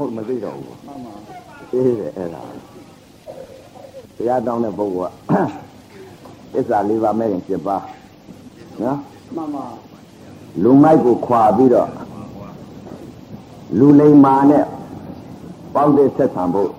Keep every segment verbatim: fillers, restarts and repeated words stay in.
ဟုတ်မသိတော့ဘူးမှန်ပါအေးတယ်အဲ့ဒါတရားတောင်းတဲ့ပုဂ္ဂိုလ်ကသစ္စာလေးပါးမဲ့ရင်ဖြစ်ပါနော်မှန်ပါလူမိုက်ကိုခွာပြီးတော့လူလိမ္မာနဲ့ပေါင်းတဲ့ဆက်ဆံဖို့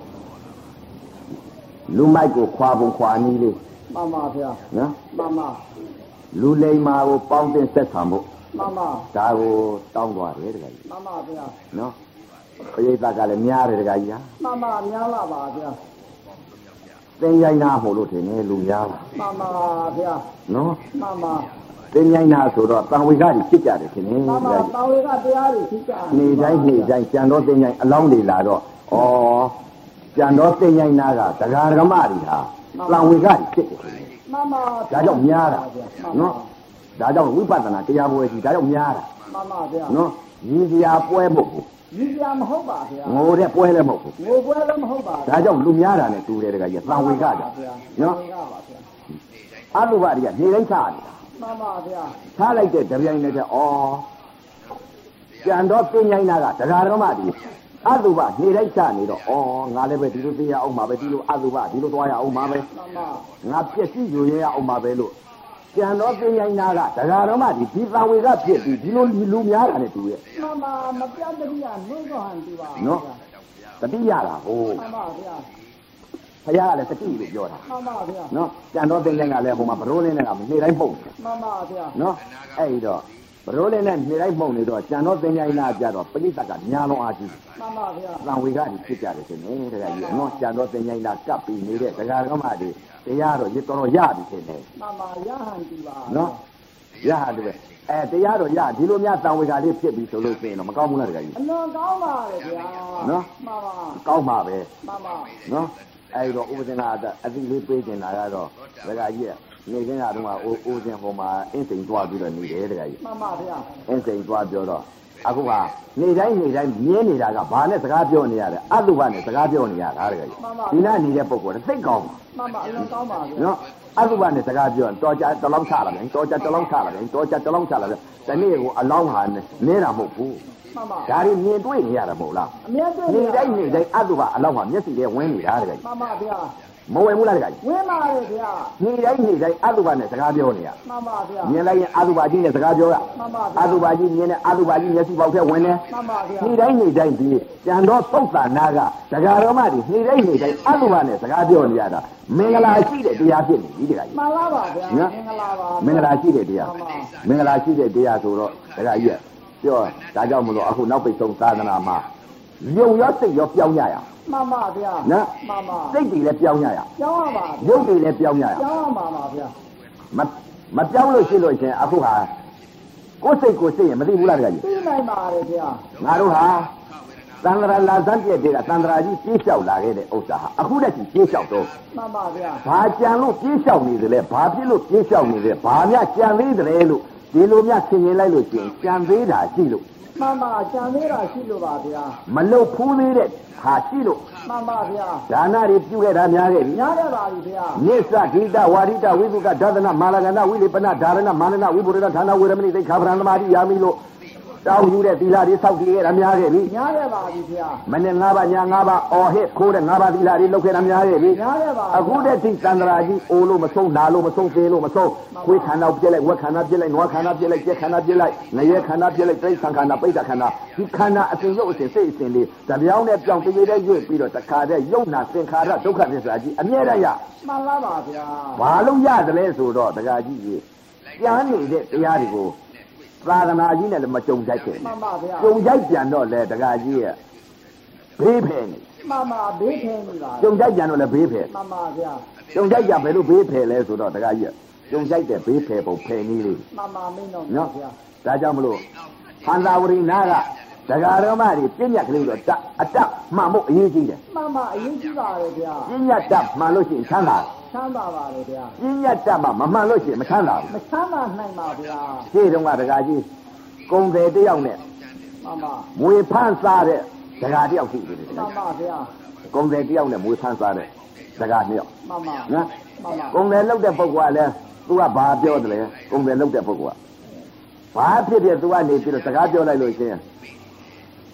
လူမိုက်ကိုခွာပုံခွာနည်းလေးမှန်ပါဗျာနော်မှန်ပါလူလိမ္မာကိုပေါင်းတဲ့ဆက်ဆံဖို့မှန်ပါဒါကိုတောင်းသွားတယ်တကယ်ကြီးမှန်ပါဗျာနော်ပရိသတ်ကလည်းများတယ်တကယ်ကြီးမှန်ပါများလာပါဗျာသင်္ကြန်နာမို့လို့ထင်တယ်လူများလားမှန်ပါဗျာနော်မှန်ပါသင်္ကြန်နာဆိုတော့တန်ဝေကကြီးဖြစ်ကြတယ်ထင်တယ်မှန်ပါတန်ဝေကတရားတွေဖြစ်ကြနေတိုင်းနေတိုင်းကြံတော့သင်္ကြန်အလောင်းတွေလာတော့ဩကြံတော့သင်္ကြန်နာကဒကာဒကမတွေဟာတန်ဝေကကြီးဖြစ်တယ်မှန်ပါဒါကြောင့်များတာနော်ဒါကြောင့်ဝိပဿနာတရားပွဲကြီးဒါကြောင့်များတာမှန်ပါဗျာနော်ညီစရာပွဲမဟုတ်ဘူးညီစရာမဟုတ်ပါဗျာငိုတဲ့ပွဲလည်းမဟုတ်ဘူးငိုပွဲလည်းမဟုတ်ပါဒါကြောင့်လူများတာနဲ့တူတယ်တကကြီးသံဝေကကြနော်အလုဘတွေကနေတိုင်းချနေတာမှန်ပါဗျာထားလိုက်တဲ့တပြိုင်တည်းကျဩကြံတော့ပြင်းញိုင်းတာကဒကာတော်မတွေအလုဘနေတိုင်းချနေတော့ဩငါလည်းပဲဒီလိုသိရအောင်ပါပဲဒီလိုအလုဘဒီလိုသွားရအောင်ပါပဲမှန်ပါငါပြည့်စည်ယူရအောင်ပါပဲလို့ကျန်တော့ပြင်းញိုင်းတာကဒကာတော်မဒီဒီသံဝေကဖြစ်ပြီးဒီလိုလူများတာနဲ့တူရဲ့မှန်ပါမပြတ်တတိယနှုတ်တော့ဟန်တူပါနော်တတိယလားဟိုမှန်ပါဗျာဖခင်ကလည်းတတိလို့ပြောတာမှန်ပါဗျာနော်ကျန်တော့ပြင်းញိုင်းကလည်းဟိုမှာဘရိုးလင်းနဲ့ကနေတိုင်းပုံမှန်ပါဗျာနော်အဲ့ဒီတော့ဘရိုးလင်းနဲ့နေတိုင်းပုံနေတော့ကျန်တော့ပြင်းញိုင်းနာကြတော့ပဋိသတ်ကညာလုံးအားကြီးမှန်ပါဗျာသံဝေကကြီးဖြစ်ကြတယ်ရှင်နေတကယ်ကြီးနော်ကျန်တော့ပြင်းញိုင်းနာကပ်ပြီးနေတဲ့ဒကာတော်မတွေတရားတော့ရတော်တော်ရပြီထင်တယ်မှန်ပါရဟန်ဒီပါနော်ရဟန်ဒီပဲအဲတရားတော့ရဒီလိုများတန်ဝေကလေးဖြစ်ပြီဆိုလို့ရှိရင်တော့မကောင်းဘူးလားတကယ်ကြီးအလွန်ကောင်းပါလေဗျာနော်မှန်ပါကောင်းပါပဲမှန်ပါနော်အဲဒီတော့ဥပဒေနာအတိလေးပေးတင်တာကတော့တကယ်ကြီးနေခင်းကတော့အိုးအိုးချင်းဟိုမှာအင်းစိန်တွားပြီးတော့နေတယ်တကယ်ကြီးမှန်ပါဗျာအင်းစိန်တွားပြောတော့အခုကနေတိုင်းနေတိုင်းမြင်းနေတာကဘာနဲ့စကားပြောနေရလဲအတုဘနဲ့စကားပြောနေရတာတကယ်ကြီးဒီနာနေတဲ့ပုံကတော့သိကောင်းပါမှန်ပါအလွန်ကောင်းပါဗျာနော်အတုဘနဲ့စကားပြောတော်ကြတလောင်းချလာတယ်တော်ကြတလောင်းချလာတယ်တော်ကြတလောင်းချလာတယ်ဒီနေ့ကိုအလောင်းဟာနေတာမဟုတ်ဘူးမှန်ပါဒါရီမြင်တွေ့နေရတာမဟုတ်လားအမြဲတွေ့နေတိုင်းနေတိုင်းအတုဘအလောင်းဟာမျက်စိထဲဝင်နေတာတကယ်ကြီးမှန်ပါဗျာမဝင်ဘူးလားတကယ်ကြီးဝင်ပါလေဗျာနေတိုင်းနေတိုင်းအတုဘနဲ့စကားပြောနေရမှန်ပါဗျာမြင်လိုက်ရင်အတုဘကြီးနဲ့စကားပြောရမှန်ပါဗျာအတုဘကြီးမြင်တဲ့အတုဘကြီးမျက်စိပေါက်ထဲဝင်နေမှန်ပါဗျာနေတိုင်းနေတိုင်းဒီကြံတော့သုတ်တာနာကဒကာတော်မတွေနေတိုင်းနေတိုင်းအတုဘနဲ့စကားပြောနေရတာမင်္ဂလာရှိတဲ့တရားဖြစ်နေပြီတကယ်ကြီးမှန်လားပါဗျာမင်္ဂလာပါမင်္ဂလာရှိတဲ့တရားမင်္ဂလာရှိတဲ့တရားဆိုတော့ဒကာကြီးပြောဒါကြောင့်မလို့အခုနောက်ပိတ်ဆုံးသာသနာမှာရုပ်ရောစိတ်ရောပြောင်းရရမှန်ပါဗျာနော်မှန်ပါစိတ်တွေလည်းပြောင်းရရပြောင်းရပါရုပ်တွေလည်းပြောင်းရရပြောင်းရပါပါဗျာမမပြောင်းလို့ရှိလို့ရှင်အခုဟာကိုယ်စိတ်ကိုယ်စိတ်ရင်မသိဘူးလားတကယ်ကြီးသိနိုင်ပါလေဗျာငါတို့ဟာသန္တရာလာဇတ်ပြည့်တဲ့ကသန္တရာကြီးပြေးလျှောက်လာခဲ့တဲ့ဥစ္စာဟာအခုတည်းကြီးပြေးလျှောက်တော့မှန်ပါဗျာဘာကြံလို့ပြေးလျှောက်နေသလဲဘာဖြစ်လို့ပြေးလျှောက်နေလဲဘာများကြံသေးတယ်လို့ဒီလိုများဆင်ခြင်လိုက်လို့ရှင်ကြံသေးတာရှိလို့မှန်ပါကြံသေးတာရှိလို့ပါဗျာမလုတ်ဖူးသေးတဲ့ဟာရှိလို့မှန်ပါဗျာဒါနတွေပြုခဲ့တာများခဲ့ပြီများခဲ့ပါပြီဗျာနိစ္စဂိတဝါရိတဝိသုကဒသနမာလကန္တဝိလိပနဒါရဏမာနနဝိပုရဏဌာနဝေရမဏိသိခာဗရံသမာတိယာမိလို့တောင်းယူတဲ့သီလတွေစောက်တည်ခဲ့တာများခဲ့ပြီများခဲ့ပါပြီဗျာမနေ့၅ပါးည၅ပါးအော်ဟစ်ခိုးတဲ့၅ပါးသီလတွေလုပ်ခဲ့တာများခဲ့ပြီများခဲ့ပါအခုတည်းဒီသန္တရာကြီးအိုလို့မဆုံးလာလို့မဆုံးသေးလို့မဆုံးခွေးခန္ဓာပြက်လိုက်ဝက်ခန္ဓာပြက်လိုက်နွားခန္ဓာပြက်လိုက်ကြက်ခန္ဓာပြက်လိုက်ငရဲခန္ဓာပြက်လိုက်တိရစ္ဆာန်ခန္ဓာပိဋကခန္ဓာဒီခန္ဓာအစဉ်ရုပ်အစဉ်စိတ်အစဉ်လေးတပြောင်းနဲ့ပြောင်းတည်တဲ့ရွေ့ပြီးတော့တခါတည်းယုံနာသင်္ခါရဒုက္ခသစ္စာကြီးအမြဲတမ်းရမှန်လားပါဗျာဘာလို့ရတယ်လဲဆိုတော့တရားကြီးကြီးပြန်နေတဲ့တရားတွေကိုသာသနာကြီးနဲ့လည်းမကြုံကြိုက်ခဲ့မှန်ပါဗျာကြုံကြိုက်ပြန်တော့လေတက္ကကြီးရဲ့ဘေးဖယ်နေမှန်ပါဘေးဖယ်နေတာကြုံကြိုက်ပြန်တော့လေဘေးဖယ်မှန်ပါဗျာကြုံကြိုက်ကြဘယ်လိုဘေးဖယ်လဲဆိုတော့တက္ကကြီးကြုံကြိုက်တဲ့ဘေးဖယ်ပုံဖယ်နည်းလေးမှန်ပါမင်းတော်နော်ဗျာဒါကြောင့်မလို့ဟန္တာဝရိနာကဒကာတော်မတွေပြည့်ညက်ကလေးတော့တအတမှန်ဖို့အရေးကြီးတယ်မှန်ပါအရေးကြီးပါလေဗျာပြည့်ညက်တမှန်လို့ရှိရင်ချမ်းသာချမ်းသာပါလေဗျာပြည့်ညက်တမှမမှန်လို့ရှိရင်မချမ်းသာဘူးမချမ်းသာနိုင်ပါဗျာရှင်းတော့ကဒကာကြီးကုံတယ်တယောက်နဲ့မှန်ပါမွေဖန်းစားတဲ့ဒကာတယောက်ရှိတယ်မှန်ပါဗျာကုံတယ်တယောက်နဲ့မွေဖန်းစားတဲ့ဒကာနှစ်ယောက်မှန်ပါနော်မှန်ပါကုံတယ်လောက်တဲ့ပုဂ္ဂိုလ်ကလည်းသူကဘာပြောတယ်လဲကုံတယ်လောက်တဲ့ပုဂ္ဂိုလ်ကဘာဖြစ်ဖြစ်သူကနေပြီးတော့စကားပြောလိုက်လို့ရှိရင်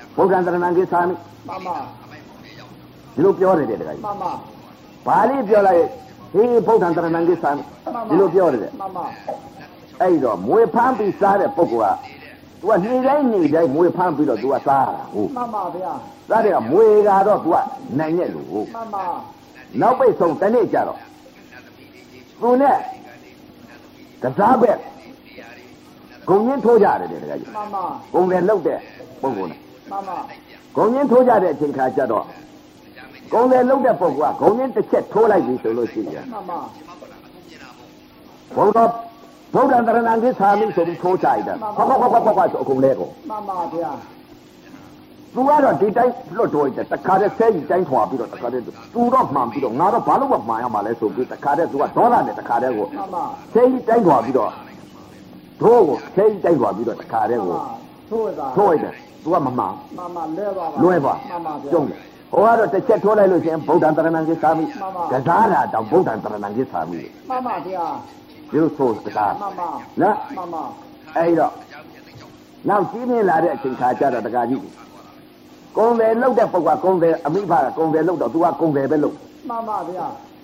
ဗုဒ္ဓံတရဏံကိသာမိမှန်ပါဒီလိုပြောတယ်တခါကြီးမှန်ပါဘာလေးပြောလိုက်ဟေးဗုဒ္ဓံတရဏံကိသာမိဒီလိုပြောတယ်မှန်ပါအဲ့တော့မွေဖမ်းပြီးစားတဲ့ပုဂ္ဂိုလ်ကतू ကနေတိုင်းနေတိုင်းမွေဖမ်းပြီးတော့ तू ကစားတာဟုတ်မှန်ပါဗျာစားတယ်ကမွေကတော့ तू ကနိုင်ရဲ့လို့ဟုတ်မှန်ပါနောက်ပိတ်ဆုံးတနေ့ကြတော့သူနဲ့ကစားဘက်ဂုံရင်းထိုးကြတယ်တကယ်ကြီးမှန်ပါဂုံတယ်လောက်တဲ့ပုဂ္ဂိုလ်နဲ့မှန်ပါဂုံရင်းထိုးကြတဲ့အချိန်ခါကျတော့ဂုံတယ်လောက်တဲ့ပုဂ္ဂိုလ်ကဂုံရင်းတစ်ချက်ထိုးလိုက်ပြီဆိုလို့ရှိရင်မှန်ပါဘုရားဗုဒ္ဓံတရဏံကိသာမိဆိုပြီးထိုးချလိုက်တာခေါက်ခေါက်ခေါက်ခေါက်ခေါက်ဆိုအကုန်လဲကုန်မှန်ပါဗျာသူကတော့ဒီတိုင်းလွတ်တော်တယ်တခါတည်းဆဲကြီးတိုင်းထွာပြီးတော့တခါတည်းသူတော့မှန်ပြီးတော့ငါတော့ဘာလို့မှမှန်ရမှာလဲဆိုပြီးတခါတည်းသူကဒေါသနဲ့တခါတည်းကိုဆဲကြီးတိုင်းထွာပြီးတော့တို့ကိုဆဲကြီးတိုင်းထွာပြီးတော့တခါတည်းကိုထိုးတာထိုးတယ်သူကမမှန်မှန်မှန်လဲပါလွဲပါမှန်ပါဗျာကျုံးတယ်ဟိုကတော့တစ်ချက်ထိုးလိုက်လို့ရှိရင်ဗုဒ္ဓံတရဏံကိသာမိကစားတာတောင်ဗုဒ္ဓံတရဏံကိသာမိမှန်ပါဗျာဒီလိုဆိုစကားမှန်ပါနော်မှန်ပါအဲ့တော့နောက်ကြီးမြင်လာတဲ့အချိန်ခါကျတော့တခါကြီးကုံတယ်လောက်တဲ့ပုဂ္ဂိုလ်ကုံတယ်အမိဖကကုံတယ်လောက်တော့ तू ကကုံတယ်ပဲလောက်မှန်ပါဗျာ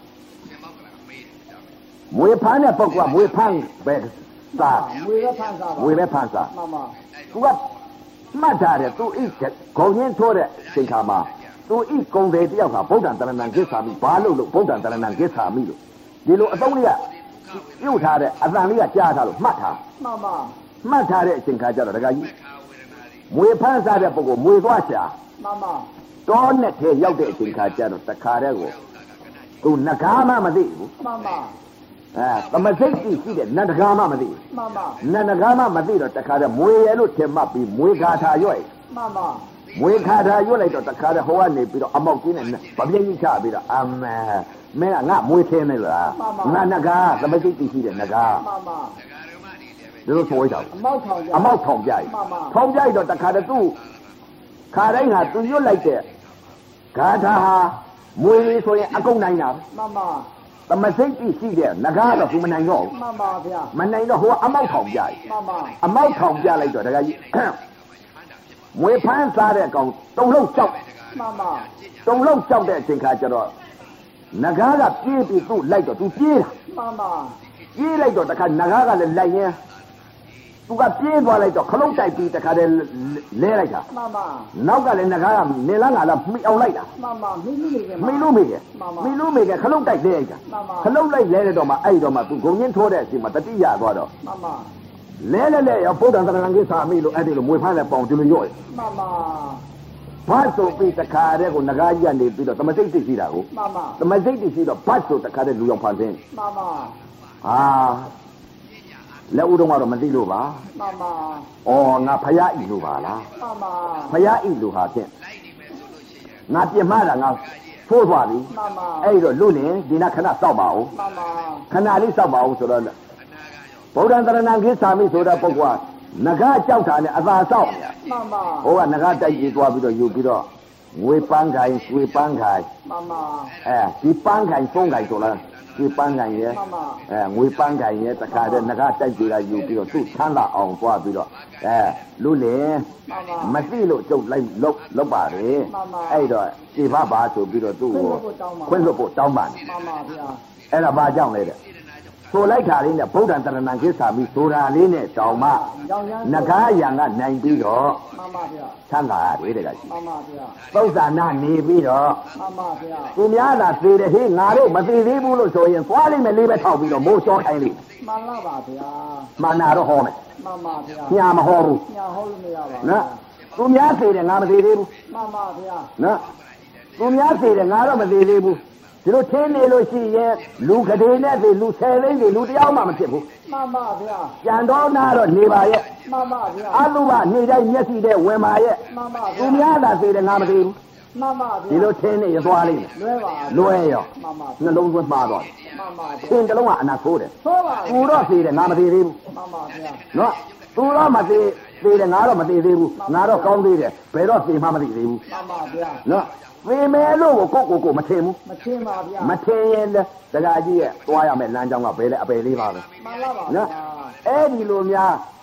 မွေဖမ်းတဲ့ပုဂ္ဂိုလ်ကမွေဖမ်းပဲစားမွေပဲဖမ်းစားမွေပဲဖမ်းစားမှန်ပါ तू ကမှတ်ထားတယ် तू အိဂုံရင်းထိုးတဲ့အချိန်ခါမှာ तू အိကုံတယ်တယောက်ကဗုဒ္ဓံတရဏံကိသာမိဘာလို့လို့ဗုဒ္ဓံတရဏံကိသာမိလို့ဒီလိုအသုံးလေးကပြုတ်ထားတဲ့အတန်လေးကကြားထားလို့မှတ်ထားမှန်ပါမှတ်ထားတဲ့အချိန်ခါကျတော့ဒကာကြီးမွေဖမ်းစားတဲ့ပုဂ္ဂိုလ်မွေသွားရှာမှန်ပါတောနဲ့ထဲရောက်တဲ့အချိန်ခါကျတော့တခါတည်းကိုသူငကားမှမသိဘူးမှန်ပါအဲသမစိတ်ကြီးရှိတဲ့နတ်တကားမှမသိဘူးမှန်ပါနတ်တကားမှမသိတော့တခါတည်းမွေရလို့ထင်မှတ်ပြီးမွေခါထာရွက်မှန်ပါမွေခါထာရွက်လိုက်တော့တခါတည်းဟိုကနေပြီးတော့အမောက်ကြီးနဲ့ဗပြင်းကြီးချပြီးတော့အမဲမင်းကငါမွေးသေးနေလားငါနဂါသမစိတ်ကြီးရှိတဲ့နဂါမှန်ပါဒီလိုဆိုရတာအမောက်ထောင်ကြအမောက်ထောင်ကြိုက်ထောင်ကြိုက်တော့တခါတည်းသူ့ခါတိုင်းဟာသူရွတ်လိုက်တဲ့ဂါထာဟာမွေလေးဆိုရင်အကုန်နိုင်တာမှန်ပါသမစိတ်ကြီးရှိတဲ့နဂါတော့သူမနိုင်တော့ဘူးမှန်ပါဗျာမနိုင်တော့ဟိုအမောက်ထောင်ကြိုက်မှန်ပါအမောက်ထောင်ကြလိုက်တော့တခါကြီးမွေဖမ်းစားတဲ့ကောင်တုံလုံးကြောက်မှန်ပါတုံလုံးကြောက်တဲ့အချိန်ခါကျတော့နဂါကပြေးပြီးသူ့လိုက်တော့သူပြေးတာမှန်ပါပြေးလိုက်တော့တခါနဂါကလည်းလိုက်ရင်သူကပြေးသွားလိုက်တော့ခလုံးတိုက်ပြီးတခါတည်းလဲလိုက်တာမှန်ပါနောက်ကလည်းနဂါကနေလားငါလားမိအောင်လိုက်တာမှန်ပါမိလို့မိတယ်မိလို့မိတယ်မိလို့မိတယ်ခလုံးတိုက်လဲလိုက်တာခလုံးလိုက်လဲတော့မှအဲ့တော့မှသူဂုံရင်းထိုးတဲ့အချိန်မှာတတိယသွားတော့မှန်ပါလဲလဲလဲရောဗုဒ္ဓံတရဏံကိသာမိလို့အဲ့ဒီလိုမွေဖမ်းတဲ့ပေါင်ဒီလိုရော့မှန်ပါဘတ်ဆိုပြီးတခါတည်းကိုငကားကြီးကနေပြီးတော့သမစိတ်တိရှိတာကိုမှန်ပါသမစိတ်တိရှိတော့ဘတ်ဆိုတခါတည်းလူအောင်ဖန်ဆင်းမှန်ပါဟာလက်ဦးတော့ကတော့မသိလို့ပါမှန်ပါဩငါဖယားဤလို့ပါလားမှန်ပါဖယားဤလို့ဟာဖြင့်ငါပြင်မှတာငါဖိုးသွားပြီမှန်ပါအဲ့တော့လူလင်ဒီနာခဏစောက်ပါဦးမှန်ပါခဏလေးစောက်ပါဦးဆိုတော့ဗုဒ္ဓံတရဏံကိသာမိဆိုတဲ့ပုဂ္ဂိုလ်ကနဂါကြောက်တာနဲ့အသာဆောက်နေမှန်ပါဟိုကနဂါတိုက်ကြီးသွားပြီးတော့ယူပြီးတော့ငွေပန်းခိုင်ရွှေပန်းခိုင်မှန်ပါအဲဒီပန်းခိုင်သုံးခိုင်ဆိုလားဒီပန်းခိုင်ရဲ့အဲငွေပန်းခိုင်ရဲ့တခါတည်းနဂါတိုက်ကြီးကယူပြီးတော့သူ့ချမ်းသာအောင်သွားပြီးတော့အဲလူလေမသိလို့ကျုပ်လိုက်လုတ်လုတ်ပါလေအဲ့တော့ခြေဖပါဆိုပြီးတော့သူ့ကိုခွင့်လွတ်ဖို့တောင်းပါတယ်မှန်ပါဗျာအဲ့ဒါဘာကြောင့်လဲတဲ့ဆိုလိုက်တာလေးနဲ့ဗုဒ္ဓံတရဏံကိသာမိဆိုတာလေးနဲ့တောင်မှနဂါယံကနိုင်ပြီးတော့မှန်ပါဗျာသံဃာတွေတကကြီးမှန်ပါဗျာသုဇာနာနေပြီးတော့မှန်ပါဗျာသူများသာသေတယ်ဟေးငါတို့မသေသေးဘူးလို့ဆိုရင်သွားလိမ့်မယ်လေးပဲထောက်ပြီးတော့မိုးချောခိုင်းလိမ့်မှန်လားပါဗျာမှန်တာတော့ဟောမယ်မှန်ပါဗျာညာမဟောဘူးညာဟောလို့မရပါဘူးနော်သူများသေတယ်ငါမသေသေးဘူးမှန်ပါဗျာနော်သူများသေတယ်ငါတော့မသေသေးဘူးဒီလိုထင်းနေလို့ရှိရင်လူကလေးနဲ့ဒီလူဆယ်သိန်းဒီလူတယောက်မှမဖြစ်ဘူးမှန်ပါဗျာကြံတော်နာတော့နေပါရဲ့မှန်ပါဗျာအလူကနေတိုင်းမျက်စိတဲ့ဝင်ပါရဲ့မှန်ပါဗျာသူများသာသေးတယ်ငါမသေးဘူးမှန်ပါဗျာဒီလိုထင်းနေရသွားလိမ့်မယ်လွဲပါလွဲရောမှန်ပါနှလုံးသွင်းမှားတော့မှန်ပါထင်းတစ်လုံးကအနာဆိုးတယ်ဆိုးပါသူတော့သေးတယ်ငါမသေးသေးဘူးမှန်ပါဗျာနော်သူတော့မသေးသေးတယ်ငါတော့မသေးသေးဘူးငါတော့ကောင်းသေးတယ်ဘယ်တော့သေမှမသိသေးဘူးမှန်ပါဗျာနော်သေမယ်လို့ကိုကိုကိုမထင်ဘူးမထင်ပါဗျာမထင်ရင်လည်းဒကာကြီးရဲ့သွားရမယ်လမ်းကြောင်းကဘယ်လဲအပယ်လေးပါပဲမှန်ပါပါနော်အဲ့ဒီလိုများ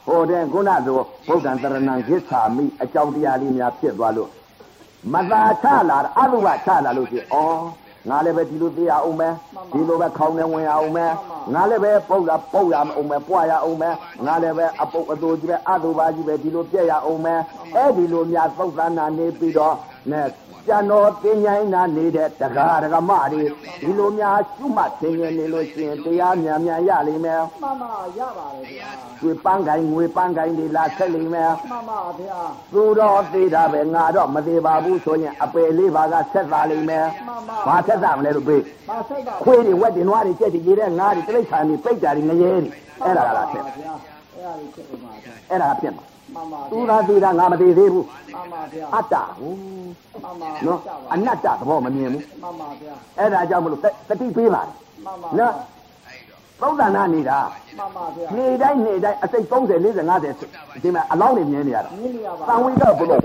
ဟိုတဲ့ခုနကဆိုဗုဒ္ဓံတရဏံကိစ္ဆာမိအကြောင်းတရားလေးများဖြစ်သွားလို့မသာချလာအတုပချလာလို့ရှိဩငါလည်းပဲဒီလိုသိရအောင်မယ်ဒီလိုပဲခေါင်းနဲ့ဝင်ရအောင်မယ်ငါလည်းပဲပုတ်လာပုတ်ရအောင်မယ်ပွားရအောင်မယ်ငါလည်းပဲအပုတ်အတူကြီးပဲအတုပါကြီးပဲဒီလိုပြည့်ရအောင်မယ်အဲ့ဒီလိုများသုတ်သနာနေပြီးတော့နဲ့ကျန်တော်တင်ញိုင်းနာနေတဲ့တကားတကမတွေဒီလိုများရှုမှတ်သင်ရင်နေလို့ရှိရင်တရားများများရလိမ့်မယ်မှန်ပါရပါတယ်ဗျာကျွေပန်းကိုင်းငွေပန်းကိုင်းတွေလာဆက်လိမ့်မယ်မှန်ပါဗျာသူတော်သေးတာပဲငါတော့မသေးပါဘူးဆိုရင်အပယ်လေးပါးကဆက်ပါလိမ့်မယ်မှန်ပါဘာဆက်တာမလဲလို့ပြေးဘာဆက်တာခွေးတွေဝက်တွေနွားတွေကြက်တွေကြီးတဲ့ငါးတွေတိရစ္ဆာန်တွေပိတ်တာတွေငရဲတွေအဲ့ဒါကလားဖြစ်ဗျာအဲ့ဒါလေးဖြစ်ပါဗျာအဲ့ဒါကဖြစ်မှာမှန်ပါသူသားသေးတာငါမသေးသေးဘူးမှန်ပါဗျာအတ္တဟိုမှန်ပါနော်အနတ္တသဘောမမြင်ဘူးမှန်ပါဗျာအဲ့ဒါကြောင့်မလို့တတိပေးပါမှန်ပါနော်သုံးသနာနေတာမှန်ပါဗျာနေတိုင်းနေတိုင်းအစိတ်30 40 50ဒီမှာအလောင်းနေမြင်နေရတာမြင်နေရပါသံဝိကဘုလို့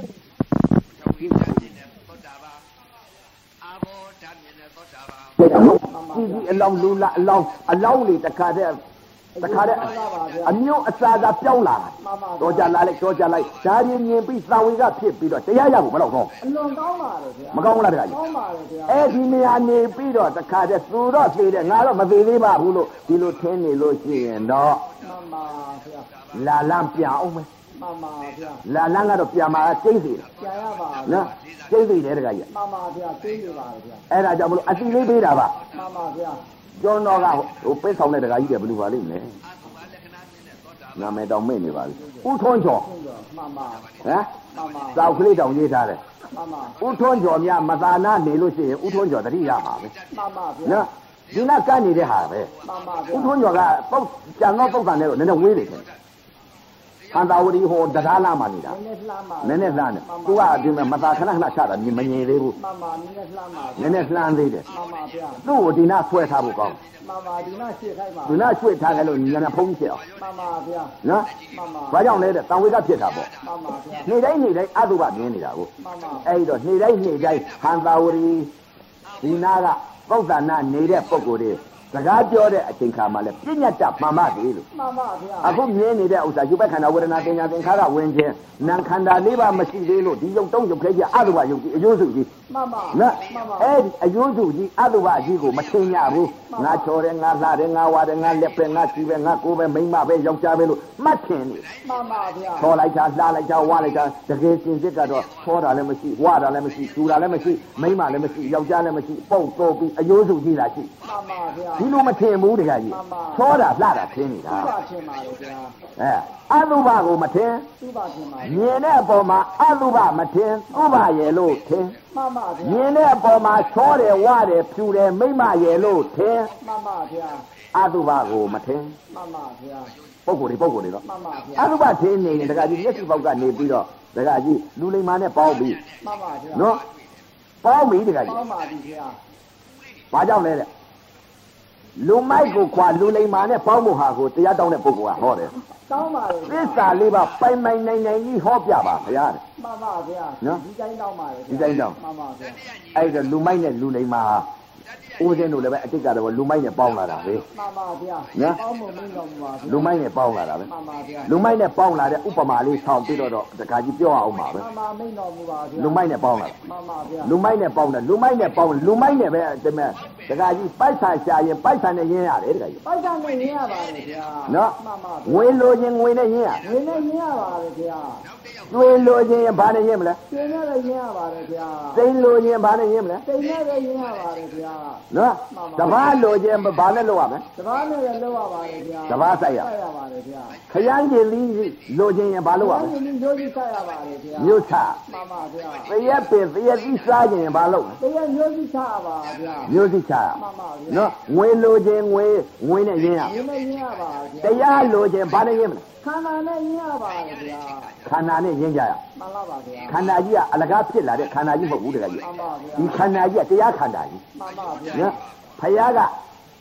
ဒီဒီအလောင်းလူလာအလောင်းအလောင်းလေးတခါတည်းတခါတည်းအမျိုးအစာသာပြောင်းလာတော့ကြလာလိုက်တော့ကြလိုက်ဓာရီမြင်ပြီးသံဝေကဖြစ်ပြီးတော့တရားရဖို့မလောက်တော့အလွန်ကောင်းပါတယ်ဗျာမကောင်းဘူးလားဗျာကောင်းပါတယ်ဗျာအဲ့ဒီနေရာနေပြီးတော့တခါတည်းသူတော့သေးတယ်ငါတော့မသေးသေးပါဘူးလို့ဒီလိုထင်းနေလို့ရှိရင်တော့မှန်ပါဗျာလာလန်းပြန်အောင်မယ်မှန်ပါဗျာလာလန်းကတော့ပြန်มาကျိတ်စီတယ်ပြန်ရပါနော်ကျိတ်စီတယ်တခါကြီးမှန်ပါဗျာကျိတ်နေပါတယ်ဗျာအဲ့ဒါကြောင့်မလို့အတိလေးပေးတာပါမှန်ပါဗျာကျောင်းတော်ကဟိုပိတ်ဆောင်တဲ့တခါကြီးတယ်ဘယ်လိုပါလိမ့်မလဲနာမည်တောင်မေ့နေပါပြီဦးထွန်းကျော်မှန်ပါဟမ်မှန်ပါစောက်ကလေးတောင်ရေးထားတယ်မှန်ပါဦးထွန်းကျော်များမသာနာနေလို့ရှိရင်ဦးထွန်းကျော်တတိရမှာပဲမှန်ပါဗျာနော်ဒီနာကနေတဲ့ဟာပဲမှန်ပါဗျာဦးထွန်းကျော်ကပုတ်ကြံတော့ပုတ်တန်နဲ့တော့နည်းနည်းဝေးနေတယ်ခန္ဓာဝရီဟိုတရားလာမှနေတာနည်းနည်းလှမ်းပါနည်းနည်းလှမ်းတယ်သူကဒီမှာမသာခဏခဏချတာမြင်မငြိမ်သေးဘူးမှန်ပါနည်းနည်းလှမ်းပါနည်းနည်းလှမ်းသေးတယ်မှန်ပါဗျာသူ့ကိုဒီနာဆွဲထားဖို့ကောင်းမှန်ပါဒီနာရှေ့ခိုင်းပါဒီနာဆွဲထားကြလို့ညနေဖုံးဖြစ်အောင်မှန်ပါဗျာနော်မှန်ပါဘာကြောင့်လဲတဲ့တန်ဝေကဖြစ်တာပေါ့မှန်ပါဗျာနေတိုင်းနေတိုင်းအတုပမြင်နေတာကိုမှန်ပါအဲ့တော့နေတိုင်းနေတိုင်းဟန်သာဝရီဒီနာကပုဒ္ဒနာနေတဲ့ပုဂ္ဂိုလ်တွေစကားပြောတဲ့အချိန်ခါမှာလဲပြညတ်တမှန်ပါသေးလို့မှန်ပါဗျာအခုမြင်နေတဲ့ဥစ္စာယူပခန္ဓာဝေဒနာတင်ညာသင်္ခါရဝင်ခြင်းနာခန္ဓာလေးပါမရှိသေးလို့ဒီယုံတုံးယုံခဲကြီးအတုပယုံကြီးအယုစုကြီးမှန်ပါနော်အဲ့ဒီအယုစုကြီးအတုပကြီးကိုမထင်ရဘူးငါချော်တယ်ငါလှတယ်ငါဝါတယ်ငါလက်ပဲငါစီပဲငါကိုယ်ပဲမိမ့်မပဲယောက်ျားပဲလို့မှတ်ထင်နေမှန်ပါဗျာချော်လိုက်တာလှလိုက်တာဝါလိုက်တာတကယ်စင်စစ်ကတော့ချောတာလည်းမရှိဝါတာလည်းမရှိကျူတာလည်းမရှိမိမ့်မလည်းမရှိယောက်ျားလည်းမရှိပုတ်တော့ပြီးအယုစုကြီးလာရှိမှန်ပါဗျာဒီလိုမထင်ဘူးတကယ်ကြီးချောတာလှတာထင်နေတာသူ့ပါထင်ပါလေဗျာအဲအတုပကိုမထင်သူ့ပါထင်ပါမြင်တဲ့အပေါ်မှာအတုပမထင်ဥပရဲ့လို့ထင်မှန်ပါဗျာမြင်တဲ့အပေါ်မှာချောတယ်ဝတယ်ဖြူတယ်မိမ့်မရဲ့လို့ထင်မှန်ပါဗျာအတုပကိုမထင်မှန်ပါဗျာပုဂ္ဂိုလ်တွေပုဂ္ဂိုလ်တွေတော့မှန်ပါဗျာအတုပထင်နေရင်တခါကြီးမျက်စိပေါက်ကနေပြီးတော့တခါကြီးလူလိမ္မာနဲ့ပေါင်းပြီးမှန်ပါဗျာနော်ပေါင်းပြီးတခါကြီးပေါင်းပါပြီဗျာဘာကြောင့်လဲတဲ့လူမိုက်ကိုခွာလူလိမ္မာနဲ့ပေါင်းဖို့ဟာကိုတရားတောင်းတဲ့ပုဂ္ဂိုလ်ကဟောတယ်တောင်းပါလေသစ္စာလေးပါပိုင်ပိုင်နိုင်နိုင်ကြီးဟောပြပါဘုရားတဲ့မှန်ပါဗျာနော်ဒီတိုင်းတောင်းပါလေဒီတိုင်းတောင်းမှန်ပါဗျာအဲ့ဒါလူမိုက်နဲ့လူလိမ္မာဦးစင်းတို့လည်းပဲအတိတ်ကတော့လူမိုက်နဲ့ပေါင်းလာတာပဲမှန်ပါဗျာနော်ပေါင်းမမင်းတော်ပါဗျာလူမိုက်နဲ့ပေါင်းလာတာပဲမှန်ပါဗျာလူမိုက်နဲ့ပေါင်းလာတဲ့ဥပမာလေးဆောင်းပြီးတော့တခါကြီးပြောအောင်ပါပဲမှန်ပါမင်းတော်မူပါဗျာလူမိုက်နဲ့ပေါင်းလာမှန်ပါဗျာလူမိုက်နဲ့ပေါင်းတယ်လူမိုက်နဲ့ပေါင်းလူမိုက်နဲ့ပဲဒီမဲ့တခါကြီးပိုက်ဆံရှာရင်ပိုက်ဆံနဲ့ရင်းရတယ်တခါကြီးပိုက်ဆံနဲ့ရင်းရပါတယ်ဗျာနော်မှန်ပါငွေလိုခြင်းငွေနဲ့ရင်းရငွေနဲ့ရင်းရပါတယ်ဗျာတွေးလိုခြင်းဘာနဲ့ရင်းမလဲစိတ်နဲ့လည်းရင်းရပါတယ်ဗျာစိတ်လိုခြင်းဘာနဲ့ရင်းမလဲစိတ်နဲ့လည်းရင်းရပါတယ်ဗျာနော်တဘာလိုခြင်းဘာနဲ့လုပ်ရမလဲတဘာနဲ့လည်းလုပ်ရပါတယ်ဗျာတဘာဆိုင်ရဆိုင်ရပါတယ်ဗျာခရိုင်းကြီးလီးလိုခြင်းရင်ဘာလုပ်ရမလဲခရိုင်းကြီးလိုကြီးဆိုင်ရပါတယ်ဗျာမြို့ချမှန်ပါဗျာတရက်ပင်တရက်ကြီးစားခြင်းဘာလုပ်လဲတရက်မျိုးကြီးချပါဗျာမျိုးကြီးချမှန်ပါဗျာနော်ငွေလိုခြင်းငွေငွေနဲ့ရင်းရငွေနဲ့ရင်းရပါဗျာတရားလိုခြင်းဘာနဲ့ရင်းမလဲခန္ဓာနဲ့ရင်းရပါတယ်ဗျာခန္ဓာနဲ့ရင်းကြရမှန်ပါပါဗျာခန္ဓာကြီးကအလကားဖြစ်လာတဲ့ခန္ဓာကြီးမဟုတ်ဘူးတကယ်ကြီးမှန်ပါဗျာဒီခန္ဓာကြီးကတရားခန္ဓာကြီးမှန်ပါဗျာနော်ဖယားက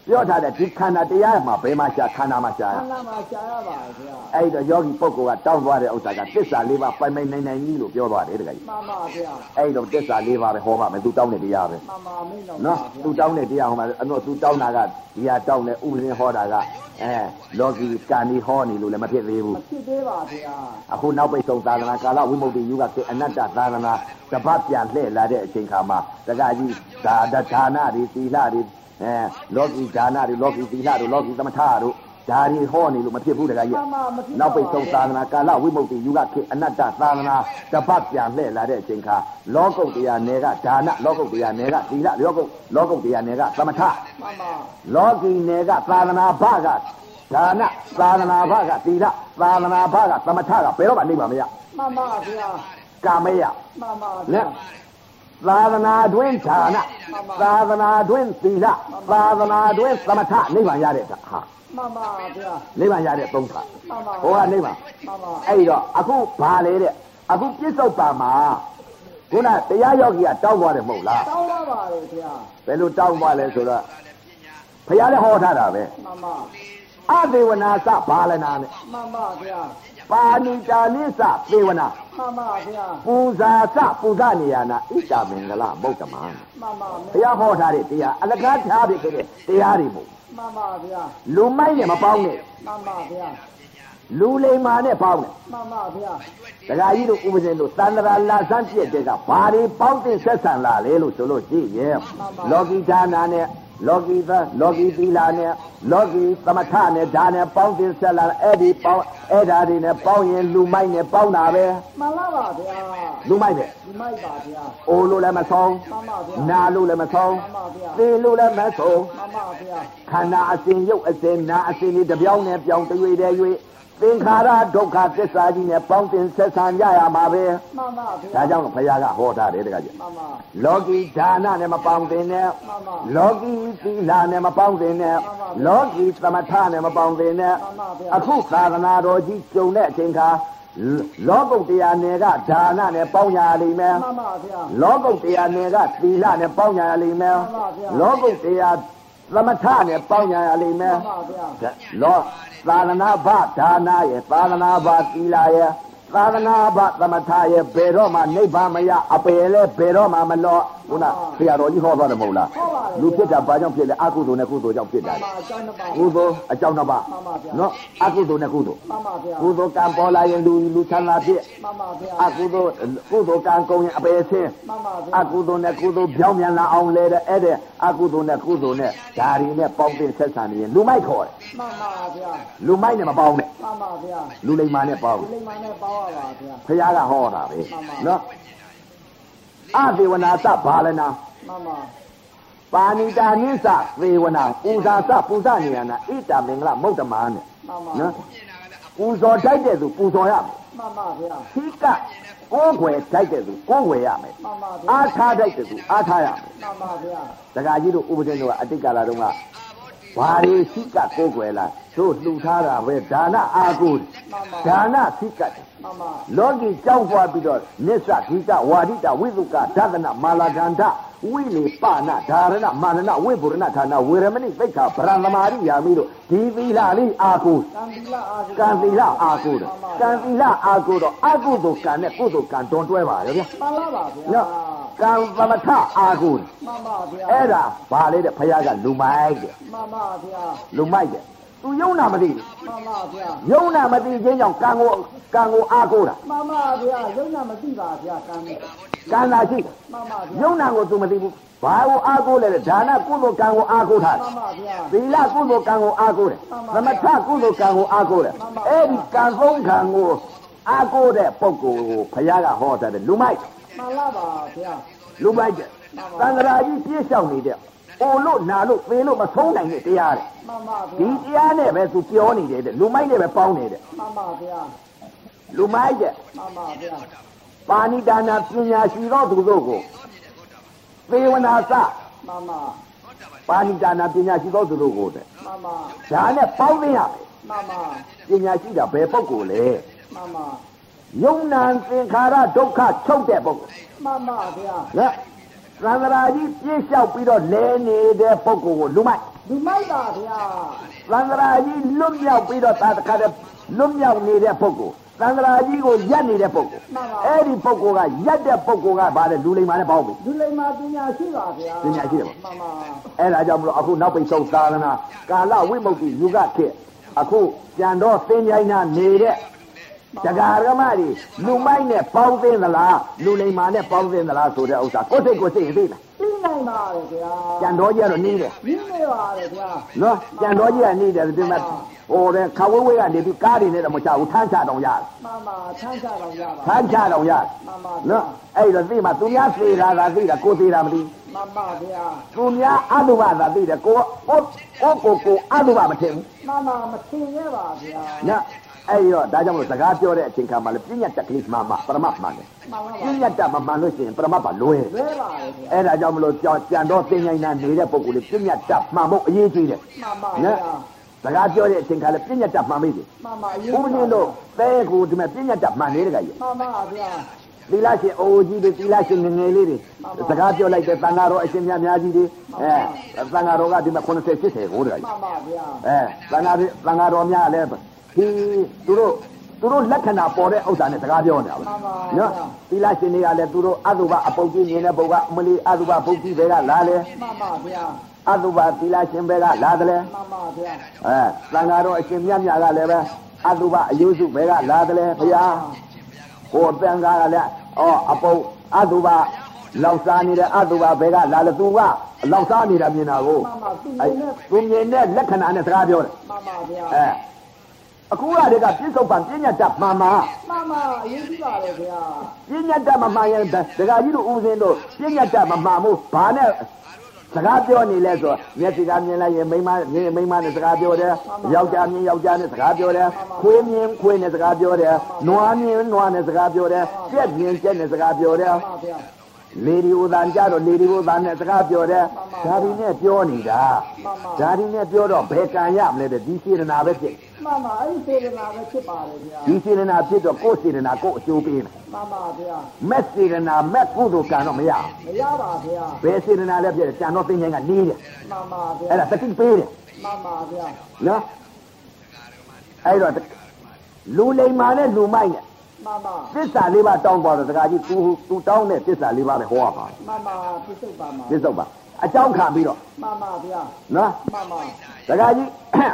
ပြောထားတဲ့ဒီခန္ဓာတရားမှာဘယ်မှာရှာခန္ဓာမှာရှာရခန္ဓာမှာရှာရပါဗျာအဲ့တော့ယောဂီပုဂ္ဂိုလ်ကတောင်းသွားတဲ့ဥစ္စာကသစ္စာလေးပါးပိုင်ပိုင်နိုင်နိုင်ကြီးလို့ပြောသွားတယ်တကယ်ကြီးမှန်ပါဗျာအဲ့တော့သစ္စာလေးပါးပဲဟောပါမယ်သူတောင်းတဲ့တရားပဲမှန်ပါမင်းတော်နော်သူတောင်းတဲ့တရားဟောမှာအဲ့တော့သူတောင်းတာကဒီဟာတောင်းတဲ့ဥပဒေဟောတာကအဲလောကီကံဒီဟောနေလို့လည်းမဖြစ်သေးဘူးမဖြစ်သေးပါဗျာအခုနောက်ပိတ်ဆုံးသာသနာကာလဝိမု ക്തി ယုဂခေအနတ္တသာသနာတပတ်ပြန်လှည့်လာတဲ့အချိန်ခါမှာတကကြီးဒါဒါနတွေသီလတွေအဲလောကီဒါနတွေလောကီသီလတို့လောကီသမထတို့ဒါတွေဟောနေလို့မဖြစ်ဘူးတကကြီးနောက်ပိတ်ဆုံးသာသနာကာလဝိမု ക്തി ယုဂခေအနတ္တသာသနာတပတ်ပြန်လှည့်လာတဲ့အချိန်ခါလောကုတ်တရားနယ်ကဒါနလောကုတ်တရားနယ်ကသီလလောကုတ်လောကုတ်တရားနယ်ကသမထလောကီနယ်ကသာသနာဘကဒါနသာသနာဘကသီလသာသနာဘကသမထကဘယ်တော့မှနေပါမရမှန်ပါဗျာကာမယမှန်ပါဗျာသာသနာတွင်ဒါနသာသနာတွင်သီလသာသနာတွင်သမထနိဗ္ဗာန်ရတဲ့ဟာမှန်ပါဗျာနိဗ္ဗာန်ရတဲ့သုံးခါမှန်ပါဟောကနိဗ္ဗာန်မှန်ပါအဲ့တော့အခုဘာလေတဲ့အခုပြစ္ဆုတ်ပါမှာခုနတရားယောဂီကတောင်းသွားတယ်မဟုတ်လားတောင်းပါပါလေဗျာဘယ်လိုတောင်းသွားလဲဆိုတော့ဘုရားလည်းဟောထားတာပဲမှန်ပါအသေဝနာစဘာလနာနဲ့မှန်ပါဗျာပါဏိတာနိစသေဝနာမှန်ပါဗျာပူဇာစပူဇာနေယနာဣတာမင်္ဂလမௌတ္တမမှန်ပါဘုရားဟောထားတဲ့တရားအလကားထားပြီးခဲ့တဲ့တရားတွေမို့မှန်ပါဗျာလူမိုက်နဲ့မပေါင်းနဲ့မှန်ပါဗျာလူလိမ္မာနဲ့ပေါင်းတယ်မှန်ပါဗျာဒကာကြီးတို့ဥပဒေတို့သန္တရာလာဆန်းပြည့်တဲ့ကဘာတွေပေါင်းတဲ့ဆက်ဆံလာလဲလို့ဆိုလို့ရှိရဲ့လောကီဌာနနဲ့လောကီသလောကီသီလာနဲ့လောကီသမထနဲ့ဒါနဲ့ပေါင်းတင်ဆက်လာအဲ့ဒီပေါင်းအဲ့ဓာတွေနဲ့ပေါင်းရင်လူမိုက်နဲ့ပေါင်းတာပဲမှန်လားပါဗျာလူမိုက်ပဲလူမိုက်ပါဗျာအိုလို့လည်းမဆုံးမှန်ပါဗျာနာလို့လည်းမဆုံးမှန်ပါဗျာသေလို့လည်းမဆုံးမှန်ပါဗျာခန္ဓာအစဉ်ရုပ်အစဉ်နာအစဉ်ဒီတပြောင်းနဲ့ပြောင်းတရွေတဲ့ရွေသင်္ခါရဒုက္ခသစ္စာကြီးနဲ့ပေါင်းတင်ဆက်ဆံကြရမှာပဲမှန်ပါဗျာဒါကြောင့်ဘုရားကဟောထားတယ်တကယ်ကြီးမှန်ပါလောကီဒါနနဲ့မပေါင်းတင်နဲ့မှန်ပါလောကီသီလနဲ့မပေါင်းတင်နဲ့လောကီသမထနဲ့မပေါင်းတင်နဲ့အခုသာသနာတော်ကြီးကျုံတဲ့အချိန်ခါလောကုတ်တရားနယ်ကဒါနနဲ့ပေါင်းရလိမ့်မယ်မှန်ပါဗျာလောကုတ်တရားနယ်ကသီလနဲ့ပေါင်းရလိမ့်မယ်မှန်ပါဗျာလောကုတ်တရားသမထနဲ့ပေါင်းရလိမ့်မယ်မှန်ပါဗျာလောသာသနာဘဒါနရဲ့သာသနာဘသီလရဲ့သာသနာဘသမထရဲ့ဘယ်တော့မှနိဗ္ဗာန်မရအပယ်လဲဘယ်တော့မှမလောခုနဆရာတော်ကြီးဟောသွားတယ်မဟုတ်လားလူဖြစ်တာဘာကြောင့်ဖြစ်လဲအကုသိုလ်နဲ့ကုသိုလ်ကြောင့်ဖြစ်တာကုသိုလ်အကြောင်းနှစ်ပါးနော်အကုသိုလ်နဲ့ကုသိုလ်ကုသိုလ်ကံပေါ်လာရင်လူလူချမ်းသာဖြစ်အကုသိုလ်ကုသိုလ်ကံကုန်ရင်အပယ်ဆင်းအကုသိုလ်နဲ့ကုသိုလ်ပြောင်းပြန်လာအောင်လဲတဲ့အဲ့တဲ့အကုသိုလ်နဲ့ကုသိုလ်နဲ့ဓာရီနဲ့ပေါင်းတင်ဆက်ဆံနေရင်လူမိုက်ခေါ်တယ်မှန်ပါဗျာလူမိုက်နဲ့မပေါင်းနဲ့မှန်ပါဗျာလူလိမ္မာနဲ့ပေါင်းလူလိမ္မာနဲ့ပေါင်းရပါဗျာဘုရားကဟောတာပဲနော်အသေဝနာသဘာလနာမှန်ပါပါဏိတာနိစ္စသေဝနာပူဇာသပူဇာနေယနာဣတာမင်္ဂလမௌတ္တမနဲ့မှန်ပါနော်ပူဇော်တိုက်တဲ့သူပူဇော်ရမယ်မှန်ပါဗျာခိကကိုယ်ွယ်တိုက်တဲ့သူကိုယ်ွယ်ရမယ်မှန်ပါဗျာအားထားတိုက်တဲ့သူအားထားရမယ်မှန်ပါဗျာဒကာကြီးတို့ဥပဒေတို့ကအတိတ်ကာလတုန်းကဘာတွေခိကကိုယ်ွယ်လားတို့လှူထားတာပဲဒါနအာကုဒါနခိကမှန်ပါလောကီကြောင်းပွားပြီးတော့နစ္စခိကဝါဒိတဝိသုကဒသနမာလာကန္ဓဝိလေပနဓာရဏမာနနဝိပုရဏဌာနဝေရမဏိသိက္ခာဗရံသမာရိယာမိတို့ဒီသီလလေးအာကုကံသီလအာကုကံသီလအာကုတော့အကုသိုလ်ကံနဲ့ကုသိုလ်ကံတွန်တွဲပါလေဗျာမှန်ပါပါဗျာနော်ကံသမထအာကုမှန်ပါဗျာအဲ့ဒါဘာလဲတဲ့ဘုရားကလူမိုက်တဲ့မှန်ပါဗျာလူမိုက်တဲ့သူယုံနာမသိဘူးမှန်ပါဗျာယုံနာမသိခြင်းကြောင့်ကံကိုကံကိုအားကိုးတာမှန်ပါဗျာယုံနာမသိပါဗျာကံနဲ့ကံလာရှိမှန်ပါဗျာယုံနာကိုသူမသိဘူးဘာကိုအားကိုးလဲဒါနကုသိုလ်ကံကိုအားကိုးထားတယ်မှန်ပါဗျာသီလကုသိုလ်ကံကိုအားကိုးတယ်သမထကုသိုလ်ကံကိုအားကိုးတယ်အဲ့ဒီကံသုံးကံကိုအားကိုးတဲ့ပုဂ္ဂိုလ်ကိုဘုရားကဟောထားတယ်လူမိုက်မှန်လားပါဗျာလူမိုက်တဲ့သံဃာကြီးပြည့်လျှောက်နေတဲ့အိုလို့နာလို့သေလို့မဆုံးနိုင်တဲ့တရားတဲ့မှန်ပါဗျာဒီတရားနဲ့ပဲသူပြောနေတယ်တဲ့လူမိုက်နဲ့ပဲပေါင်းနေတယ်မှန်ပါဗျာလူမိုက်တဲ့မှန်ပါဗျာပါဏိဒါနာပညာရှိသောသူတို့ကိုသေဝနာစမှန်ပါပါဏိဒါနာပညာရှိသောသူတို့ကိုတဲ့မှန်ပါဒါနဲ့ပေါင်းသိရမယ်မှန်ပါပညာရှိတာဘယ်ပုဂ္ဂိုလ်လဲမှန်ပါယုံနာသင်္ခါရဒုက္ခချုပ်တဲ့ပုဂ္ဂိုလ်မှန်ပါဗျာဟဲ့သံဃာကြီးပြည့်လျှောက်ပြီးတော့လဲနေတဲ့ပုဂ္ဂိုလ်ကိုလူမိုက်လူမိုက်ပါဗျာသံဃာကြီးလွတ်မြောက်ပြီးတော့သာတခါတည်းလွတ်မြောက်နေတဲ့ပုဂ္ဂိုလ်သံဃာကြီးကိုရက်နေတဲ့ပုဂ္ဂိုလ်အဲ့ဒီပုဂ္ဂိုလ်ကရက်တဲ့ပုဂ္ဂိုလ်ကဗါတဲ့လူလိမ္မာနဲ့ပေါင်းပြီလူလိမ္မာပညာရှိပါဗျာပညာရှိတယ်ပေါ့မှန်ပါအဲ့ဒါကြောင့်မလို့အခုနောက်ပိတ်ဆုံးသာသနာကာလဝိမု ക്തി ယူကခေတ်အခုကြံတော့သင်္ချိုင်းနာနေတဲ့တရားဓမ္မတွေလူမိုက်နဲ့ပေါင်းသိသလားလူလိမ္မာနဲ့ပေါင်းသိသလားဆိုတဲ့ဥစ္စာကိုယ်စိတ်ကိုယ်စိတ်သိလားသိနိုင်ပါရဲ့ဗျာကြံတော်ကြီးကတော့နေတယ်နေနေပါရဲ့ဗျာနော်ကြံတော်ကြီးကနေတယ်ဒီမှာဟိုတဲ့ခဝဲဝဲကနေပြီးကားတွေနဲ့တော့မချဘူးထမ်းချတော့ရတယ်မှန်ပါထမ်းချတော့ရပါထမ်းချတော့ရတယ်မှန်ပါနော်အဲ့တော့သိမှသူများသေးတာသာသိတာကိုသေးတာမသိမှန်ပါဗျာသူများအတုပသာသိတယ်ကိုကိုကိုကိုကိုအတုပမထင်ဘူးမှန်ပါမထင်ရပါဗျာနော်အဲ့တော့ဒါကြောင့်မလို့စကားပြောတဲ့အချိန်ခါမှာလည်းပြညတ်တက်ကလေးမှမှပရမတ်မှန်တယ်ပြညတ်တက်မမှန်လို့ရှိရင်ပရမတ်ပါလွဲလွဲပါရဲ့ဗျာအဲ့ဒါကြောင့်မလို့ကြံတော့သင်္ချိုင်းနာနေတဲ့ပုဂ္ဂိုလ်လေးပြညတ်တက်မှန်ဖို့အရေးကြီးတယ်မှန်ပါဗျာစကားပြောတဲ့အချိန်ခါလည်းပြညတ်တက်မှန်ပြီမှန်ပါဘုရားတို့သဲကိုဒီမဲ့ပြညတ်တက်မှန်နေတဲ့ကကြီးမှန်ပါဗျာသီလရှင်အိုကြီးတွေသီလရှင်ငငယ်လေးတွေစကားပြောလိုက်တဲ့သံဃာတော်အရှင်မြတ်များကြီးတွေအဲသံဃာတော်ကဒီမှာ80 80ကိုတည်းမှန်ပါဗျာအဲသံဃာတွေသံဃာတော်များလည်းဒီသူတို့သူတို့လက္ခဏာပေါ်တဲ့ဥစ္စာနဲ့စကားပြောနေတာပဲနော်သီလရှင်တွေကလည်းသူတို့အတုပအပုတ်ကြီးမြင်တဲ့ပုဂ္ဂိုလ်အမလီအတုပပုတ်ကြီးတွေကလာလေမှန်ပါဗျာအတုပသီလရှင်တွေကလာတယ်လေမှန်ပါဗျာအဲသံဃာတော်အရှင်မြတ်များကလည်းပဲအတုပအယုစုတွေကလာတယ်လေဘုရားဟိုသံဃာကလည်းအော်အပုတ်အတုပလောက်စားနေတဲ့အတုပဘက်ကလာလေသူကလောက်စားနေတာမြင်တာကိုမှန်ပါသူမြင်တဲ့လက္ခဏာနဲ့စကားပြောတယ်မှန်ပါဗျာအဲအခုကတည်းကပြစ္ဆုတ်ပံပြညတ်တမှန်ပါမှန်ပါအရေးကြီးပါလေဗျာပြညတ်တမမှန်ရင်ဒကာကြီးတို့ဦးစင်းတို့ပြညတ်တမမှန်ဘူးဘာနဲ့စကားပြောနေလဲဆိုမျက်စိကမြင်လိုက်ရင်မိန်းမမြင်မိန်းမနဲ့စကားပြောတယ်ယောက်ျားမြင်ယောက်ျားနဲ့စကားပြောတယ်ခွေးမြင်ခွေးနဲ့စကားပြောတယ်နွားမြင်နွားနဲ့စကားပြောတယ်ကြက်မြင်ကြက်နဲ့စကားပြောတယ်လေဒီဥဒန်ကြတော့လေဒီဥဒန်နဲ့စကားပြောတယ်ဒါဒီနဲ့ပြောနေတာဒါဒီနဲ့ပြောတော့ဘယ်ကံရမလဲတဲ့ဒီစေတနာပဲဖြစ်မှန်ပါအဲ့ဒီစေတနာပဲဖြစ်ပါလေဗျာဒီစေတနာဖြစ်တော့ကိုယ်စေတနာကိုယ်အကျိုးပေးမယ်မှန်ပါဗျာမက်စေတနာမက်ကုသိုလ်ကံတော့မရဘူးမရပါဗျာဘယ်စေတနာလဲပြည့်တယ်ကြံတော့သင်္ချိုင်းကနေတယ်မှန်ပါဗျာအဲ့ဒါတတိပေးတယ်မှန်ပါဗျာနော်အဲ့တော့လူလိမ္မာနဲ့လူမိုက်နဲ့မှန်ပါသစ္စာလေးပါးတောင်းပါတော့တခါကြီးသူသူတောင်းတဲ့သစ္စာလေးပါးပဲဟောရပါမှန်ပါပြစ္ဆုတ်ပါမှာပြစ္ဆုတ်ပါအကြောင်းခံပြီးတော့မှန်ပါဗျာနော်မှန်ပါတခါကြီး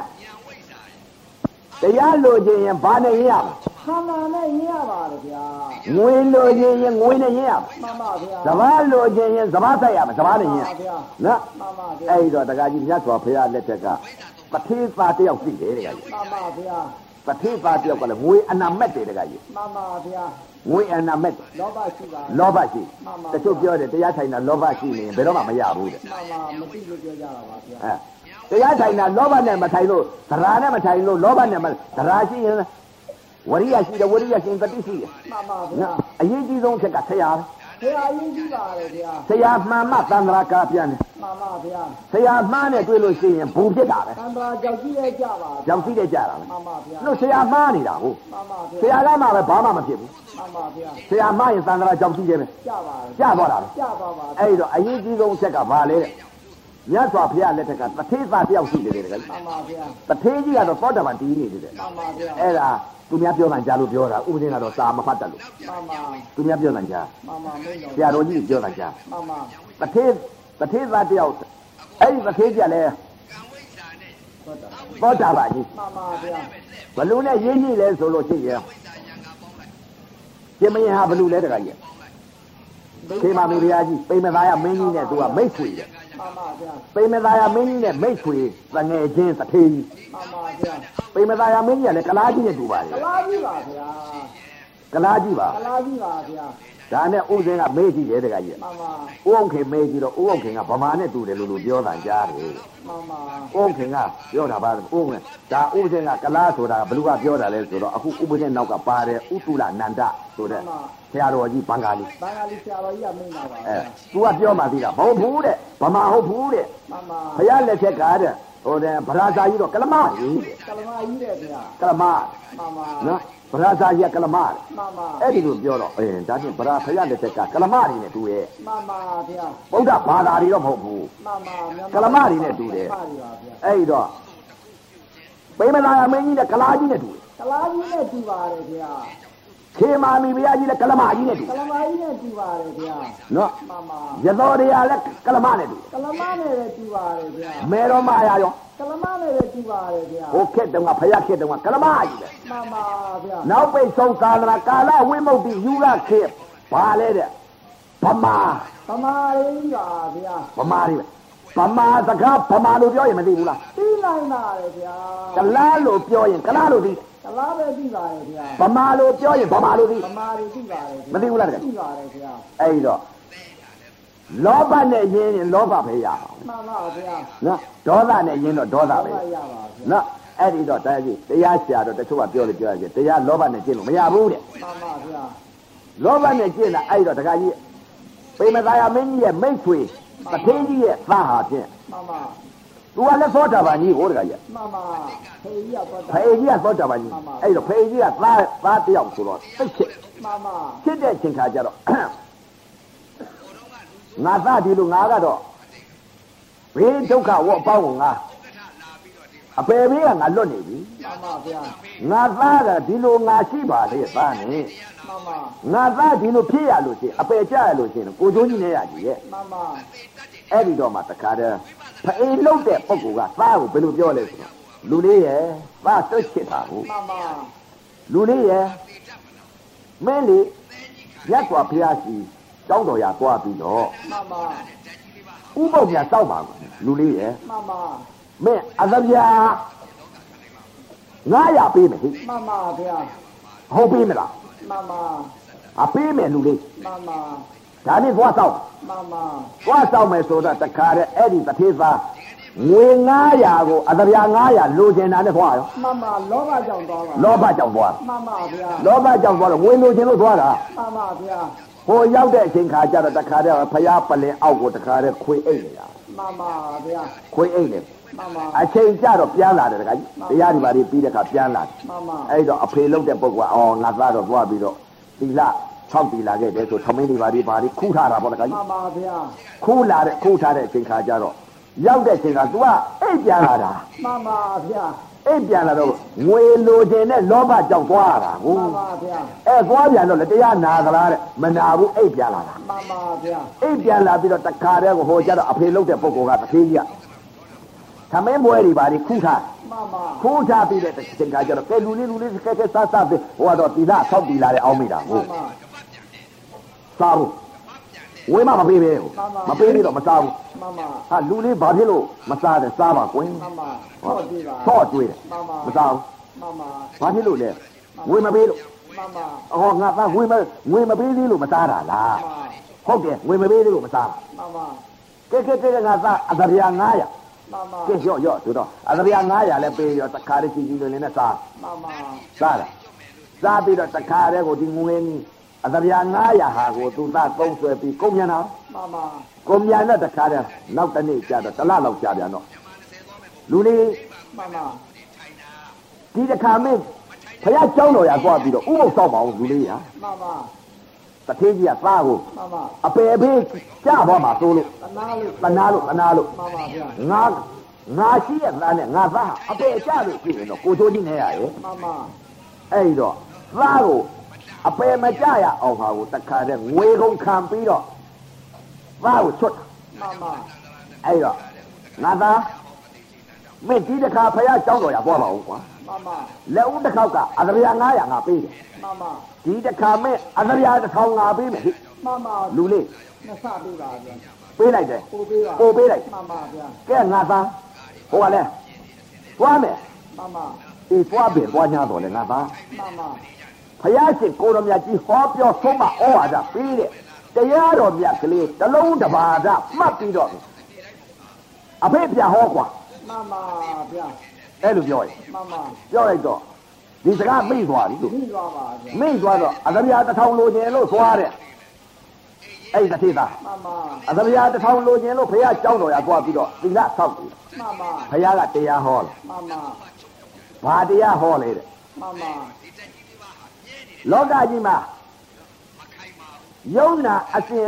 တရားလိုချင်ရင်ဘာနဲ့ရရမလဲခန္ဓာနဲ့ရရပါလေဗျာငွေလိုချင်ရင်ငွေနဲ့ရရမှာမှန်ပါဗျာစဘာလိုချင်ရင်စဘာဆက်ရမှာစဘာနဲ့ရရနော်မှန်ပါဗျာအဲ့တော့တခါကြီးမြတ်စွာဘုရားလက်ထက်ကပထေသာတယောက်ရှိတယ်တခါကြီးမှန်ပါဗျာပထေသာတယောက်ကလည်းငွေအနာမက်တယ်တခါကြီးမှန်ပါဗျာငွေအနာမက်လောဘရှိပါလောဘရှိတချို့ပြောတယ်တရားထိုင်တာလောဘရှိနေရင်ဘယ်တော့မှမရဘူးတဲ့မှန်ပါမသိလို့ပြောကြတာပါဗျာအဲတရားထိုင်တာလောဘနဲ့မထိုင်လို့သရာနဲ့မထိုင်လို့လောဘနဲ့မသရာရှိရင်ဝရိယရှိတယ်ဝရိယရှင်တတိရှိတယ်မှန်ပါဗျာအရေးကြီးဆုံးချက်ကဆရာဆရာအရေးကြီးပါလေဗျာဆရာမှန်မှသံဃာကားပြန်တယ်မှန်ပါဗျာဆရာမှန်းနဲ့တွေ့လို့ရှိရင်ဘူးဖြစ်တာပဲသံဃာကြောက်ကြည့်ရကြပါကြောက်ကြည့်ရကြတာပဲမှန်ပါဗျာလို့ဆရာမှားနေတာဟုတ်မှန်ပါဗျာဆရာကမှပဲဘာမှမဖြစ်ဘူးမှန်ပါဗျာဆရာမှားရင်သံဃာကြောက်ကြည့်တယ်ပဲကြပါကြသွားတာပဲကြပါပါအဲ့တော့အရေးကြီးဆုံးချက်ကဘာလဲတဲ့မြတ်စွာဘုရားလက်ထက်ကတထေသာတယောက်ရှိတယ်တဲ့မှန်ပါဗျာတထေကြီးကတော့သောတာပန်တည်နေတယ်တဲ့မှန်ပါဗျာအဲ့ဒါသူများပြောတာကြားလို့ပြောတာဥပဒေကတော့စာမဖတ်တတ်လို့မှန်ပါသူများပြောတာကြားမှန်ပါမင်းတော်ဆရာတော်ကြီးပြောတာကြားမှန်ပါတထေတထေသာတယောက်အဲ့ဒီတထေကြီးကလည်းသောတာပန်ကြီးမှန်ပါဗျာဘလူနဲ့ရင်းနှီးလဲဆိုလို့ရှိရင်ရှင်မင်းဟာဘလူလဲတခါကြီးခေမာမေဘုရားကြီးပိမသားရမင်းကြီးနဲ့သူကမိတ်ဆွေတယ်မှန်ပါဗျာပိမသားရမင်းကြီးနဲ့မိတ်ဆွေသငယ်ချင်းတထေကြီးမှန်ပါဗျာပိမသားရမင်းကြီးကလည်းကလားကြီးနဲ့တူပါတယ်ကလားကြီးပါဗျာကလားကြီးပါကလားကြီးပါဗျာဒါနဲ့ဥစဉ်ကမေးကြည့်တယ်တခါကြီးမှန်ပါဥအောင်ခင်မေးကြည့်တော့ဥအောင်ခင်ကဗမာနဲ့တူတယ်လို့လို့ပြောတာကြားတယ်မှန်ပါဥအောင်ခင်ကပြောတာပါဥအောင်ဒါဥစဉ်ကကလားဆိုတာဘလူကပြောတာလဲဆိုတော့အခုဥပဒေနောက်ကပါတယ်ဥတုလနန္ဒဆိုတဲ့ဆရာတော်ကြီးဘင်္ဂါလီဘင်္ဂါလီဆရာတော်ကြီးကမင်းပါပါအဲသူကပြောမှသိတာမဟုတ်ဘူးတဲ့ဗမာဟုတ်ဘူးတဲ့မှန်ပါဘုရားလက်ထက်ကတဲ့ဟိုတဲ့ဗရာဇာကြီးတော့ကလမကြီးကလမကြီးတဲ့ဗျာကလမမှန်ပါနော်ဗရာဇာကြီးကကလမတဲ့မှန်ပါအဲ့ဒီလိုပြောတော့အဲဒါဖြင့်ဗရာဖယားလက်ထက်ကကလမတွေနဲ့တူရဲ့မှန်ပါဗျာဗုဒ္ဓဘာသာတွေတော့မဟုတ်ဘူးမှန်ပါကလမတွေနဲ့တူတယ်အဲ့ဒီတော့ပိမလာယမင်းကြီးနဲ့ကလာကြီးနဲ့တူတယ်ကလာကြီးနဲ့တူပါတယ်ဗျာခေမာမီဘုရားကြီးနဲ့ကလမကြီးနဲ့တူကလမကြီးနဲ့တူပါတယ်ဗျာနော်မှန်ပါရတော်တရားလည်းကလမနဲ့တူကလမနဲ့လည်းတူပါတယ်ဗျာမေတော်မအရာရောကလမနဲ့လည်းတူပါတယ်ဗျာဟိုခက်တုန်းကဖယားခက်တုန်းကကလမကြီးပဲမှန်ပါဗျာနောက်ပိတ်ဆုံးသာသနာကာလဝိမု ക്തി ယူရခေဘာလဲတဲ့ဗမာဗမာလေးပါဗျာဗမာလေးဗမာစကားဗမာလို့ပြောရင်မသိဘူးလားသိနိုင်ပါတယ်ဗျာကလားလို့ပြောရင်ကလားလို့သိကလားပဲသိပါတယ်ဗျာဗမာလို့ပြောရင်ဗမာလို့သိဗမာလို့သိပါတယ်မသိဘူးလားတကယ်သိပါတယ်ဗျာအဲ့တော့လောဘနဲ့ရင်းရင်လောဘပဲရပါမှန်ပါဗျာနော်ဒေါသနဲ့ရင်းတော့ဒေါသပဲရပါဗျာနော်အဲ့ဒီတော့တရားကြီးတရားဆရာတော့တချို့ကပြောလို့ပြောရတယ်တရားလောဘနဲ့ကျင့်လို့မရဘူးတဲ့မှန်ပါဗျာလောဘနဲ့ကျင့်တာအဲ့တော့တခါကြီးပိမသာယမင်းကြီးရဲ့မိတ်ဆွေတထင်းကြီးရဲ့သားဟာဖြင့်မှန်ပါသူကလည်းသောတာပန်ကြီးဟိုတခါကြီးမှန်ပါဖေကြီးကသောတာဖေကြီးကသောတာပန်ကြီးအဲ့တော့ဖေကြီးကသားသားတယောက်ဆိုတော့သိချစ်မှန်ပါချစ်တဲ့အချိန်ခါကျတော့ငါသားဒီလိုငါကတော့ဘေးဒုက္ခဝတ်ပေါင်းကိုငါအပေဘေးကငါလွတ်နေပြီမှန်ပါဗျာငါသားကဒီလိုငါရှိပါလေသားနေမှန်ပါငါသားဒီလိုဖြစ်ရလို့ရှိရင်အပေကြရလို့ရှိရင်ကိုကျိုးကြီးနေရကြီးရဲ့မှန်ပါအဲ့ဒီတော့မှတခါတည်းဖေးလုံးတဲ့ပုဂ္ဂိုလ်ကသားကိုဘယ်လိုပြောလဲဆိုတော့လူလေးရဲ့သားတွတ်ချစ်တာကိုမှန်ပါလူလေးရဲ့မင်းလေးရက်ကွာဖျားစီတောင်းတော်ရသွားပြီးတော့မှန်ပါဥပုပ်များတောက်ပါလူလေးရဲ့မှန်ပါမင်းအသဗျာငါးရာပေးမယ်ဟိမှန်ပါဗျာဟုတ်ပေးမလားမှန်ပါအပေးမယ်လူလေးမှန်ပါဒါနဲ့သွားတောက်မှန်ပါသွားတောက်မယ်ဆိုတော့တခါတည်းအဲ့ဒီတထေးသားငွေငါးရာကိုအသဗျာငါးရာလိုချင်တာနဲ့သွားရောမှန်ပါလောဘကြောင့်သွားပါလောဘကြောင့်သွားမှန်ပါဗျာလောဘကြောင့်သွားတော့ငွေလိုချင်လို့သွားတာမှန်ပါဗျာဟိုရောက်တဲ့အချိန်ခါကျတော့တခါတည်းဖျားပလင်အောက်ကိုတခါတည်းခွေအိတ်နေတာမှန်ပါဗျာခွေအိတ်နေမှန်ပါအချိန်ကျတော့ပြန်လာတယ်တခါကြီးတရားဒီပါလေးပြီးတဲ့ခါပြန်လာတယ်မှန်ပါအဲ့တော့အဖေလုံးတဲ့ပုဂ္ဂိုလ်ကအော်ငါသားတော့သွားပြီးတော့သီလ၆တီလာခဲ့တယ်ဆိုသမင်းဒီပါလေးပါလေးခူးထားတာပေါ့တခါကြီးမှန်ပါဗျာခူးလာတဲ့ခူးထားတဲ့အချိန်ခါကျတော့ရောက်တဲ့အချိန်က तू ကအိတ်ပြန်လာတာမှန်ပါဗျာအိတ်ပြန်လာတော့ငွေလိုချင်တဲ့လောဘကြောင့်သွားတာဟုတ်မှန်ပါဗျာအဲသွားပြန်တော့တရားနာသလားတဲ့မနာဘူးအိတ်ပြန်လာတာမှန်ပါဗျာအိတ်ပြန်လာပြီးတော့တခါတည်းကိုဟိုကျတော့အဖေလုံးတဲ့ပုဂ္ဂိုလ်ကတထေးကြီးကသမင်းပွဲတွေပါလေခူးထားမှန်ပါခူးထားပြီးတဲ့အချိန်ကကျတော့ကဲလူလေးလူလေးကဲကဲစားစားပြီးဟိုကတော့တီလာဆောက်တီလာတဲ့အောင်းမိတာဟုတ်စားဘူးဝေးမမပေးပဲမပေးပြီးတော့မစားဘူးမှန်ပါဟာလူလေးဘာဖြစ်လို့မစားတယ်စားပါကွင်းမှန်ပါဆော့တွေးပါဆော့တွေးတယ်မစားဘူးမှန်ပါဘာဖြစ်လို့လဲဝေးမပေးလို့မှန်ပါအော်ငါသားဝေးမဝေးမပေးသေးလို့မစားတာလားဟုတ်တယ်ဝေးမပေးသေးလို့မစားမှန်ပါကဲကဲကဲငါသားအသဗျာငါးရာမှန်ပါကဲရော့ရော့ဆိုတော့အသဗျာငါးရာလည်းပေးရောတခါတည်းကြီးကြီးလေးနဲ့စားမှန်ပါစားလားစားပြီးတော့တခါတည်းကိုဒီငွေကြီးအသဗျာငါးရာဟာကိုသူသားသုံးဆွဲပြီးကုန်ပြန်တော့မှန်ပါကုန်ပြန်တဲ့တခါတည်းနောက်တစ်နေ့ကြာတော့တစ်လလောက်ကြာပြန်တော့လူလေးမှန်ပါဒီတခါမင်းဖယားเจ้าတော်ရသွားပြီးတော့ဥပုပ်ဆောက်ပါအောင်လူလေးဟာမှန်ပါတထေးကြီးကသားကိုမှန်ပါအပေအဖေးကြသွားမှာသို့လို့တနာလို့တနာလို့တနာလို့မှန်ပါဗျာငါငါရှိရသားနဲ့ငါသားအပေအကြလို့ဖြစ်ရင်တော့ကိုချိုးကြီးနေရရဲ့မှန်ပါအဲ့တော့သားကိုအပေမကြရအောင်ဟာကိုတခါတည်းငွေကုန်ခံပြီးတော့သားကိုချွတ်မှန်ပါအဲ့တော့ငါသားမင်းဒီတခါဖယားเจ้าတော်ရသွားပါဦးကွာမှန်ပါလက်ဦးတစ်ခေါက်ကအသဗျာငါးရာငါပေးတယ်မှန်ပါဒီတခါမင်းအသဗျာတစ်ထောင်ငါပေးမယ်ဟိမှန်ပါလူလေးမစပေးပါဗျာပေးလိုက်တယ်ပို့ပေးပါပို့ပေးလိုက်မှန်ပါဗျာကဲငါသားဟိုကလည်းသွားမယ်မှန်ပါအေးသွားပြီသွား냐တော့လေငါသားမှန်ပါဖယားရှင်ကိုတော်မြတ်ကြီးဟောပြောဆုံးမဩဝါဒပေးတဲ့တရားတော်မြတ်ကလေးတစ်လုံးတစ်ပါးသာမှတ်ပြီးတော့အဖေပြဟောကွာမှန်ပါဗျာအဲ့လိုပြောရင်မှန်ပါပြောလိုက်တော့ဒီစကားမိသွားပြီလို့မိသွားပါဗျာမိသွားတော့အသဗျာတစ်ထောင်လိုချင်လို့သွားတဲ့အဲ့ဒီတစ်သေးသားမှန်ပါအသဗျာတစ်ထောင်လိုချင်လို့ဖယားเจ้าတော်ရသွားပြီးတော့သီလဆောက်တယ်မှန်ပါဖယားကတရားဟောတယ်မှန်ပါဘာတရားဟောလဲတဲ့မှန်ပါလောကကြီးမှာယုံနာအစဉ်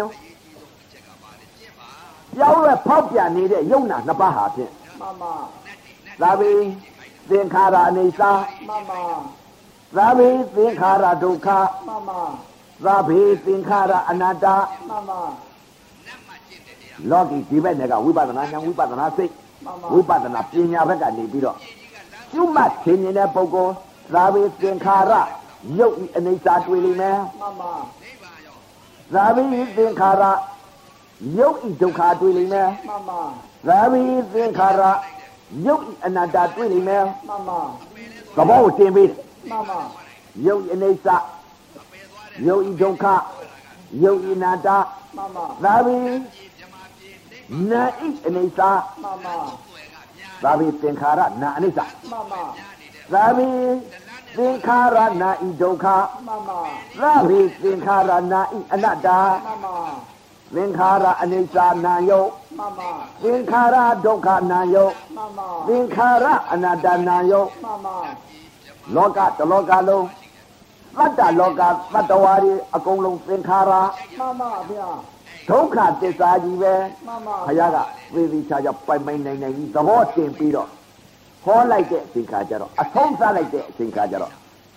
ပြောင်းလဲဖောက်ပြန်နေတဲ့ယုံနာနှစ်ပါးဟာဖြင့်မှန်ပါသာဘိသင်္ခါရအနေစာမှန်ပါသာဘိသင်္ခါရဒုက္ခမှန်ပါသာဘိသင်္ခါရအနတ္တမှန်ပါလောကီဒီဘက်နဲ့ကဝိပဿနာဉာဏ်ဝိပဿနာစိတ်ဝိပဿနာပညာဘက်ကနေပြီးတော့ကျွတ်မှတ်ခြင်းနေတဲ့ပုဂ္ဂိုလ်သာဘိသင်္ခါရယုတ်ဤအနေစာတွေ့လိမ့်မယ်မှန်ပါသာဘိသင်္ခါရယုတ်ဤဒုက္ခတွေ့လိမ့်မယ်မှန်ပါသာဘိသင်္ခါရယုတ်ဤအနတ္တတွေ့လိမ့်မယ်မှန်ပါသဘောကိုတင်ပြီးမှန်ပါယုတ်ဤအနေစာယုတ်ဤဒုက္ခယုတ်ဤအနတ္တမှန်ပါသာဘိနာဣအနေစာမှန်ပါသာဘိသင်္ခါရနာအနိစ္စမှန်ပါသာဘိသင်္ခါရနာဣဒုက္ခမှန်ပါသာဘိသင်္ခါရနာဣအနတ္တမှန်ပါသင်္ခါရအနိစ္စနာယုတ်မှန်ပါသင်္ခါရဒုက္ခနာယုတ်မှန်ပါသင်္ခါရအနတ္တနာယုတ်မှန်ပါလောကတလောကလုံးသတ္တလောကသတ္တဝါတွေအကုန်လုံးသင်္ခါရမှန်ပါဗျာဒုက္ခသစ္စာကြီးပဲမှန်ပါဘုရားကသေသေးချာချာပိုင်ပိုင်နိုင်နိုင်ကြီးသဘောတင်ပြီးတော့ဟောလိုက်တဲ့အချိန်ခါကျတော့အဆုံးသတ်လိုက်တဲ့အချိန်ခါကျတော့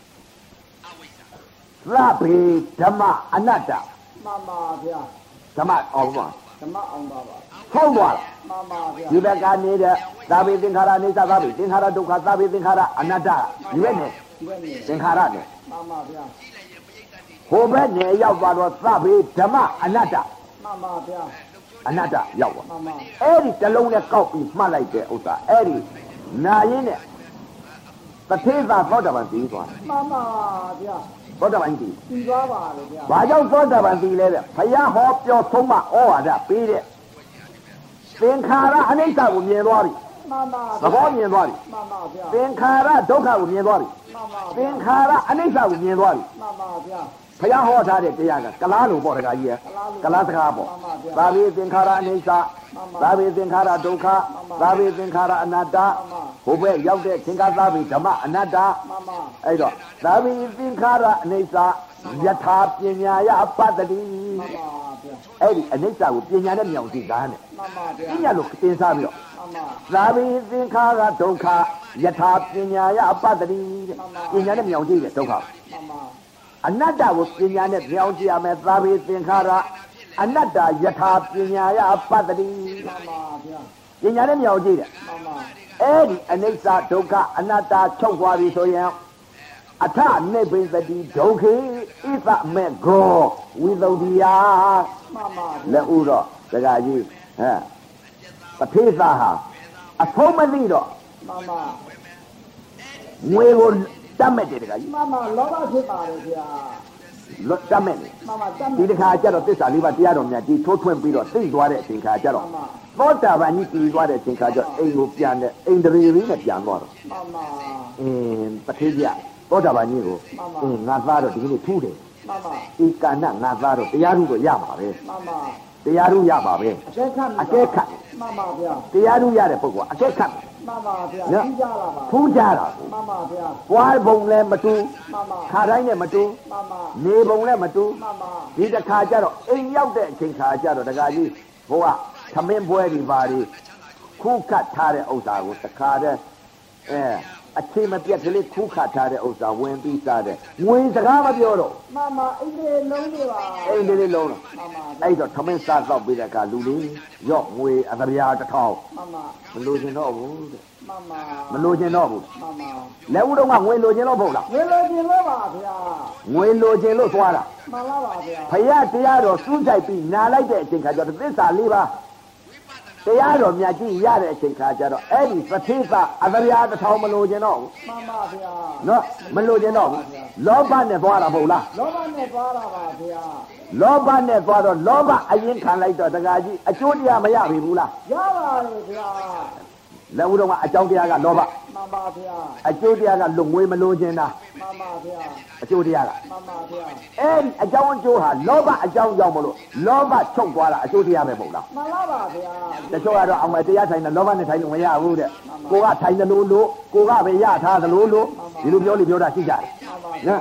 သဗ္ဗေဓမ္မအနတ္တမှန်ပါဗျာဓမ္မအောင်ပါဓမ္မအောင်ပါပါဆုံးသွားလားမှန်ပါဗျာဒီဘက်ကနေတဲ့သဗ္ဗေသင်္ခါရအိဋ္ဌသဗ္ဗေသင်္ခါရဒုက္ခသဗ္ဗေသင်္ခါရအနတ္တဒီဘက်နဲ့သင်္ခါရနဲ့မှန်ပါဗျာဟိုဘက်နဲ့ရောက်သွားတော့သဗ္ဗေဓမ္မအနတ္တမှန်ပါဗျာအနတ္တရောက်သွားအဲ့ဒီတလုံးနဲ့ကောက်ပြီးမှတ်လိုက်တဲ့ဥစ္စာအဲ့ဒီနာရင်းနဲ့တထေသာသောတာပန်သိသွားတယ်မှန်ပါဗျာသောတာပန်သိသိသွားပါလေဗျာဘာကြောင့်သောတာပန်သိလဲတဲ့ဘုရားဟောပြောဆုံးမဩဝါဒပေးတဲ့သင်္ခါရအနိစ္စကိုမြင်သွားပြီမှန်ပါသဘောမြင်သွားပြီမှန်ပါဗျာသင်္ခါရဒုက္ခကိုမြင်သွားပြီမှန်ပါသင်္ခါရအနိစ္စကိုမြင်သွားပြီမှန်ပါဗျာဘုရားဟောထားတဲ့တရားကကလားလို့ပေါ့တခါကြီးရကလားစကားပေါ့သာဝေသင်္ခါရအနိစ္စသာဝေသင်္ခါရဒုက္ခသာဝေသင်္ခါရအနတ္တဟိုဘက်ရောက်တဲ့သင်္ခါရသာဝေဓမ္မအနတ္တအဲ့တော့သာဝေသင်္ခါရအနိစ္စယထာပညာယပတ္တိအဲ့ဒီအနိစ္စကိုပညာနဲ့မြောင်ကြည့်တာနဲ့ပညာလို့သင်စားပြီးတော့သာဝေသင်္ခါရဒုက္ခယထာပညာယပတ္တိပညာနဲ့မြောင်ကြည့်တဲ့ဒုက္ခအနတ္တကိုပညာနဲ့ပြောင်းကြည့်ရမယ်သာဝေသင်္ခါရအနတ္တယထာပညာယပတ္တိမှန်ပါဗျာပညာနဲ့မြောင်ကြည့်တယ်မှန်ပါအဲ့ဒီအနိစ္စဒုက္ခအနတ္တချုပ်သွားပြီဆိုရင်အထနိဗ္ဗိသတိဒုက္ခေဣသမေကောဝိသုဒ္ဓိယမှန်ပါလက်ဥတော့ဒကာကြီးဟဲ့ပထေသာဟာအဆုံးမသိတော့မှန်ပါငွေကိုတတ်မဲ့တယ်တခါကြီးမှန်ပါလောဘဖြစ်ပါလေဗျာလွတ်တတ်မဲ့တယ်မှန်ပါတတ်မဲ့ဒီတခါကျတော့သစ္စာလေးပါးတရားတော်မြတ်ကြီးထိုးထွင်းပြီးတော့သိသွားတဲ့အချိန်ခါကျတော့သောတာပန်ကြီးပြီးသွားတဲ့အချိန်ခါကျတော့အိမ်ကိုပြန်တဲ့အိန္ဒြေလေးနဲ့ပြန်သွားတော့မှန်ပါအင်းပထေကြီးသောတာပန်ကြီးကိုအင်းငါသားတော့ဒီနေ့ထူးတယ်မှန်ပါဤကဏ္ဍငါသားတော့တရားထုတော့ရမှာပဲမှန်ပါတရားထုရပါပဲအကဲခတ်အကဲခတ်မှန်ပါဗျာတရားထုရတဲ့ပုဂ္ဂိုလ်အကဲခတ်မှန်ပါဗျာထူးကြလာပါထူးကြတာမှန်ပါဗျာဘွားဘုံလည်းမတူမှန်ပါခါတိုင်းနဲ့မတူမှန်ပါနေဘုံလည်းမတူမှန်ပါဒီတစ်ခါကျတော့အိမ်ရောက်တဲ့အချိန်ခါကျတော့တခါကြီးဘိုးကသမင်းပွဲတွေပါတွေခုခတ်ထားတဲ့ဥစ္စာကိုတခါတည်းအဲအချိန်မပြတ်ကလေးခုခတ်ထားတဲ့ဥစ္စာဝင်ပြီးစားတဲ့ငွေစကားမပြောတော့မှန်ပါအိမ်လေးလုံးတွေပါအိမ်လေးလုံးတော့မှန်ပါအဲ့တော့သမင်းစားတော့ပြီးတဲ့အခါလူလေးရော့ငွေအသပြားတစ်ထောင်မှန်ပါမလိုချင်တော့ဘူးတဲ့မှန်ပါမလိုချင်တော့ဘူးမှန်ပါလက်ဦးတော့ကငွေလိုချင်တော့မဟုတ်လားငွေလိုချင်လို့ပါဗျာငွေလိုချင်လို့သွားတာမှန်လားပါဗျာဖယားတရားတော်စူးစိုက်ပြီးနာလိုက်တဲ့အချိန်ခါကျတော့သစ္စာလေးပါတရားတော်မြတ်ကြီးရတဲ့အချိန်ခါကျတော့အဲ့ဒီသတိသာအသရာတစ်ထောင်မလိုချင်တော့ဘူးမှန်ပါဗျာနော်မလိုချင်တော့ဘူးလောဘနဲ့သွားတာမဟုတ်လားလောဘနဲ့သွားတာပါဗျာလောဘနဲ့သွားတော့လောဘအရင်ခံလိုက်တော့တကားကြီးအကျိုးတရားမရပြီဘူးလားရပါလေဗျာလက်ဦးတော်ကအကြောင်းတရားကလောဘမှန်ပါဗျာအကျိုးတရားကလုံငွေမလိုချင်တာမှန်ပါဗျာအကျိုးတရားကမှန်ပါဗျာအဲ့ဒီအကြောင်းအကျိုးဟာလောဘအကြောင်းကြောင့်မလို့လောဘချုပ်သွားတာအကျိုးတရားပဲမဟုတ်လားမှန်ပါပါဗျာတချို့ကတော့အောင်မတရားထိုင်တယ်လောဘနဲ့ထိုင်လို့မရဘူးတဲ့ကိုကထိုင်တယ်လို့လို့ကိုကပဲရထားသလိုလို့ဒီလိုပြောလို့ပြောတာရှိကြတယ်နော်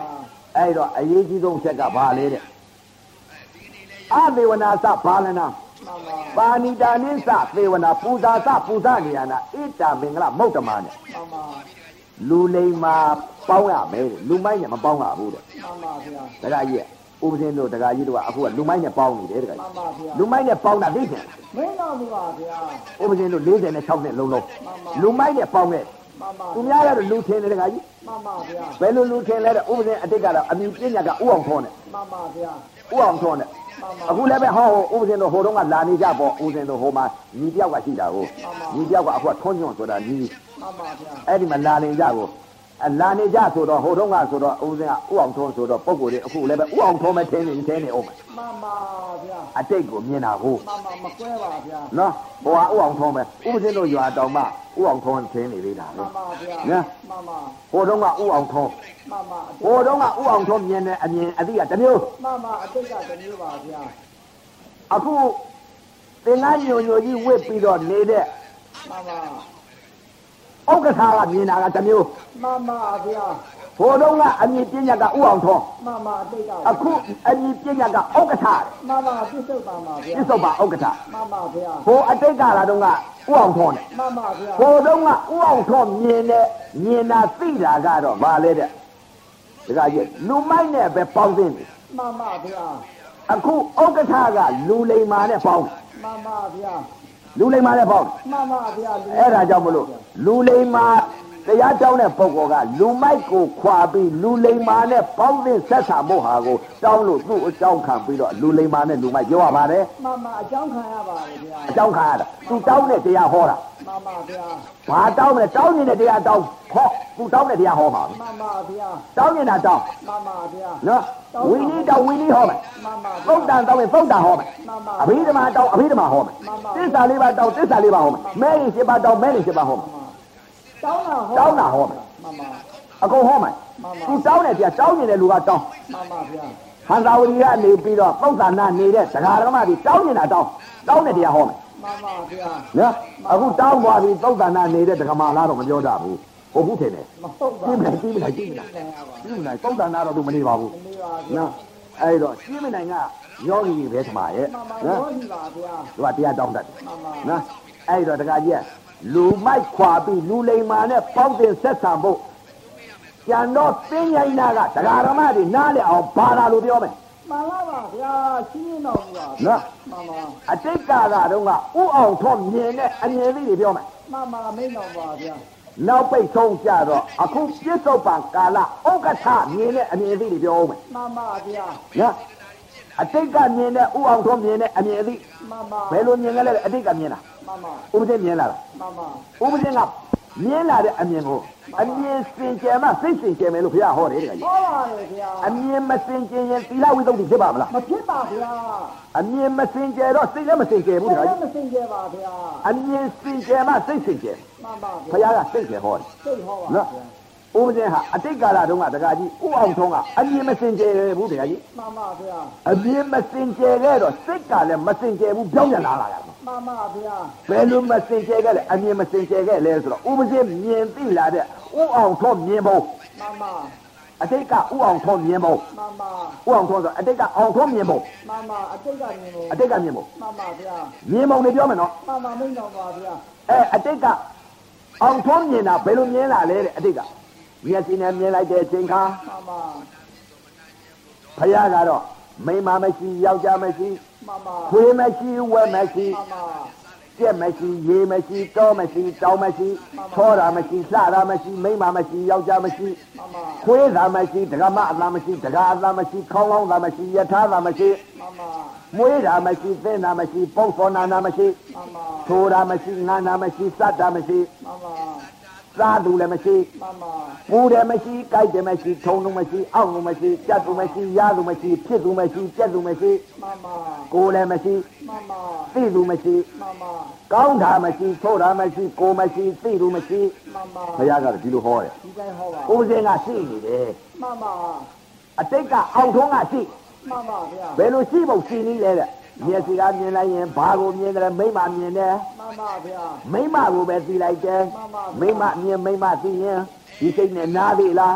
အဲ့တော့အရေးကြီးဆုံးချက်ကဘာလဲတဲ့အသေဝနာစဘာလနာပါဏိတာနိသသေဝနာပူဇာစပူဇာနေရနာဣတာမင်္ဂလမௌတ္တမနဲ့လူလိမ္မာပေါင်းရမယ်လူမိုက်နဲ့မပေါင်းရဘူးတဲ့မှန်ပါဗျာတခါကြီးဥပဇင်းတို့တခါကြီးတို့ကအခုကလူမိုက်နဲ့ပေါင်းနေတယ်တခါကြီးမှန်ပါဗျာလူမိုက်နဲ့ပေါင်းတာသိတယ်မင်းတော်ဘူးပါဗျာဥပဇင်းတို့၄၆နှစ်လုံးလုံးလူမိုက်နဲ့ပေါင်းခဲ့မှန်ပါသူများကတော့လူထင်းတယ်တခါကြီးမှန်ပါဗျာဘယ်လိုလူထင်းလဲတဲ့ဥပဇင်းအတိတ်ကတော့အမြင်ပညာကဥအောင်ထောနဲ့မှန်ပါဗျာဥအောင်ထောနဲ့အခုလည်းပဲဟောဥပဇင်းတို့ဟိုတုန်းကလာနေကြပေါ့ဥပဇင်းတို့ဟိုမှာညီတယောက်ကရှိတာကိုညီတယောက်ကအခုကထွန်းညွန့်ဆိုတာညီမှန်ပါဗျာအဲ့ဒီမှာလာနေကြကိုအလာနေကြဆိုတော့ဟိုတုန်းကဆိုတော့ဥပဇင်းကဥအောင်ထွန်းဆိုတော့ပုံကိုယ်တွေအခုလည်းပဲဥအောင်ထွန်းပဲထင်းနေထင်းနေအောင်မှန်ပါဗျာအတိတ်ကိုမြင်တာကိုမှန်ပါမကွဲပါဗျာနော်ဟိုကဥအောင်ထွန်းပဲဥပဇင်းတို့ရွာတောင်မှဥအောင်ထွန်းထင်းနေသေးတာမှန်ပါဗျာနော်မှန်ပါဟိုတုန်းကဥအောင်ထွန်းမှန်ပါဟိုတုန်းကဥအောင်ထွန်းမြင်တဲ့အမြင်အတိတ်ကတစ်မျိုးမှန်ပါအတိတ်ကတစ်မျိုးပါဗျာအခုသင်္ကန်းညိုညိုကြီးဝစ်ပြီးတော့နေတဲ့မှန်ပါဥက္ကဋ္ဌကမြင်တာကတစ်မျိုးမှန်ပါဗျာဟိုတုန်းကအမြင်ပညာကဥအောင်ထွန်းမှန်ပါအတိတ်ကအခုအမြင်ပညာကဥက္ကဋ္ဌမှန်ပါပြစ္ဆုတ်ပါပါဗျာပြစ္ဆုတ်ပါဥက္ကဋ္ဌမှန်ပါဗျာဟိုအတိတ်ကလာတုန်းကဥအောင်ထွန်းနဲ့မှန်ပါဗျာဟိုတုန်းကဥအောင်ထွန်းမြင်တဲ့မြင်တာသိတာကတော့ဗာလဲတဲ့ဒါကကြီးလူမိုက်နဲ့ပဲပေါင်းသိတယ်မှန်ပါဗျာအခုဥက္ကဋ္ဌကလူလိမ္မာနဲ့ပေါင်းမှန်ပါဗျာလူလိမ္မာနဲ့ပေါင်းမှန်ပါဗျာအဲ့ဒါကြောင့်မလို့လူလိမ္မာတရားကြောင်းတဲ့ပုဂ္ဂိုလ်ကလူမိုက်ကိုခွာပြီးလူလိမ္မာနဲ့ပေါင်းသင်းဆက်ဆံဖို့ဟာကိုတောင်းလို့သူ့အကြောင်းခံပြီးတော့လူလိမ္မာနဲ့လူမိုက်ပြောရပါတယ်မှန်ပါအကြောင်းခံရပါတယ်ဗျာအကြောင်းခံရတာသူတောင်းတဲ့တရားဟောတာမှန်ပါဗျာဘာတောင်းလဲတောင်းနေတဲ့တရားတောင်းဟောသူတောင်းတဲ့တရားဟောပါမှန်ပါဗျာတောင်းနေတာတောင်းမှန်ပါဗျာနော်ဝိနည်းတောင်းဝိနည်းဟောမယ်မှန်ပါသုတ်တန်တောင်းရင်သုတ်တန်ဟောမယ်မှန်ပါအဘိဓမ္မာတောင်းအဘိဓမ္မာဟောမယ်သစ္စာလေးပါတောင်းသစ္စာလေးပါဟောမယ်မဲရင်၈ပါးတောင်းမဲရင်၈ပါးဟောမယ်တောင်းတာဟောတောင်းတာဟောမယ်မှန်ပါအကုန်ဟောမယ်သူတောင်းတယ်ပြတောင်းနေတဲ့လူကတောင်းမှန်ပါဗျာဟန်သာဝရီကနေပြီးတော့သုတ်တန်နာနေတဲ့ဒကာဓမ္မတွေတောင်းနေတာတောင်းတောင်းတဲ့တရားဟောမယ်မှန်ပါဗျာနော်အခုတောင်းသွားပြီးသုတ်တန်နာနေတဲ့ဒကာမလားတော့မပြောတတ်ဘူးဟုတ်ဘူးထင်တယ်မဟုတ်ပါဘူးကြည့်မလိုက်ကြည့်မလိုက်ကြည့်မလိုက်ကြည့်မလိုက်သုတ်တန်နာတော့သူမနေပါဘူးမနေပါဘူးနော်အဲ့တော့ကြည့်မနိုင်ကယောဂီပဲထမရဲ့နော်ယောဂီပါဗျာသူကတရားတောင်းတတ်တယ်နော်အဲ့တော့ဒကာကြီးကလူမိုက်ခွာပြီးလူလိမ္မာနဲ့ပေါင်းတင်ဆက်ဆံဖို့ကျန်တော့သင်္ချိုင်းနာကတရားဓမ္မတွေနားလည်အောင်ဘာသာလို့ပြောမယ်မှန်ပါပါဗျာရှင်းနေတော့ပါနော်မှန်ပါအတိတ်ကာလတုန်းကဥအောင်ထွန်းမြင်တဲ့အမြင်လေးတွေပြောမယ်မှန်ပါမင်းတော်ပါဗျာနောက်ပိတ်ဆုံးကြတော့အခုပြစ္ဆုတ်ပံကာလဥက္ကဋ္ဌမြင်တဲ့အမြင်လေးတွေပြောအောင်မယ်မှန်ပါဗျာနော်အတိတ်ကမြင်တဲ့ဥအောင်ထွန်းမြင်တဲ့အမြင်လေးမှန်ပါဘယ်လိုမြင်ကြလဲအတိတ်ကမြင်တာမှန်ပါဥပဒေမြင်လာလားမှန်ပါဥပဒေကမြင်လာတဲ့အမြင်ကိုအမြင်စင်ကြယ်မှစိတ်စင်ကြယ်မယ်လို့ဘုရားဟောတယ်တကယ်ကြီးဟောပါတယ်ဗျာအမြင်မစင်ကြယ်ရင်သီလဝိသုဒ္ဓိဖြစ်ပါမလားမဖြစ်ပါဗျာအမြင်မစင်ကြယ်တော့စိတ်လည်းမစင်ကြယ်ဘူးတကယ်ကြီးမစင်ကြယ်ပါဗျာအမြင်စင်ကြယ်မှစိတ်စင်ကြယ်မှန်ပါဘုရားကစိတ်ကြယ်ဟောတယ်စိတ်ဟောပါနော်ဥပဒေဟာအတိတ်ကာလတုန်းကတကယ်ကြီးဥအောင်ထုံးကအမြင်မစင်ကြယ်ဘူးတကယ်ကြီးမှန်ပါဗျာအမြင်မစင်ကြယ်ခဲ့တော့စိတ်ကလည်းမစင်ကြယ်ဘူးပြောင်းပြန်လာလာရတယ်မှန်ပါဗျာဘယ်လိုမစင်ကြယ်ခဲ့လဲအမြင်မစင်ကြယ်ခဲ့လဲဆိုတော့ဥပဒေမြင်သိလာတဲ့ဥအောင်ထုံးမြင်ဖို့မှန်ပါအတိတ်ကဥအောင်ထုံးမြင်ဖို့မှန်ပါဥအောင်ထုံးဆိုအတိတ်ကအောင်ထုံးမြင်ဖို့မှန်ပါအတိတ်ကမြင်ဖို့အတိတ်ကမြင်ဖို့မှန်ပါဗျာမြင်ဖို့နေပြောမယ်နော်မှန်ပါမင်းတော်ပါဗျာအဲအတိတ်ကအောင်ထုံးမြင်တာဘယ်လိုမြင်လာလဲတဲ့အတိတ်ကမျက်စိနဲ့မြင်လိုက်တဲ့အချိန်ခါမှန်ပါဘုရားကတော့မိန်းမမရှိယောက်ျားမရှိမှန်ပါခွေးမရှိဝက်မရှိမှန်ပါကြက်မရှိရေမရှိတောမရှိတောင်မရှိထောတာမရှိလှတာမရှိမိန်းမမရှိယောက်ျားမရှိမှန်ပါခွေးသာမရှိဒကမအသားမရှိဒကာအသားမရှိခေါင်းကောင်းသာမရှိယထာသာမရှိမှန်ပါမွေးတာမရှိသင်းတာမရှိပုံဖော်နာနာမရှိမှန်ပါထိုတာမရှိငါနာမရှိစတ်တာမရှိမှန်ပါစားသူလည်းမရှိမှန်ပါပူတယ်မရှိကြိုက်တယ်မရှိထုံလုံးမရှိအောက်လုံးမရှိကြက်သူမရှိရသူမရှိဖြစ်သူမရှိကြက်သူမရှိမှန်ပါကိုယ်လည်းမရှိမှန်ပါသိသူမရှိမှန်ပါကောင်းတာမရှိထိုးတာမရှိကိုယ်မရှိသိသူမရှိမှန်ပါဘုရားကတော့ဒီလိုဟောတယ်ဒီတိုင်းဟောပါကိုယ်စင်ကရှိနေတယ်မှန်ပါအတိတ်ကအောက်ထုံးကရှိမှန်ပါဗျာဘယ်လိုရှိဖို့ရှိနေလဲတဲ့မျက်စိကမြင်လိုက်ရင်ဘာကိုမြင်တယ်မိမ့်မမြင်တယ်မှန်ပါဗျာမိမ့်မကိုပဲသိလိုက်တယ်မိမ့်မမြင်မိမ့်မသိရင်ဒီစိတ်နဲ့နားပြီလား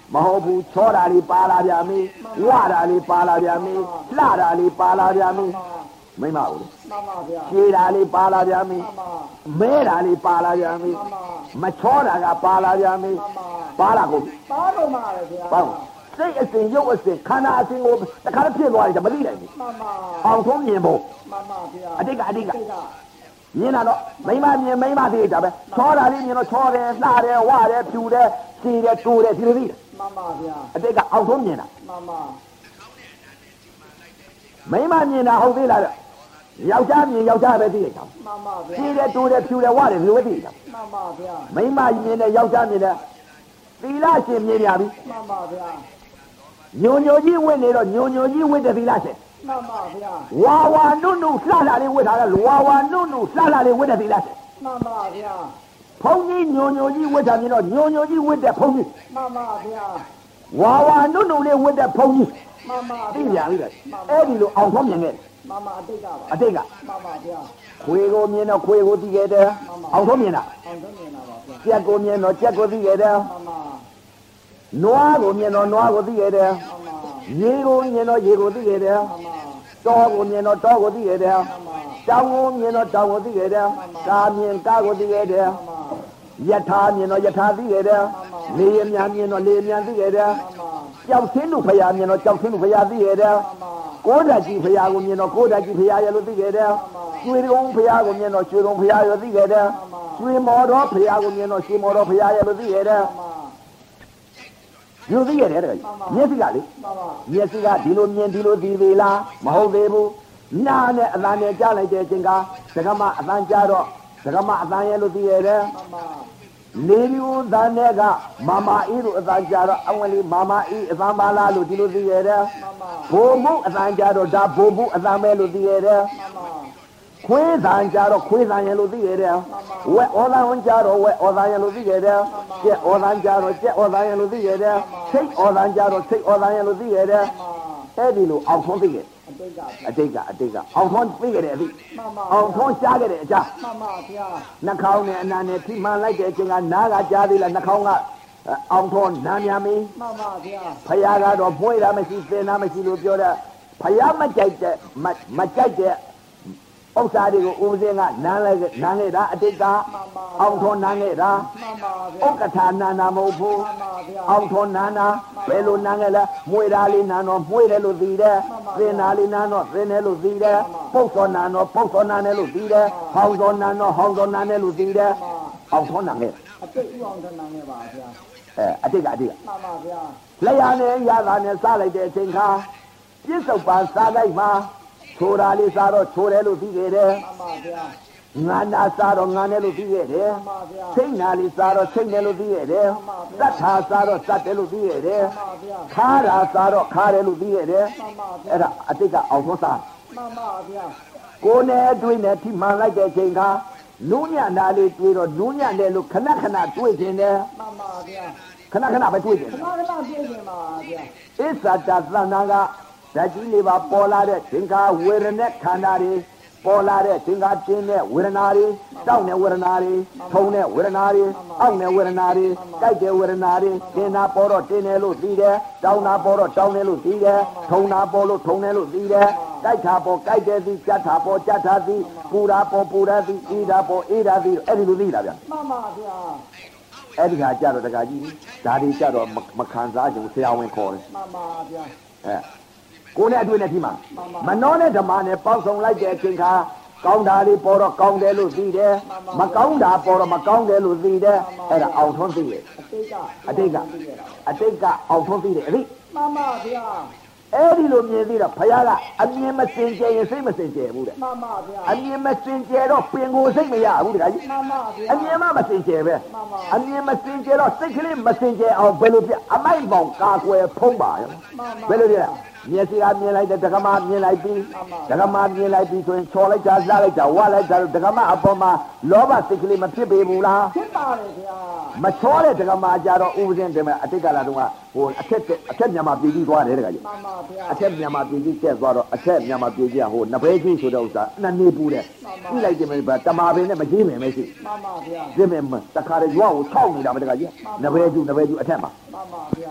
မဟုတ်ဘူးချောတာလေးပါလာပြန်ပြီဝတာလေးပါလာပြန်ပြီလှတာလေးပါလာပြန်ပြီမိမဟုတ်လေမှန်ပါဗျာခြေတာလေးပါလာပြန်ပြီမဲတာလေးပါလာပြန်ပြီမချောတာကပါလာပြန်ပြီပါလာကုန်ပါတော့မှာလေဗျာပါစိတ်အစဉ်ရုပ်အစဉ်ခန္ဓာအစဉ်ကိုတခါတည်းဖြစ်သွားတယ်မသိနိုင်ဘူးမှန်ပါအောင်ဆုံးမြင်ဖို့မှန်ပါဗျာအတိတ်ကအတိတ်ကမြင်လာတော့မိမမြင်မိမသိတာပဲချောတာလေးမြင်တော့ချောတယ်လှတယ်ဝတယ်ဖြူတယ်စီတယ်တိုးတယ်ဒီလိုသိတယ်မှန်ပါဗျာအတိတ်ကအောင်ဆုံးမြင်တာမှန်ပါမိမမြင်တာဟုတ်သေးလားယောက်ျားမြင်ယောက်ျားပဲသိတယ်မှန်ပါဗျာစီတယ်တိုးတယ်ဖြူတယ်ဝတယ်ဒီလိုပဲသိတယ်မှန်ပါဗျာမိမမြင်တယ်ယောက်ျားမြင်တယ်သီလရှင်မြင်ရပြီမှန်ပါဗျာညိုညိုကြီးဝင့်နေတော့ညိုညိုကြီးဝင့်တဲ့သီလရှင်မှန်ပါဗျာဝါဝါနုနုလှလှလေးဝင့်ထားတယ်ဝါဝါနုနုလှလှလေးဝင့်တဲ့သီလရှင်မှန်ပါဗျာဘုန်းကြီးညိုညိုကြီးဝင့်တာမြင်တော့ညိုညိုကြီးဝင့်တဲ့ဘုန်းကြီးမှန်ပါဗျာဝါဝါနုနုလေးဝင့်တဲ့ဘုန်းကြီးမှန်ပါသိကြပြီလေအဲ့ဒီလိုအောင်ဆုံးမြင်ခဲ့မှန်ပါအတိတ်ကပါအတိတ်ကမှန်ပါဗျာခွေကိုမြင်တော့ခွေကိုသိခဲ့တယ်အောင်ဆုံးမြင်တာအောင်ဆုံးမြင်တာပါဗျာကြက်ကိုမြင်တော့ကြက်ကိုသိခဲ့တယ်မှန်ပါနွားကိုမြင်တော့နွားကိုသိခဲ့တယ်ရေကိုမြင်တော့ရေကိုသိခဲ့တယ်တောကိုမြင်တော့တောကိုသိခဲ့တယ်တောင်ကိုမြင်တော့တောင်ကိုသိခဲ့တယ်ကာမြင်ကာကိုသိခဲ့တယ်ယထာမြင်တော့ယထာသိခဲ့တယ်လေရမြန်မြင်တော့လေမြန်သိခဲ့တယ်ကြောက်ဆင်းလူဖရာမြင်တော့ကြောက်ဆင်းလူဖရာသိခဲ့တယ်ကိုးဓာကြီးဖရာကိုမြင်တော့ကိုးဓာကြီးဖရာရဲ့လို့သိခဲ့တယ်ရွှေတုံးဖရာကိုမြင်တော့ရွှေတုံးဖရာရဲ့သိခဲ့တယ်ရွှေမော်တော်ဖရာကိုမြင်တော့ရွှေမော်တော်ဖရာရဲ့လို့သိခဲ့တယ်ယူသိရတယ်တကယ်မျက်စိကလေမျက်စိကဒီလိုမြင်ဒီလိုသိသေးလားမဟုတ်သေးဘူးနားနဲ့အသံနဲ့ကြားလိုက်တဲ့အချိန်ကဒကမအသံကြားတော့ဒကမအသံရဲ့လို့သိရတယ်လေဒီယိုသံနဲ့ကမမအေးလို့အသံကြားတော့အဝင်လေးမမအေးအသံပါလားလို့ဒီလိုသိရတယ်ဘိုးဘုအသံကြားတော့ဒါဘိုးဘုအသံပဲလို့သိရတယ်ခွေးသံကြတော့ခွေးသံရလို့သိရတယ်ဝက်ဩသံဝင်ကြတော့ဝက်ဩသံရလို့သိရတယ်ကျက်ဩသံကြတော့ကျက်ဩသံရလို့သိရတယ်စိတ်ဩသံကြတော့စိတ်ဩသံရလို့သိရတယ်အဲ့ဒီလိုအောင်ထုံးသိရတယ်အတိတ်ကအတိတ်ကအောင်ထုံးသိရတယ်အသိအောင်ထုံးရှားခဲ့တဲ့အကြောင်းမှန်ပါဗျာနှာခေါင်းနဲ့အနာနဲ့ထိမှန်လိုက်တဲ့အချိန်ကနားကကြားသေးလားနှာခေါင်းကအောင်ထုံးနားများမင်းမှန်ပါဗျာဖယားကတော့မွေးတာမရှိသင်တာမရှိလို့ပြောတဲ့ဖယားမကြိုက်တဲ့မကြိုက်တဲ့ဥစ္စာတွေကိုဦးစင်းကနမ်းလိုက်နမ်းခဲ့တာအတိတ်ကအောင်ထုံးနမ်းခဲ့တာဥက္ကဋ္ဌနာနာမဟုတ်ဘူးအောင်ထုံးနာနာဘယ်လိုနမ်းခဲ့လဲမွေတာလေးနမ်းတော့မွေတယ်လို့သိတယ်သင်တာလေးနမ်းတော့သင်တယ်လို့သိတယ်ပုတ်စောနမ်းတော့ပုတ်စောနမ်းတယ်လို့သိတယ်ဟောင်းစောနမ်းတော့ဟောင်းစောနမ်းတယ်လို့သိတယ်အောင်ထုံးနမ်းခဲ့အတိတ်ဥအောင်ထုံးနမ်းခဲ့ပါဗျာအဲအတိတ်ကအတိတ်မှန်ပါဗျာလက်ရနဲ့ရတာနဲ့စားလိုက်တဲ့အချိန်ခါပြစ္ဆုတ်ပန်စားလိုက်မှာချိုးတာလေးစားတော့ချိုးတယ်လို့သိခဲ့တယ်မှန်ပါဗျာငါနာစားတော့ငါနဲ့လို့သိခဲ့တယ်မှန်ပါဗျာစိတ်နာလေးစားတော့စိတ်နဲ့လို့သိခဲ့တယ်မှန်ပါဗျာသတ်တာစားတော့သတ်တယ်လို့သိခဲ့တယ်မှန်ပါဗျာခါတာစားတော့ခါတယ်လို့သိခဲ့တယ်မှန်ပါဗျာအဲ့ဒါအတိတ်ကအောင်ဆုံးစားမှန်ပါဗျာကိုယ်နဲ့တွေ့နဲ့ထိမှန်လိုက်တဲ့ချိန်ကနူးညံ့တာလေးတွေ့တော့နူးညံ့တယ်လို့ခဏခဏတွေ့ခြင်းတယ်မှန်ပါဗျာခဏခဏပဲတွေ့ခြင်းခဏခဏတွေ့ခြင်းပါဗျာအစ္ဆာတသန္တာကဓာတ်ကြီးလေးပါပေါ်လာတဲ့သင်္ခါဝေဒနာခန္ဓာတွေပေါ်လာတဲ့သင်္ခါတင်းတဲ့ဝေဒနာတွေတောက်တဲ့ဝေဒနာတွေထုံတဲ့ဝေဒနာတွေအောက်တဲ့ဝေဒနာတွေတိုက်တဲ့ဝေဒနာတွေတင်းတာပေါ်တော့တင်းတယ်လို့သိတယ်တောင်းတာပေါ်တော့တောင်းတယ်လို့သိတယ်ထုံတာပေါ်လို့ထုံတယ်လို့သိတယ်တိုက်တာပေါ်ကြိုက်တယ်သိကြက်တာပေါ်ကြက်တာသိပူတာပေါ်ပူတာသိအေးတာပေါ်အေးတာသိအဲ့ဒီလိုသိတာဗျမှန်ပါဗျာအဲ့ဒီဟာကြတော့တကကြီးဒါတွေကြတော့မခံစားကြဘူးဆရာဝန်ခေါ်တယ်မှန်ပါဗျာအဲကိုယ်နဲ့အတွေ့နဲ့ဒီမှာမနှောနဲ့ဓမ္မနဲ့ပေါက်ဆောင်လိုက်တဲ့အချိန်ခါကောင်းတာလေးပေါ်တော့ကောင်းတယ်လို့သိတယ်မကောင်းတာပေါ်တော့မကောင်းတယ်လို့သိတယ်အဲ့ဒါအောင်ထွန်းသိတယ်အတိတ်ကအတိတ်ကအတိတ်ကအောင်ထွန်းသိတယ်အဲ့ဒီမှန်ပါဗျာအဲ့ဒီလိုမြင်သိတော့ဘုရားကအမြင်မစင်ကြယ်ရင်စိတ်မစင်ကြယ်ဘူးတဲ့မှန်ပါဗျာအမြင်မစင်ကြယ်တော့ပင်ကိုစိတ်မရဘူးတခါကြီးမှန်ပါဗျာအမြင်မမစင်ကြယ်ပဲအမြင်မစင်ကြယ်တော့စိတ်ကလေးမစင်ကြယ်အောင်ဘယ်လိုပြအမိုက်ပေါင်ကာကွယ်ဖုံးပါရောဘယ်လိုပြမျက်စိကမြင်လိုက်တဲ့ဒကမမြင်လိုက်ပြီးဒကမမြင်လိုက်ပြီးဆိုရင်ချော်လိုက်တာစားလိုက်တာဝါလိုက်တာဒကမအပေါ်မှာလောဘစိတ်ကလေးမဖြစ်ပေဘူးလားဖြစ်ပါတယ်ဗျာမချောတဲ့ဒကမကြတော့ဥပဇင်းတယ်မဲ့အတိတ်ကလာတော့ဟိုအထက်အထက်မြန်မာပြည်ကြီးသွားတယ်တကကြီးမှန်ပါဗျာအထက်မြန်မာပြည်ကြီးကျက်သွားတော့အထက်မြန်မာပြည်ကြီးကဟိုနဘဲကြီးဆိုတဲ့ဥစ္စာနှစ်နေပူတယ်ကြည့်လိုက်တယ်မဲ့တမာပင်နဲ့မကြီးမယ်မရှိမှန်ပါဗျာဒီမဲ့တခါတည်းရွာကိုထောက်နေတာပဲတကကြီးနဘဲကြီးနဘဲကြီးအထက်မှာမှန်ပါဗျာ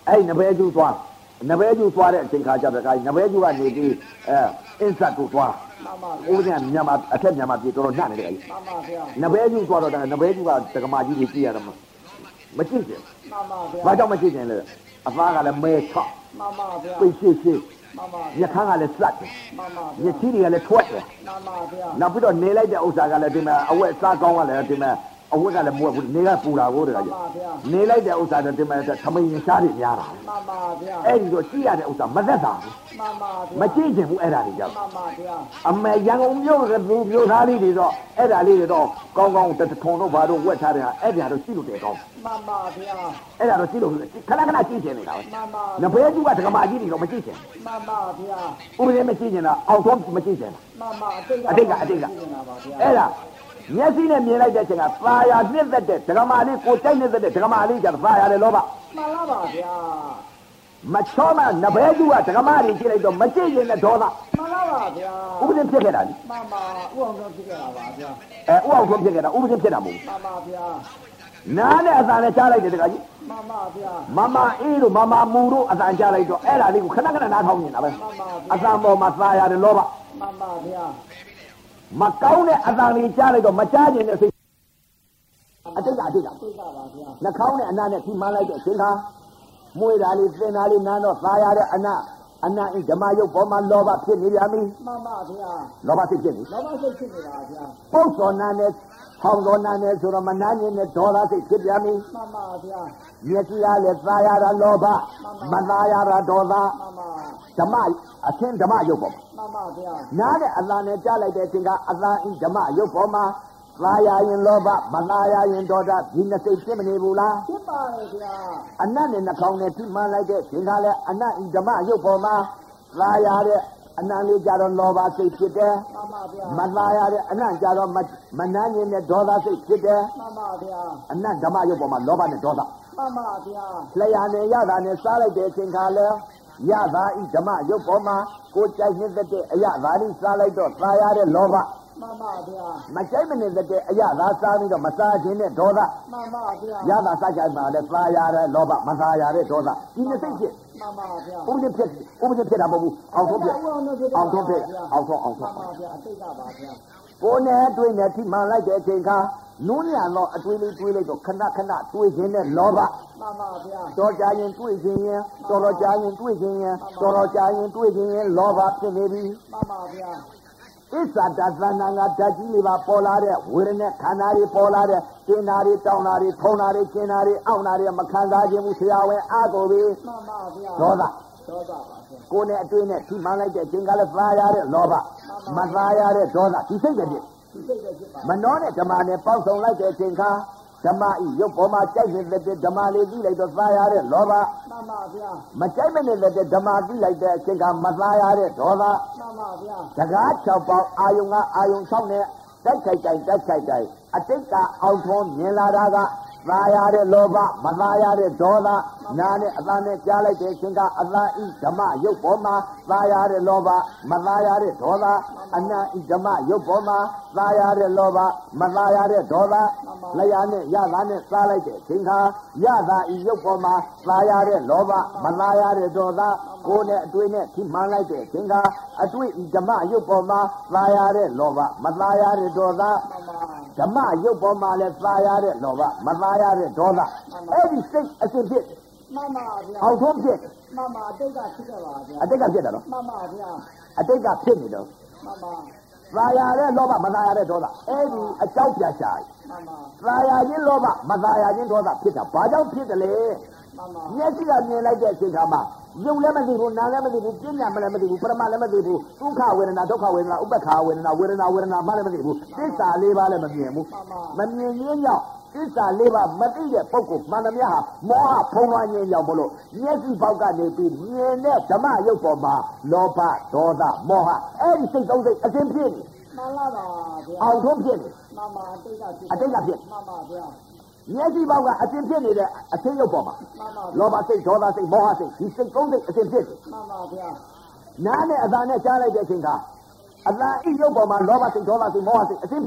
အဲ့နဘဲကျူသွားနဘဲကျူသွားတဲ့အချိန်ခါကျတော့နဘဲကျူကနေပြီးအဲအင်းဆက်ကိုသွားမှန်ပါဗျာဦးဇင်းမြန်မာအထက်မြန်မာပြည်တော်တော်ညံ့နေတယ်မှန်ပါဗျာနဘဲကျူသွားတော့နဘဲကျူကတက္ကမကြီးကြီးကြည့်ရတော့မကြည့်ချင်မှန်ပါဗျာဘာကြောင့်မကြည့်ချင်လဲအသားကလည်းမဲချော့မှန်ပါဗျာပိတ်ရှိရှိမှန်ပါညခန်းကလည်းစက်တယ်မှန်ပါညချီတွေကလည်းထွက်တယ်မှန်ပါဗျာနောက်ပြီးတော့နေလိုက်တဲ့ဥစ္စာကလည်းဒီမှာအဝက်စားကောင်းကလည်းဒီမှာအဝက်ကလည်းမွက်ဘူးနေကပူတာကိုတကကြီးနေလိုက်တဲ့ဥစ္စာတော့ဒီမှာသမင်ရှားတွေများတာမှန်ပါဗျာအဲ့ဒီတော့ကြည့်ရတဲ့ဥစ္စာမသက်သာဘူးမှန်ပါဗျာမကြည့်ချင်ဘူးအဲ့ဒါတွေကြောင့်မှန်ပါဗျာအမေရန်ကုန်မြို့ကလူမျိုးသားလေးတွေတော့အဲ့ဒါလေးတွေတော့ကောင်းကောင်းတထုံတော့ဘာလို့ဝက်ထားတယ်ဟာအဲ့ဒါတော့ကြည့်လို့တယ်ကောင်းမှန်ပါဗျာအဲ့ဒါတော့ကြည့်လို့ခဏခဏကြည့်ချင်နေတာပဲမှန်ပါနဘဲကျူကဒကမာကြီးတွေတော့မကြည့်ချင်မှန်ပါဗျာဥပဒေမကြည့်ချင်တာအောင်တော့မကြည့်ချင်မှန်ပါအတိတ်ကအတိတ်ကအတိတ်ကအဲ့ဒါမျက်စိနဲ့မြင်လိုက်တဲ့အချိန်ကသာယာနှစ်သက်တဲ့ဒကမာလေးကိုကြိုက်နေတဲ့ဒကမာလေးကျတော့သာယာတယ်လောဘမှန်လားပါဗျာမချောမနဘဲကျူကဒကမာတွေကြည့်လိုက်တော့မကြည့်ရင်လည်းဒေါသမှန်လားပါဗျာဥပဒေဖြစ်ခဲ့တာလေမှန်ပါဥအောင်ဆုံးဖြစ်ခဲ့တာပါဗျာအဲဥအောင်ဆုံးဖြစ်ခဲ့တာဥပဒေဖြစ်တာမဟုတ်ဘူးမှန်ပါဗျာနားနဲ့အသာနဲ့ကြားလိုက်တယ်တခါကြီးမှန်ပါဗျာမမအေးတို့မမမူတို့အသာကြားလိုက်တော့အဲ့ဒါလေးကိုခဏခဏနားထောင်နေတာပဲမှန်ပါဗျာအသာပေါ်မှာသာယာတယ်လောဘမှန်ပါဗျာမကောင်းတဲ့အတန်လေးကြားလိုက်တော့မကြားခြင်းနဲ့စိတ်အတိတ်ကအတိတ်ကသိတာပါဗျာနှာခေါင်းနဲ့အနားနဲ့ထိမှန်းလိုက်တဲ့အချိန်ခါမွေးတာလေးသင်တာလေးနားတော့သာရတဲ့အနာအနာဤဓမ္မယုတ်ပေါ်မှာလောဘဖြစ်နေပြန်ပြီမှန်ပါဗျာလောဘစိတ်ဖြစ်နေလောဘစိတ်ဖြစ်နေတာဗျာပုတ်စောနာနဲ့ဟောင်းစောနာနဲ့ဆိုတော့မနာခြင်းနဲ့ဒေါသစိတ်ဖြစ်ပြန်ပြီမှန်ပါဗျာမျက်စိကလည်းသာရတာလောဘမသာရတာဒေါသမှန်ပါဓမ္မအသင်ဓမ္မယုတ်ပေါ်မှန်ပါဗျာနားနဲ့အသာနဲ့ကြားလိုက်တဲ့အချိန်ကအသာဤဓမ္မယုတ်ပေါ်မှာသာယာရင်လောဘမသာယာရင်ဒေါသဒီနှစ်စိတ်ဖြစ်မနေဘူးလားဖြစ်ပါရဲ့ဗျာအနတ်နဲ့နှာခေါင်းနဲ့ထိမှန်းလိုက်တဲ့ချိန်ကလည်းအနတ်ဤဓမ္မယုတ်ပေါ်မှာသာယာတဲ့အနတ်လေးကြတော့လောဘစိတ်ဖြစ်တယ်မှန်ပါဗျာမသာယာတဲ့အနတ်ကြတော့မနှမ်းခြင်းနဲ့ဒေါသစိတ်ဖြစ်တယ်မှန်ပါဗျာအနတ်ဓမ္မယုတ်ပေါ်မှာလောဘနဲ့ဒေါသမှန်ပါဗျာလျှာနဲ့ရတာနဲ့စားလိုက်တဲ့အချိန်ကလည်းရတာဤဓမ္မယုတ်ပေါ်မှာကိုကြိုက်နေတဲ့အရာသာလိစားလိုက်တော့သာယာတဲ့လောဘမှန်ပါဗျာမကြိုက်မနေတဲ့အရာသာစားပြီးတော့မစားခြင်းနဲ့ဒေါသမှန်ပါဗျာရတာစားကြမှာလည်းသာယာတဲ့လောဘမသာယာတဲ့ဒေါသဒီနှစ်စိတ်ဖြစ်မှန်ပါဗျာဥပဒေဖြစ်ဥပဒေဖြစ်တာမဟုတ်ဘူးအောင်ဆုံးဖြစ်အောင်ဆုံးဖြစ်အောင်ဆုံးအောင်ဆုံးမှန်ပါဗျာအတိတ်ကပါဗျာကိုယ်နဲ့တွေ့နဲ့ထိမှန်လိုက်တဲ့အချိန်ခါနုံးညာတော့အတွေးလေးတွေးလိုက်တော့ခဏခဏတွေးခြင်းနဲ့လောဘမှန်ပါဗျာတော်ကြရင်တွေးခြင်းရင်တော်တော်ကြရင်တွေးခြင်းရင်တော်တော်ကြရင်တွေးခြင်းရင်လောဘဖြစ်နေပြီမှန်ပါဗျာဣစ္ဆာတသဏ္ဍာန်ကဓာတ်ကြီးလေးပါပေါ်လာတဲ့ဝေဒနာခန္ဓာတွေပေါ်လာတဲ့ကျင်နာတွေတောင်းနာတွေထုံနာတွေကျင်နာတွေအောင့်နာတွေမခံစားခြင်းဘူးဆရာဝန်အားကိုပြီမှန်ပါဗျာဒေါသဒေါသပါဗျာကိုယ်နဲ့အတွေ့နဲ့ထိမှန်လိုက်တဲ့အချိန်ကလည်းသာရတဲ့လောဘမသာရတဲ့ဒေါသဒီစိတ်ကဖြစ်ဒီစိတ်ကဖြစ်ပါမနှောနဲ့ဓမ္မနဲ့ပေါင်းစုံလိုက်တဲ့အချိန်ခါဓမ္မဤရုပ်ပေါ်မှာကြိုက်နေတဲ့ဓမ္မလေးသိလိုက်တော့သာရတဲ့လောဘမှန်ပါဗျာမကြိုက်မနေတဲ့ဓမ္မသိလိုက်တဲ့အချိန်ကမသာရတဲ့ဒေါသမှန်ပါဗျာတကား၆ပေါင်းအာယုံကအာယုံ၆နဲ့တိုက်ခိုက်တိုက်တိုက်ခိုက်တိုက်အတိတ်ကအောင်ထုံးမြင်လာတာကသာရတဲ့လောဘမသာရတဲ့ဒေါသနာနဲ့အသာနဲ့ကြားလိုက်တဲ့အချိန်ကအသာဤဓမ္မရုပ်ပေါ်မှာသာရတဲ့လောဘမသာရတဲ့ဒေါသအနံဤဓမ္မရုပ်ပေါ်မှာသာရတဲ့လောဘမသာရတဲ့ဒေါသလျာနဲ့ရတာနဲ့စားလိုက်တဲ့အချိန်ခါရတာဤရုပ်ပေါ်မှာသာရတဲ့လောဘမသာရတဲ့ဒေါသကိုယ်နဲ့အတွေ့နဲ့ထိမှန်လိုက်တဲ့အချိန်ကအတွေ့ဤဓမ္မရုပ်ပေါ်မှာသာရတဲ့လောဘမသာရတဲ့ဒေါသဓမ္မရုပ်ပေါ်မှာလည်းသာရတဲ့လောဘမသာရတဲ့ဒေါသအဲ့ဒီစိတ်အစစ်ဖြစ်မှန်ပါဗျာအောင်ထုံးဖြစ်မှန်ပါအတိတ်ကဖြစ်ခဲ့ပါဗျာအတိတ်ကဖြစ်တယ်နော်မှန်ပါဗျာအတိတ်ကဖြစ်နေတော့မှန်ပါသာယာတဲ့လောဘမသာယာတဲ့ဒေါသအဲ့ဒီအကြောင်းပြရှာမှန်ပါသာယာခြင်းလောဘမသာယာခြင်းဒေါသဖြစ်တာဘာကြောင့်ဖြစ်တယ်လဲမှန်ပါမျက်စိကမြင်လိုက်တဲ့အချိန်ခါမှာယုံလည်းမသိဘူးနာလည်းမသိဘူးပြညာမလည်းမသိဘူးပရမလည်းမသိဘူးဒုက္ခဝေဒနာဒုက္ခဝေဒနာဥပ္ပခာဝေဒနာဝေဒနာဝေဒနာမှလည်းမသိဘူးသစ္စာလေးပါးလည်းမမြင်ဘူးမမြင်ရင်းကြောင့်သစ္စာလေးပါးမသိတဲ့ပုဂ္ဂိုလ်မှန်သမျှဟာမောဟဖုံးလွှမ်းခြင်းကြောင့်မလို့မျက်စိပေါက်ကနေပြီးမြင်တဲ့ဓမ္မရုပ်ပေါ်မှာလောဘဒေါသမောဟအဲ့ဒီစိတ်သုံးစိတ်အစဉ်ဖြစ်နေမှန်လားပါဗျာအောင်ထုံးဖြစ်နေမှန်ပါအတိတ်ကဖြစ်အတိတ်ကဖြစ်မှန်ပါဗျာမျက်စိပေါက်ကအစဉ်ဖြစ်နေတဲ့အသိရုပ်ပေါ်မှာလောဘစိတ်ဒေါသစိတ်မောဟစိတ်ဒီစိတ်သုံးစိတ်အစဉ်ဖြစ်တယ်မှန်ပါဗျာနားနဲ့အသာနဲ့ကြားလိုက်တဲ့အချိန်ကအသာဤရုပ်ပေါ်မှာလောဘစိတ်ဒေါသစိတ်မောဟစိတ်အစဉ်ဖြစ်တယ်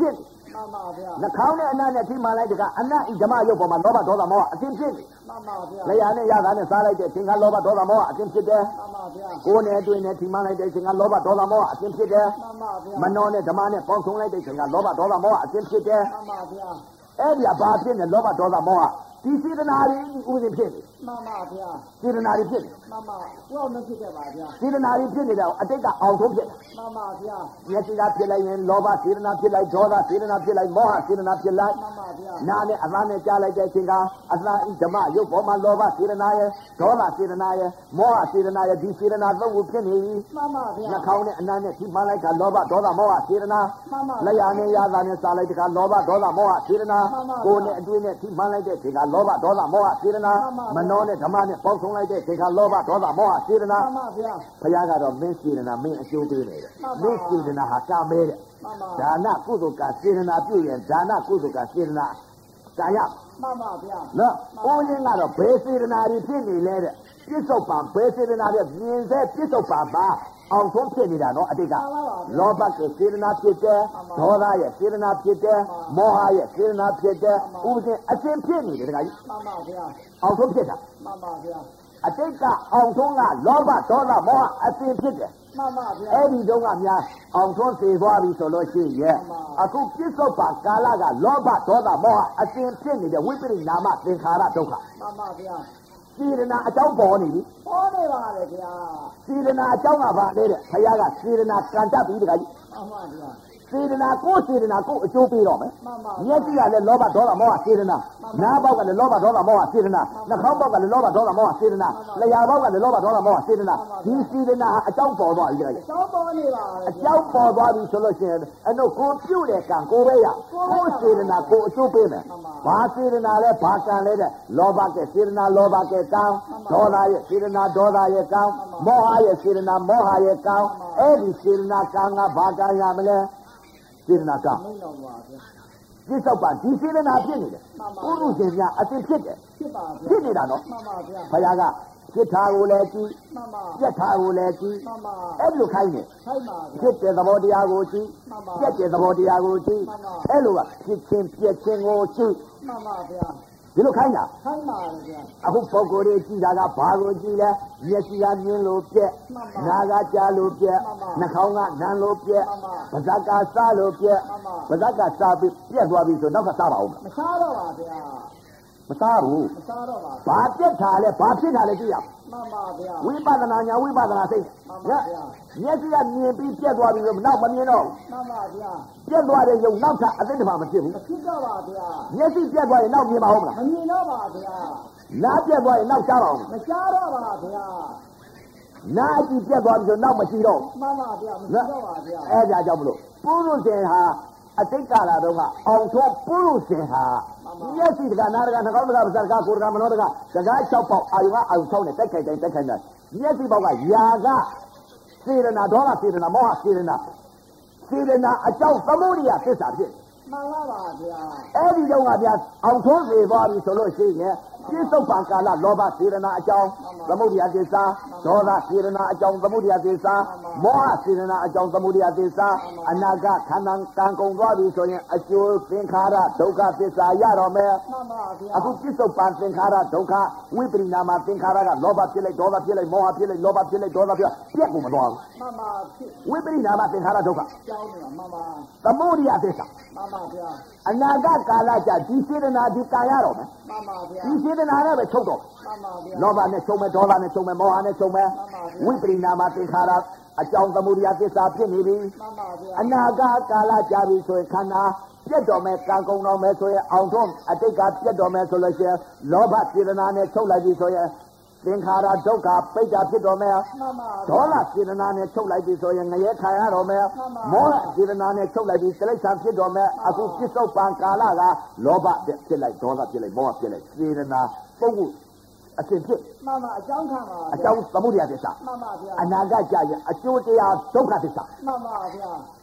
မှန်ပါဗျာနှာခေါင်းနဲ့အနံ့နဲ့ထိမှန်လိုက်တကအနံ့ဤဓမ္မရုပ်ပေါ်မှာလောဘဒေါသမောဟအစဉ်ဖြစ်နေမှန်ပါဗျာလျာနဲ့ရတာနဲ့စားလိုက်တဲ့အချိန်ကလောဘဒေါသမောဟအစဉ်ဖြစ်တယ်မှန်ပါဗျာကိုယ်နဲ့တွေ့နဲ့ထိမှန်လိုက်တဲ့အချိန်ကလောဘဒေါသမောဟအစဉ်ဖြစ်တယ်မှန်ပါဗျာမနှောနဲ့ဓမ္မနဲ့ပေါင်းစုံလိုက်တဲ့အချိန်ကလောဘဒေါသမောဟအစဉ်ဖြစ်တယ်မှန်ပါဗျာအဲ့ဒီကဘာဖြစ်နေလောဘဒေါသမောဟဒီစေတနာတွေဥပဒေဖြစ်နေမှန်ပါဗျာစေတနာတွေဖြစ်နေမှန်ပါဘောမဖြစ်ခဲ့ပါဗျာစေတနာတွေဖြစ်နေတော့အတိတ်ကအောင်ဆုံးဖြစ်မှန်ပါဗျာမျက်စိကဖြစ်လိုက်ရင်လောဘစေတနာဖြစ်လိုက်ဒေါသစေတနာဖြစ်လိုက်မောဟစေတနာဖြစ်လိုက်မှန်ပါဗျာနာနဲ့အသားနဲ့ကြားလိုက်တဲ့အချိန်ကအသံဤဓမ္မရုပ်ပေါ်မှာလောဘစေတနာရဲ့ဒေါသစေတနာရဲ့မောဟစေတနာရဲ့ဒီစေတနာသုံးခုဖြစ်နေပြီမှန်ပါဗျာနှာခေါင်းနဲ့အနံ့နဲ့ထိမှန်လိုက်ကလောဘဒေါသမောဟစေတနာမှန်ပါလျာနဲ့ရတာနဲ့စားလိုက်တကလောဘဒေါသမောဟစေတနာကိုယ်နဲ့အတွေ့နဲ့ထိမှန်လိုက်တဲ့အချိန်ကလောဘဒေါသမောဟစေတနာမနောနဲ့ဓမ္မနဲ့ပေါင်းစုံလိုက်တဲ့အချိန်ကလောဘဒေါသမောဟစေတနာမှန်ပါဗျာဘုရားကတော့မင်းစေတနာမင်းအကျိုးပေးနေတယ်မင်းစေတနာဟာကမဲတဲ့ဒါနကုသိုလ်ကစေတနာပြုရင်ဒါနကုသိုလ်ကစေတနာကာယမှန်ပါဗျာနော်ဦးရင်းကတော့ဘယ်စေတနာတွေဖြစ်နေလဲတဲ့ပြစ္ဆုတ်ပံဘယ်စေတနာတွေမြင်စေပြစ္ဆုတ်ပံပါအောင်ဆုံးဖြစ်နေတာနော်အတိတ်ကလောဘကစေတနာဖြစ်တယ်ဒေါသရဲ့စေတနာဖြစ်တယ်မောဟရဲ့စေတနာဖြစ်တယ်ဥပဒေအစဉ်ဖြစ်နေတယ်တခါကြီးမှန်ပါဗျာအောင်ဆုံးဖြစ်တာမှန်ပါဗျာအတိတ်ကအောင်ဆုံးကလောဘဒေါသမောဟအစဉ်ဖြစ်တယ်မှန်ပါဗျာအဲ့ဒီတုန်းကများအောင်ဆုံးစေသွားပြီဆိုလို့ရှိရင်အခုပြစ္ဆုတ်ပါကာလကလောဘဒေါသမောဟအစဉ်ဖြစ်နေတဲ့ဝိပရိနာမသင်္ခါရဒုက္ခမှန်ပါဗျာစေတနာအကြောင်းပေါ်နေပြီပေါ်နေပါလေဗျာစေတနာအကြောင်းကဘာလဲတဲ့ဘုရားကစေတနာကံတတ်ပြီတခါကြီးမှန်ပါဗျာစေတနာကိုစေတနာကိုအကျိုးပေးတော့မယ်မှန်ပါမျက်စိကလည်းလောဘဒေါသမောဟစေတနာနားပေါက်ကလည်းလောဘဒေါသမောဟစေတနာနှာခေါင်းပေါက်ကလည်းလောဘဒေါသမောဟစေတနာလျှာပေါက်ကလည်းလောဘဒေါသမောဟစေတနာဒီစေတနာဟာအကြောင်းပေါ်သွားပြီတခါကြီးအကြောင်းပေါ်နေပါလေအကြောင်းပေါ်သွားပြီဆိုလို့ရှိရင်အဲ့တော့ကိုပြုတ်တဲ့ကံကိုပဲရကိုစေတနာကိုအကျိုးပေးမယ်ဘာစေတနာလဲဘာကံလဲတဲ့လောဘကဲစေတနာလောဘကဲကံဒေါသရဲ့စေတနာဒေါသရဲ့ကံမောဟရဲ့စေတနာမောဟရဲ့ကံအဲ့ဒီစေတနာကံကဘာကံရမလဲစေတနာကမင်းတော်ပါဗျာပြစ္ဆုတ်ပါဒီစေတနာဖြစ်နေတယ်ပုရုရှင်များအစဉ်ဖြစ်တယ်ဖြစ်ပါဗျာဖြစ်နေတာနော်မှန်ပါဗျာဘုရားကဖြစ်တာကိုလည်းကြည့်မှန်ပါပြက်တာကိုလည်းကြည့်မှန်ပါအဲ့လိုခိုင်းနေခိုင်းပါဗျာဖြစ်တဲ့သဘောတရားကိုကြည့်မှန်ပါပြက်တဲ့သဘောတရားကိုကြည့်အဲ့လိုကဖြစ်ခြင်းပြက်ခြင်းကိုကြည့်မှန်ပါဗျာဒီလိုခိုင်းတာခိုင်းပါလေဗျာအခုပုံကိုယ်တွေကြည့်တာကဘာကိုကြည့်လဲမျက်စိကမြင်လို့ပြက်နားကကြားလို့ပြက်နှာခေါင်းကနားလို့ပြက်ပါးစပ်ကစားလို့ပြက်ပါးစပ်ကစားပြီးပြက်သွားပြီဆိုနောက်ကစားပါဦးမစားတော့ပါဗျာမစားဘူးမစားတော့ပါဘာပြက်တာလဲဘာဖြစ်တာလဲကြည့်ရမှန်ပါဗျာဝိပဿနာညာဝိပဿနာစိတ်မှန်ပါဗျာမျက်စိကမြင်ပြီးပြက်သွားပြီဆိုနောက်မမြင်တော့မှန်ပါဗျာပြက်သွားတဲ့ရုပ်နောက်ထပ်အသိတပါမဖြစ်ဘူးမဖြစ်တော့ပါဗျာမျက်စိပြက်သွားရင်နောက်မြင်ပါဦးမလားမမြင်တော့ပါဗျာနားပြက်သွားရင်နောက်ကြားပါဦးမကြားတော့ပါဗျာနားကြည့်ပြက်သွားပြီဆိုနောက်မရှိတော့မှန်ပါဗျာမရှိတော့ပါဗျာအဲ့ဒါကြောင့်မလို့ပုရုဇဉ်ဟာအတိတ်ကာလတုန်းကအောင်ဆုံးပုရုဇဉ်ဟာမျက်စိတကနာတကနှာခေါင်းတကပါးစပ်တကကိုယ်တကမနောတကစကား၆ပေါက်အာယုကအာယု၆နဲ့တက်ခိုက်တိုင်းတက်ခိုက်တိုင်းမျက်စိပေါက်ကယာကစေတနာဒေါသစေတနာမောဟစေတနာစေတနာအကြောင်းသမုဒိယသစ္စာဖြစ်မှန်ပါပါဗျာအဲ့ဒီတော့ကဗျာအောင်ဆုံးနေသွားပြီဆိုလို့ရှိရင်ပြစ္ဆုတ်ပံကာလလောဘစေတနာအကြောင်းသမုဒိယသစ္စာဒေါသစေတနာအကြောင်းသမုဒိယသစ္စာမောဟစေတနာအကြောင်းသမုဒိယသစ္စာအနာဂတ်ခန္ဓာကံကုန်သွားပြီဆိုရင်အကျိုးသင်္ခါရဒုက္ခသစ္စာရတော့မယ်မှန်ပါဗျာအခုပြစ္ဆုတ်ပံသင်္ခါရဒုက္ခဝိပရိနာမသင်္ခါရကလောဘဖြစ်လိုက်ဒေါသဖြစ်လိုက်မောဟဖြစ်လိုက်လောဘဖြစ်လိုက်ဒေါသဖြစ်ပြက်ကုန်မသွားဘူးမှန်ပါဖြစ်ဝိပရိနာမသင်္ခါရဒုက္ခကြောင်းနေတာမှန်ပါသမုဒိယသစ္စာမှန်ပါဗျာအနာဂတ်ကာလကြဒီစေတနာဒီကံရတော့မယ်မှန်ပါဗျာဒီစေတနာနဲ့ပဲချုပ်တော့မှန်ပါဗျာလောဘနဲ့ချုပ်မယ်ဒေါသနဲ့ချုပ်မယ်မောဟနဲ့ချုပ်မယ်ဝိပရိနာမသင်္ခါရအကြောင်းသမုဒိယသစ္စာဖြစ်နေပြီမှန်ပါဗျာအနာဂတ်ကာလကြပြီဆိုရင်ခန္ဓာပြတ်တော်မယ်ကံကုန်တော်မယ်ဆိုရင်အောင်ဆုံးအတိတ်ကပြတ်တော်မယ်ဆိုလို့ရှိရင်လောဘစေတနာနဲ့ချုပ်လိုက်ပြီဆိုရင်သင်္ခါရဒုက္ခပိဋကဖြစ်တော်မယ်ဒေါသစေတနာနဲ့ချုပ်လိုက်ပြီဆိုရင်ငရဲခံရတော်မယ်မောဟစေတနာနဲ့ချုပ်လိုက်ပြီတိရစ္ဆာန်ဖြစ်တော်မယ်အခုပြစ္ဆုတ်ပံကာလကလောဘဖြစ်လိုက်ဒေါသဖြစ်လိုက်မောဟဖြစ်လိုက်စေတနာပုဂ္ဂိုလ်အစဉ်ဖြစ်မှန်ပါအကြောင်းခံပါအကြောင်းသမုဒိယသစ္စာမှန်ပါဗျာအနာဂတ်ကြရင်အကျိုးတရားဒုက္ခသစ္စာမှန်ပါဗျာ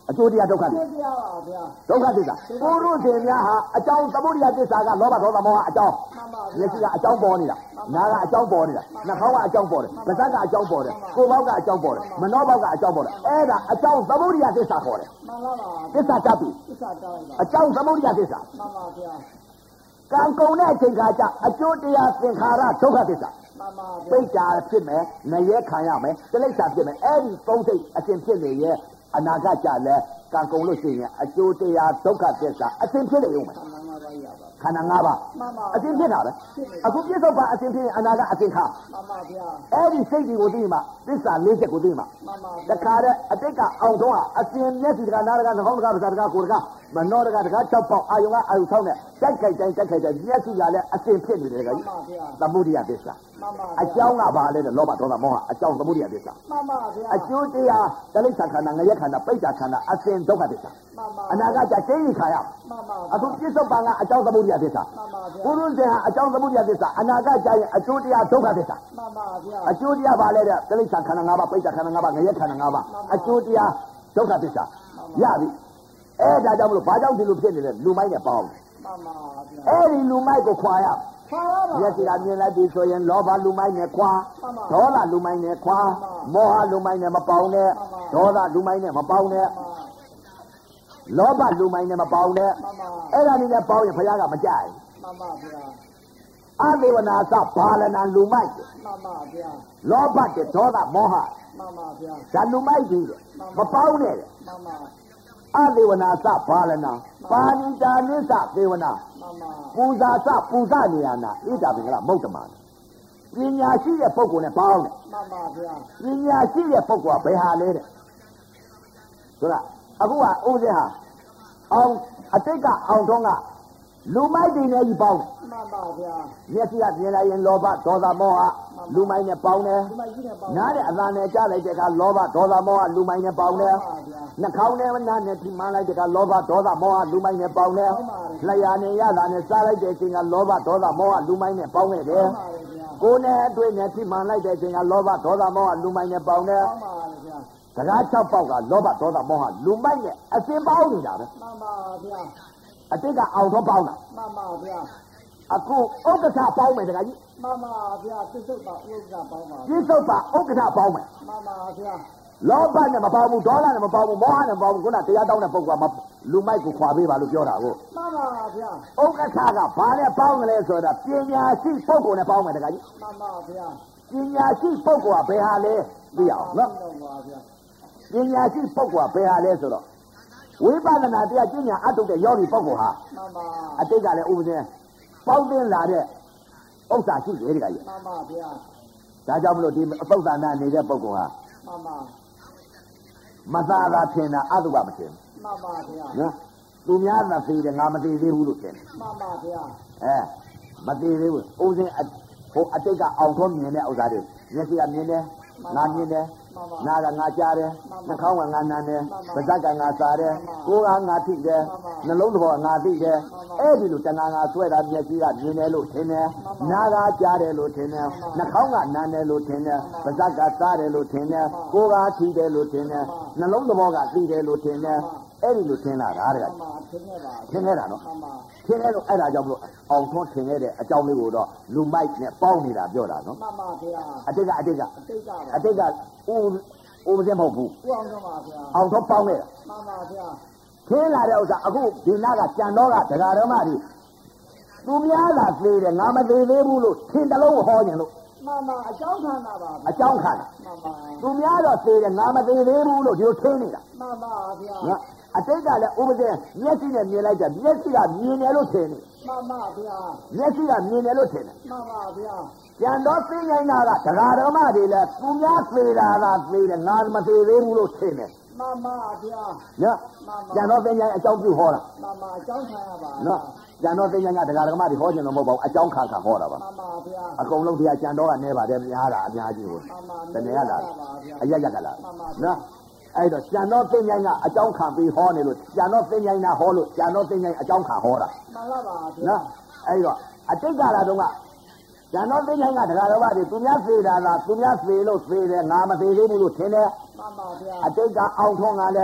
အကျိုးတရားဒုက္ခသစ္စာဒုက္ခသစ္စာပုရုဇဉ်များဟာအကြောင်းသမုဒိယသစ္စာကလောဘဒေါသမောဟအကြောင်းမျက်စိကအကြောင်းပေါ်နေတာနားကအကြောင်းပေါ်နေတာနှာခေါင်းကအကြောင်းပေါ်တယ်ပါးစပ်ကအကြောင်းပေါ်တယ်ကိုယ်ပေါက်ကအကြောင်းပေါ်တယ်မနှောပေါက်ကအကြောင်းပေါ်တယ်အဲ့ဒါအကြောင်းသမုဒိယသစ္စာခေါ်တယ်မှန်ပါပါသစ္စာတတ်ပြီသစ္စာတတ်လိုက်ပါအကြောင်းသမုဒိယသစ္စာမှန်ပါဗျာကံကုန်တဲ့အချိန်ခါကျအကျိုးတရားသင်္ခါရဒုက္ခသစ္စာမှန်ပါဗျာပိဋ္ဌာဖြစ်မယ်နရဲခံရမယ်တိလိစ္ဆာဖြစ်မယ်အဲ့ဒီသုံးစိတ်အစဉ်ဖြစ်နေရဲ့အနာဂတ်ကြလဲကံကုန်လို့ရှိရင်အကျိုးတရားဒုက္ခသစ္စာအစဉ်ဖြစ်နေဦးမယ်ခန္ဓာ၅ပါးအစဉ်ဖြစ်တာပဲအခုပြစ္ဆုတ်ပါအစဉ်ဖြစ်ရင်အနာဂတ်အစဉ်ခါမှန်ပါဗျာအဲ့ဒီစိတ်တွေကိုသိမှသစ္စာ၄ချက်ကိုသိမှမှန်ပါတခါတဲ့အတိတ်ကအောင်တော့အစဉ်မျက်စိတကနားတကနှာခေါင်းတကပါးစပ်တကကိုယ်တကမနှောတကတက၆ပေါက်အာယုံကအာယုံ၆နဲ့တိုက်ခိုက်တိုင်းတိုက်ခိုက်တိုင်းမျက်စိကလည်းအစဉ်ဖြစ်နေတယ်ကကြီးသမုဒိယသစ္စာမှန်ပါအကြောင်းကဘာလဲလောဘဒေါသမောဟအကြောင်းသမုဒိယသစ္စာမှန်ပါဗျာအကျိုးတရားတိလိစ္ဆာခန္ဓာငရဲခန္ဓာပိဋ္ဌာခန္ဓာအစဉ်ဒုက္ခသစ္စာမှန်ပါအနာဂတ်ကျကျင်းရင်ခါရမှန်ပါအခုပြစ္ဆုတ်ပံကအကြောင်းသမုဒိယသစ္စာမှန်ပါဗျာပုရုဇဉ်ဟာအကြောင်းသမုဒိယသစ္စာအနာဂတ်ကျရင်အကျိုးတရားဒုက္ခသစ္စာမှန်ပါဗျာအကျိုးတရားဘာလဲတဲ့တိလိစ္ဆာခန္ဓာ၅ပါးပိဋ္ဌာခန္ဓာ၅ပါးငရဲခန္ဓာ၅ပါးအကျိုးတရားဒုက္ခသစ္စာရပြီအဲ့ဒါကြောင့်မလို့ဘာကြောင့်ဒီလိုဖြစ်နေလဲလူမိုက်နဲ့ပေါင်းမှန်ပါဗျာအဲ့ဒီလူမိုက်ကိုခွာရခွာရပါမျက်စိကမြင်လိုက်ပြီဆိုရင်လောဘလူမိုက်နဲ့ခွာဒေါသလူမိုက်နဲ့ခွာမောဟလူမိုက်နဲ့မပေါင်းနဲ့ဒေါသလူမိုက်နဲ့မပေါင်းနဲ့လောဘလူမိုက်နဲ့မပေါင်းနဲ့အဲ့ဒါနေနဲ့ပေါင်းရင်ဘုရားကမကြိုက်မှန်ပါဗျာအသေဝနာသဘာလနာလူမိုက်မှန်ပါဗျာလောဘတဲ့ဒေါသမောဟမှန်ပါဗျာဇာလူမိုက်ကြီးမပေါင်းနဲ့မှန်ပါအသေဝနာသဘာလနာပါဏိတာနိသသေဝနာပူဇာသပူဇနေရနာဣဒာပင်ကမௌတ္တမပညာရှိတဲ့ပုဂ္ဂိုလ်နဲ့ပေါင်းတယ်မှန်ပါဗျာပညာရှိတဲ့ပုဂ္ဂိုလ်ကဘယ်ဟာလဲတဲ့ဆိုတော့အခုကဥစ္စာဟာအောင်အတိတ်ကအောင်တော့ကလူမိုက်တွေနဲ့ကြီးပေါင်းတယ်မှန်ပါဗျာမျက်စိကမြင်လိုက်ရင်လောဘဒေါသမောဟလူမိုက်နဲ့ပေါင်းတယ်နားတဲ့အသာနဲ့ကြားလိုက်တဲ့အခါလောဘဒေါသမောဟလူမိုက်နဲ့ပေါင်းတယ်နှာခေါင်းနဲ့နားနဲ့ထိမှန်လိုက်တဲ့အခါလောဘဒေါသမောဟလူမိုက်နဲ့ပေါင်းတယ်လျှာနဲ့ရတာနဲ့စားလိုက်တဲ့အချိန်ကလောဘဒေါသမောဟလူမိုက်နဲ့ပေါင်းခဲ့တယ်ကိုယ်နဲ့အတွေ့နဲ့ထိမှန်လိုက်တဲ့အချိန်ကလောဘဒေါသမောဟလူမိုက်နဲ့ပေါင်းတယ်စကား၆ပေါက်ကလောဘဒေါသမောဟလူမိုက်နဲ့အစင်ပေါင်းနေတာပဲမှန်ပါဗျာအတိတ်ကအောင်တော့ပေါင်းတာမှန်ပါဗျာအခုဥက္ကဋ္ဌပေါင်းမယ်တခါကြီးမှန်ပါဗျာပြစ္ဆုတ်ပါဥက္ကဋ္ဌပေါင်းပါပြစ္ဆုတ်ပါဥက္ကဋ္ဌပေါင်းမယ်မှန်ပါဗျာလောဘနဲ့မပေါင်းဘူးဒေါသနဲ့မပေါင်းဘူးမောဟနဲ့မပေါင်းဘူးခုနတရားတောင်းတဲ့ပုဂ္ဂိုလ်ကလူမိုက်ကိုခွာပေးပါလို့ပြောတာကိုမှန်ပါဗျာဥက္ကဋ္ဌကဘာနဲ့ပေါင်းလဲဆိုတာပညာရှိပုဂ္ဂိုလ်နဲ့ပေါင်းမယ်တခါကြီးမှန်ပါဗျာပညာရှိပုဂ္ဂိုလ်ကဘယ်ဟာလဲသိအောင်နော်ပညာရှိပုဂ္ဂိုလ်ကဘယ်ဟာလဲဆိုတော့ဝိပဿနာတရားကျင့်ညာအထုတ်တဲ့ယောဂီပုဂ္ဂိုလ်ဟာမှန်ပါအတိတ်ကလည်းဥပဒေပေါင်းတင်လာတဲ့ဥစ္စာရှိတယ်တခါကြီးမှန်ပါဗျာဒါကြောင့်မလို့ဒီအပုဒ္ဒနာနေတဲ့ပုဂ္ဂိုလ်ဟာမှန်ပါမသာသာထင်တာအတုပမထင်မှန်ပါဗျာနော်သူများသာသိတယ်ငါမသိသေးဘူးလို့ထင်မှန်ပါဗျာအဲမသိသေးဘူးဥစဉ်ဟိုအတိတ်ကအောင်ထုံးမြင်တဲ့ဥစ္စာတွေမျက်စိကမြင်တယ်ငါမြင်တယ်နာကငါကြားတယ်နှာခေါင်းကငါနာတယ်ပါးစပ်ကငါစားတယ်ကိုယ်ကငါထိတယ်နှလုံးသဘောကငါသိတယ်အဲ့ဒီလိုတဏှာငါဆွဲတာမျက်စိကမြင်တယ်လို့ထင်တယ်နာကကြားတယ်လို့ထင်တယ်နှာခေါင်းကနာတယ်လို့ထင်တယ်ပါးစပ်ကစားတယ်လို့ထင်တယ်ကိုယ်ကထိတယ်လို့ထင်တယ်နှလုံးသဘောကသိတယ်လို့ထင်တယ်အဲ့ဒီလိုထင်လာတာတကယ်ထင်ခဲ့တာနော်ထင်ခဲ့တော့အဲ့ဒါကြောင့်မလို့အောင်ထွန်းထင်ခဲ့တဲ့အကြောင်းလေးကိုတော့လူမိုက်နဲ့ပေါင်းနေတာပြောတာနော်မှန်ပါဗျာအတိတ်ကအတိတ်ကအတိတ်ကအတိတ်ကဥဥပဒေမဟုတ်ဘူးဥအောင်ထွန်းပါဗျာအောင်ထွန်းပေါင်းခဲ့တာမှန်ပါဗျာထင်လာတဲ့ဥစ္စာအခုဒီနာကကြံတော့ကဒကာတော်မကြီးသူများသာသေးတယ်ငါမသေးသေးဘူးလို့ထင်တလုံးဟောနေလို့မှန်ပါအကြောင်းခံတာပါအကြောင်းခံတာမှန်ပါသူများတော့သေးတယ်ငါမသေးသေးဘူးလို့ဒီလိုထင်နေတာမှန်ပါဗျာနော်အတိတ်ကလည်းဥပဒေမျက်စိနဲ့မြင်လိုက်ကြမျက်စိကမြင်တယ်လို့ထင်နေမှန်ပါဗျာမျက်စိကမြင်တယ်လို့ထင်တယ်မှန်ပါဗျာကျန်တော့သိဉာဏ်ကဒကာတော်မတွေလည်းသူများသေးတာလားသေးတယ်ငါမသေးသေးဘူးလို့ထင်တယ်မှန်ပါဗျာနော်ကျန်တော့သိဉာဏ်အကြောင်းပြုဟောတာမှန်ပါအကြောင်းခံရပါနော်ကျန်တော့သိဉာဏ်ကဒကာတော်မတွေဟောခြင်းတော့မဟုတ်ပါဘူးအကြောင်းခံခံဟောတာပါမှန်ပါဗျာအကုန်လုံးတရားကျန်တော့ကနေပါတယ်များတာအများကြီးကိုတနေရလားအရရကလားနော်အဲ့တော့ကျန်တော့သိဉာဏ်ကအကြောင်းခံပြီးဟောနေလို့ကျန်တော့သိဉာဏ်ကဟောလို့ကျန်တော့သိဉာဏ်အကြောင်းခံဟောတာမှန်ပါပါနော်အဲ့တော့အတိတ်ကလာတော့ကကျန်တော့သိဉာဏ်ကဒကာတော်ဘာတွေသူများသေးတာလားသူများသေးလို့သေးတယ်ငါမသေးသေးဘူးလို့ထင်တယ်မှန်ပါဗျာအတိတ်ကအောင်ထွန်းကလည်း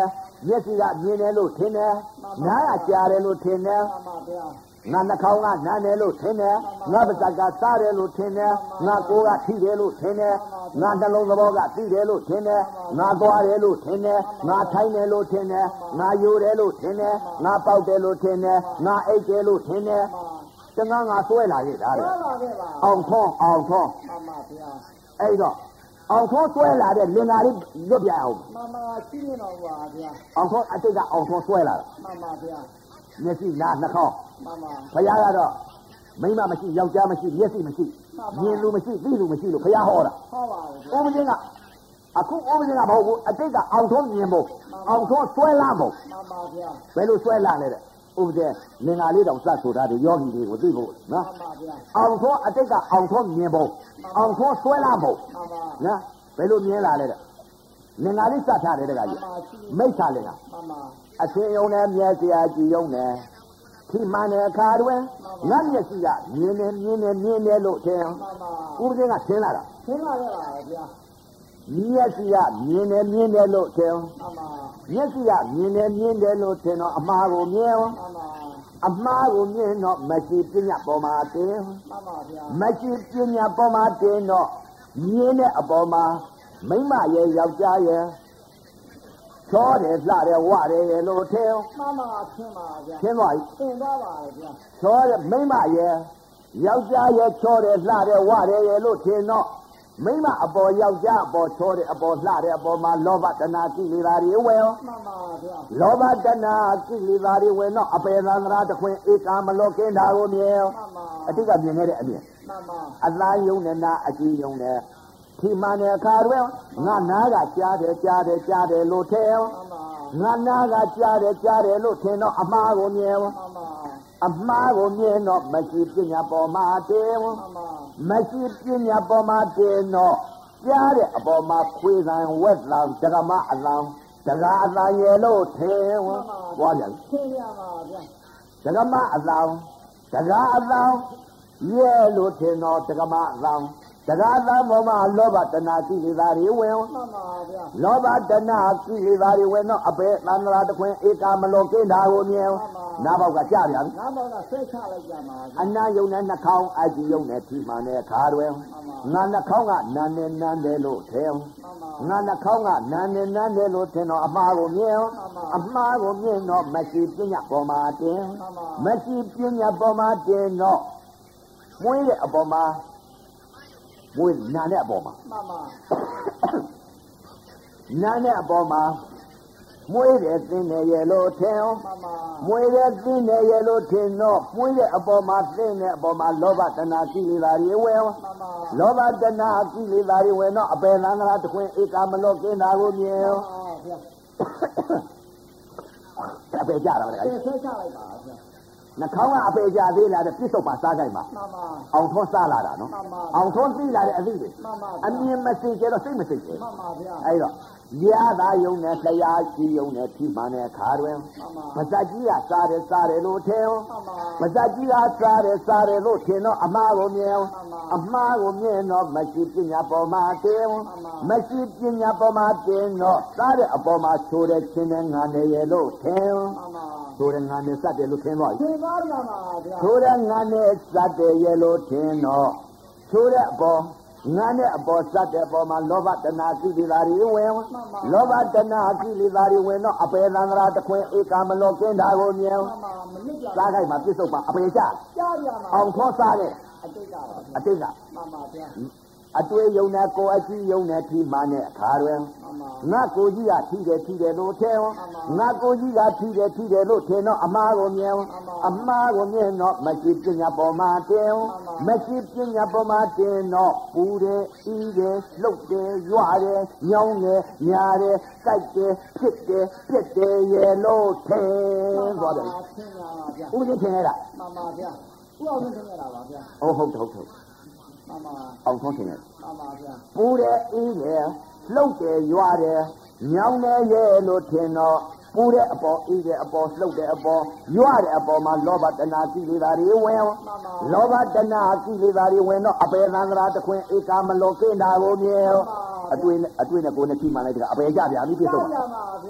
မျက်စိကမြင်တယ်လို့ထင်တယ်နားကကြားတယ်လို့ထင်တယ်ငါနှာခေါင်းကနားတယ်လို့ထင်တယ်ငါပါးစပ်ကစားတယ်လို့ထင်တယ်ငါကိုယ်ကထိတယ်လို့ထင်တယ်ငါနှလုံးသဘောကသိတယ်လို့ထင်တယ်ငါသွားတယ်လို့ထင်တယ်ငါထိုင်တယ်လို့ထင်တယ်ငါယိုတယ်လို့ထင်တယ်ငါပေါက်တယ်လို့ထင်တယ်ငါအိတ်တယ်လို့ထင်တယ်တငါငါဆွဲလာခဲ့တာလေအောင်ထုံးအောင်ထုံးမှန်ပါဗျာအဲ့တော့အောင်ထုံးဆွဲလာတဲ့လင်္ကာလေးလွတ်ပြအောင်မှန်ပါရှိနေတော့ပါဗျာအောင်ထုံးအတိတ်ကအောင်ထုံးဆွဲလာတာမှန်ပါဗျာမျက်စိနားနှာခေါင်းမှန်ပါဘုရားကတော့မိန်းမမရှိယောက်ျားမရှိမျက်စိမရှိမြင်လူမရှိသိလူမရှိလို့ဘုရားဟောတာဟောပါဘူးဥပဒေကအခုဥပဒေကမဟုတ်ဘူးအတိတ်ကအောင်ထုံးမြင်ဖို့အောင်ထုံးဆွဲလာဖို့မှန်ပါဗျာဘယ်လိုဆွဲလာလဲတဲ့ဥပဒေလင်္ကာလေးတောင်စတ်ဆိုတာတွေယောဂီတွေကိုသိဖို့နော်အောင်ထုံးအတိတ်ကအောင်ထုံးမြင်ဖို့အောင်ထုံးဆွဲလာဖို့နော်ဘယ်လိုမြင်လာလဲတဲ့လင်္ကာလေးစတ်ထားတယ်တကကြီးမိတ်ချလင်္ကာအချင်းယုံနဲ့မျက်စိအကြည့်ယုံနဲ့ထိမှန်တဲ့အခါတွင်ငါမျက်စိကမြင်နေမြင်နေမြင်နေလို့ထင်ဥပဒေကထင်လာတာထင်လာရပါဗျာမျက်စိကမြင်နေမြင်နေလို့ထင်မျက်စိကမြင်နေမြင်နေလို့ထင်တော့အမှားကိုမြင်အမှားကိုမြင်တော့မရှိပညာပေါ်မှာတင်မရှိပညာပေါ်မှာတင်တော့မြင်တဲ့အပေါ်မှာမိမရဲ့ယောက်ျားရဲ့ချောတယ်လှတယ်ဝတယ်လို့ထင်မှန်ပါထင်ပါဗျာထင်ပါပြီထင်သွားပါလေဗျာချောတယ်မိမရဲ့ယောက်ျားရဲ့ချောတယ်လှတယ်ဝတယ်လို့ထင်တော့မိမအပေါ်ယောက်ျားအပေါ်ချောတယ်အပေါ်လှတယ်အပေါ်မှာလောဘတဏှာကိလေသာတွေဝင်မှန်ပါဗျာလောဘတဏှာကိလေသာတွေဝင်တော့အပေသံဃာတခွင်ဧကမလောကင်းတာကိုမြင်မှန်ပါအတိတ်ကမြင်ခဲ့တဲ့အမြင်မှန်ပါအသားယုံနဲ့နာအကြည့်ယုံနဲ့ထိမှန်တဲ့အခါတွင်ငါနာကကြားတယ်ကြားတယ်ကြားတယ်လို့ထင်ငါနာကကြားတယ်ကြားတယ်လို့ထင်တော့အမှားကိုမြင်အမှားကိုမြင်တော့မရှိပညာပေါ်မှာတင်မရှိပညာပေါ်မှာတင်တော့ကြားတဲ့အပေါ်မှာခွေးဆိုင်ဝက်လောင်ဒကမအလောင်ဒကာအလောင်ရဲ့လို့ထင်ဟောပြန်ထင်ရပါဗျာဒကမအလောင်ဒကာအလောင်ရဲ့လို့ထင်တော့ဒကမအလောင်တက္ကသဘောမှာလောဘတဏှာကိလေသာတွေဝင်မှန်ပါဗျာလောဘတဏှာကိလေသာတွေဝင်တော့အပေသန္တရာတခွင်ဧကမလောကင်းတာကိုမြင်နားပေါက်ကကြပြန်နားပေါက်ကဆွဲချလိုက်ကြမှာအနာယုံနဲ့နှာခေါင်းအကြည့်ယုံနဲ့ထိမှန်တဲ့ခါတွင်ငါနှာခေါင်းကနာနေနန်းတယ်လို့ထင်ငါနှာခေါင်းကနာနေနန်းတယ်လို့ထင်တော့အမှားကိုမြင်အမှားကိုမြင်တော့မရှိပညာပေါ်မှာတင်မရှိပညာပေါ်မှာတင်တော့မွေးတဲ့အပေါ်မှာမွေးနာတဲ့အပေါ်မှာမှန်ပါနာတဲ့အပေါ်မှာမွေးတဲ့သင်းတယ်ရဲ့လို့ထင်မှန်ပါမွေးတဲ့သင်းတယ်ရဲ့လို့ထင်တော့မွေးတဲ့အပေါ်မှာသင်းတဲ့အပေါ်မှာလောဘတဏှာကိလေသာတွေဝင်မှန်ပါလောဘတဏှာကိလေသာတွေဝင်တော့အပေသံဃာတခွင်ဧကမလောကင်းတာကိုမြင်အပေကြတာပဲအပေဆွဲချလိုက်ပါဗျာနှာခေါင်းကအပေကြသေးလားတဲ့ပြစ္ဆုတ်ပါစားကြိုက်မှာမှန်ပါအောင်ထွန်းစားလာတာနော်မှန်ပါအောင်ထွန်းသိလာတဲ့အသည့်တွေမှန်ပါအမြင်မသိကြတော့စိတ်မသိကြမှန်ပါဗျာအဲ့တော့ရသာယုံနဲ့တရားရှိယုံနဲ့ထိမှန်တဲ့ခါတွင်မဇ္ဇကြီးကစားတယ်စားတယ်လို့ထင်မဇ္ဇကြီးကစားတယ်စားတယ်လို့ထင်တော့အမှားကိုမြင်အမှားကိုမြင်တော့မရှိပညာပေါ်မှာတင်မရှိပညာပေါ်မှာတင်တော့စားတဲ့အပေါ်မှာချိုးတဲ့ချင်းနဲ့ငါနေရဲ့လို့ထင်ဆိုတဲ့ငါနဲ့စက်တယ်လို့ထင်တော့ထင်ပါဗျာဆိုတဲ့ငါနဲ့စက်တယ်ရဲ့လို့ထင်တော့ဆိုတဲ့အပေါ်ငါနဲ့အပေါ်စက်တဲ့အပေါ်မှာလောဘတဏှာကိလေသာတွေဝင်လောဘတဏှာကိလေသာတွေဝင်တော့အပေသန္တရာတခွင်ဧကမလောကင်းတာကိုမြင်စားခိုက်မှာပြစ္ဆုတ်ပါအပေကြကြားရမှာအောင်ခေါ်စားတယ်အတိတ်ကအတိတ်ကမှန်ပါဗျာအတွေ့ယုံနဲ့ကိုယ်အကြည့်ယုံနဲ့ထိမှန်တဲ့အခါတွင်ငါကိုကြီးကထိတယ်ထိတယ်လို့ထင်ငါကိုကြီးကထိတယ်ထိတယ်လို့ထင်တော့အမှားကိုမြင်အမှားကိုမြင်တော့မရှိပညာပေါ်မှာတင်မရှိပညာပေါ်မှာတင်တော့ပူတယ်ဤတယ်လှုပ်တယ်ရွတယ်ညောင်းတယ်ညာတယ်ကြိုက်တယ်ဖြစ်တယ်ပြစ်တယ်ရဲ့လို့ထင်သွားတယ်ဥပဒေထင်ရတာမှန်ပါဗျာဥအောင်ထင်ရတာပါဗျာဟုတ်ဟုတ်ဟုတ်ဟုတ်မှန်ပါအောင်ထုံးထင်တယ်မှန်ပါဗျာပူတယ်ဤတယ်လှုပ်တယ်ရွာတယ်ညောင်းတယ်ရဲ့လို့ထင်တော့ပူတဲ့အပေါ်ဤတဲ့အပေါ်လှုပ်တဲ့အပေါ်ရွာတဲ့အပေါ်မှာလောဘတဏှာကိလေသာတွေဝင်လောဘတဏှာကိလေသာတွေဝင်တော့အပေသန္တရာတခွင်ဧကမလောကင်းတာကိုမြင်အတွေ့အတွေ့နဲ့ကိုယ်နဲ့ထိမှန်လိုက်တဲ့အပေကြဗျာမိပြည့်စုံပါဗျာ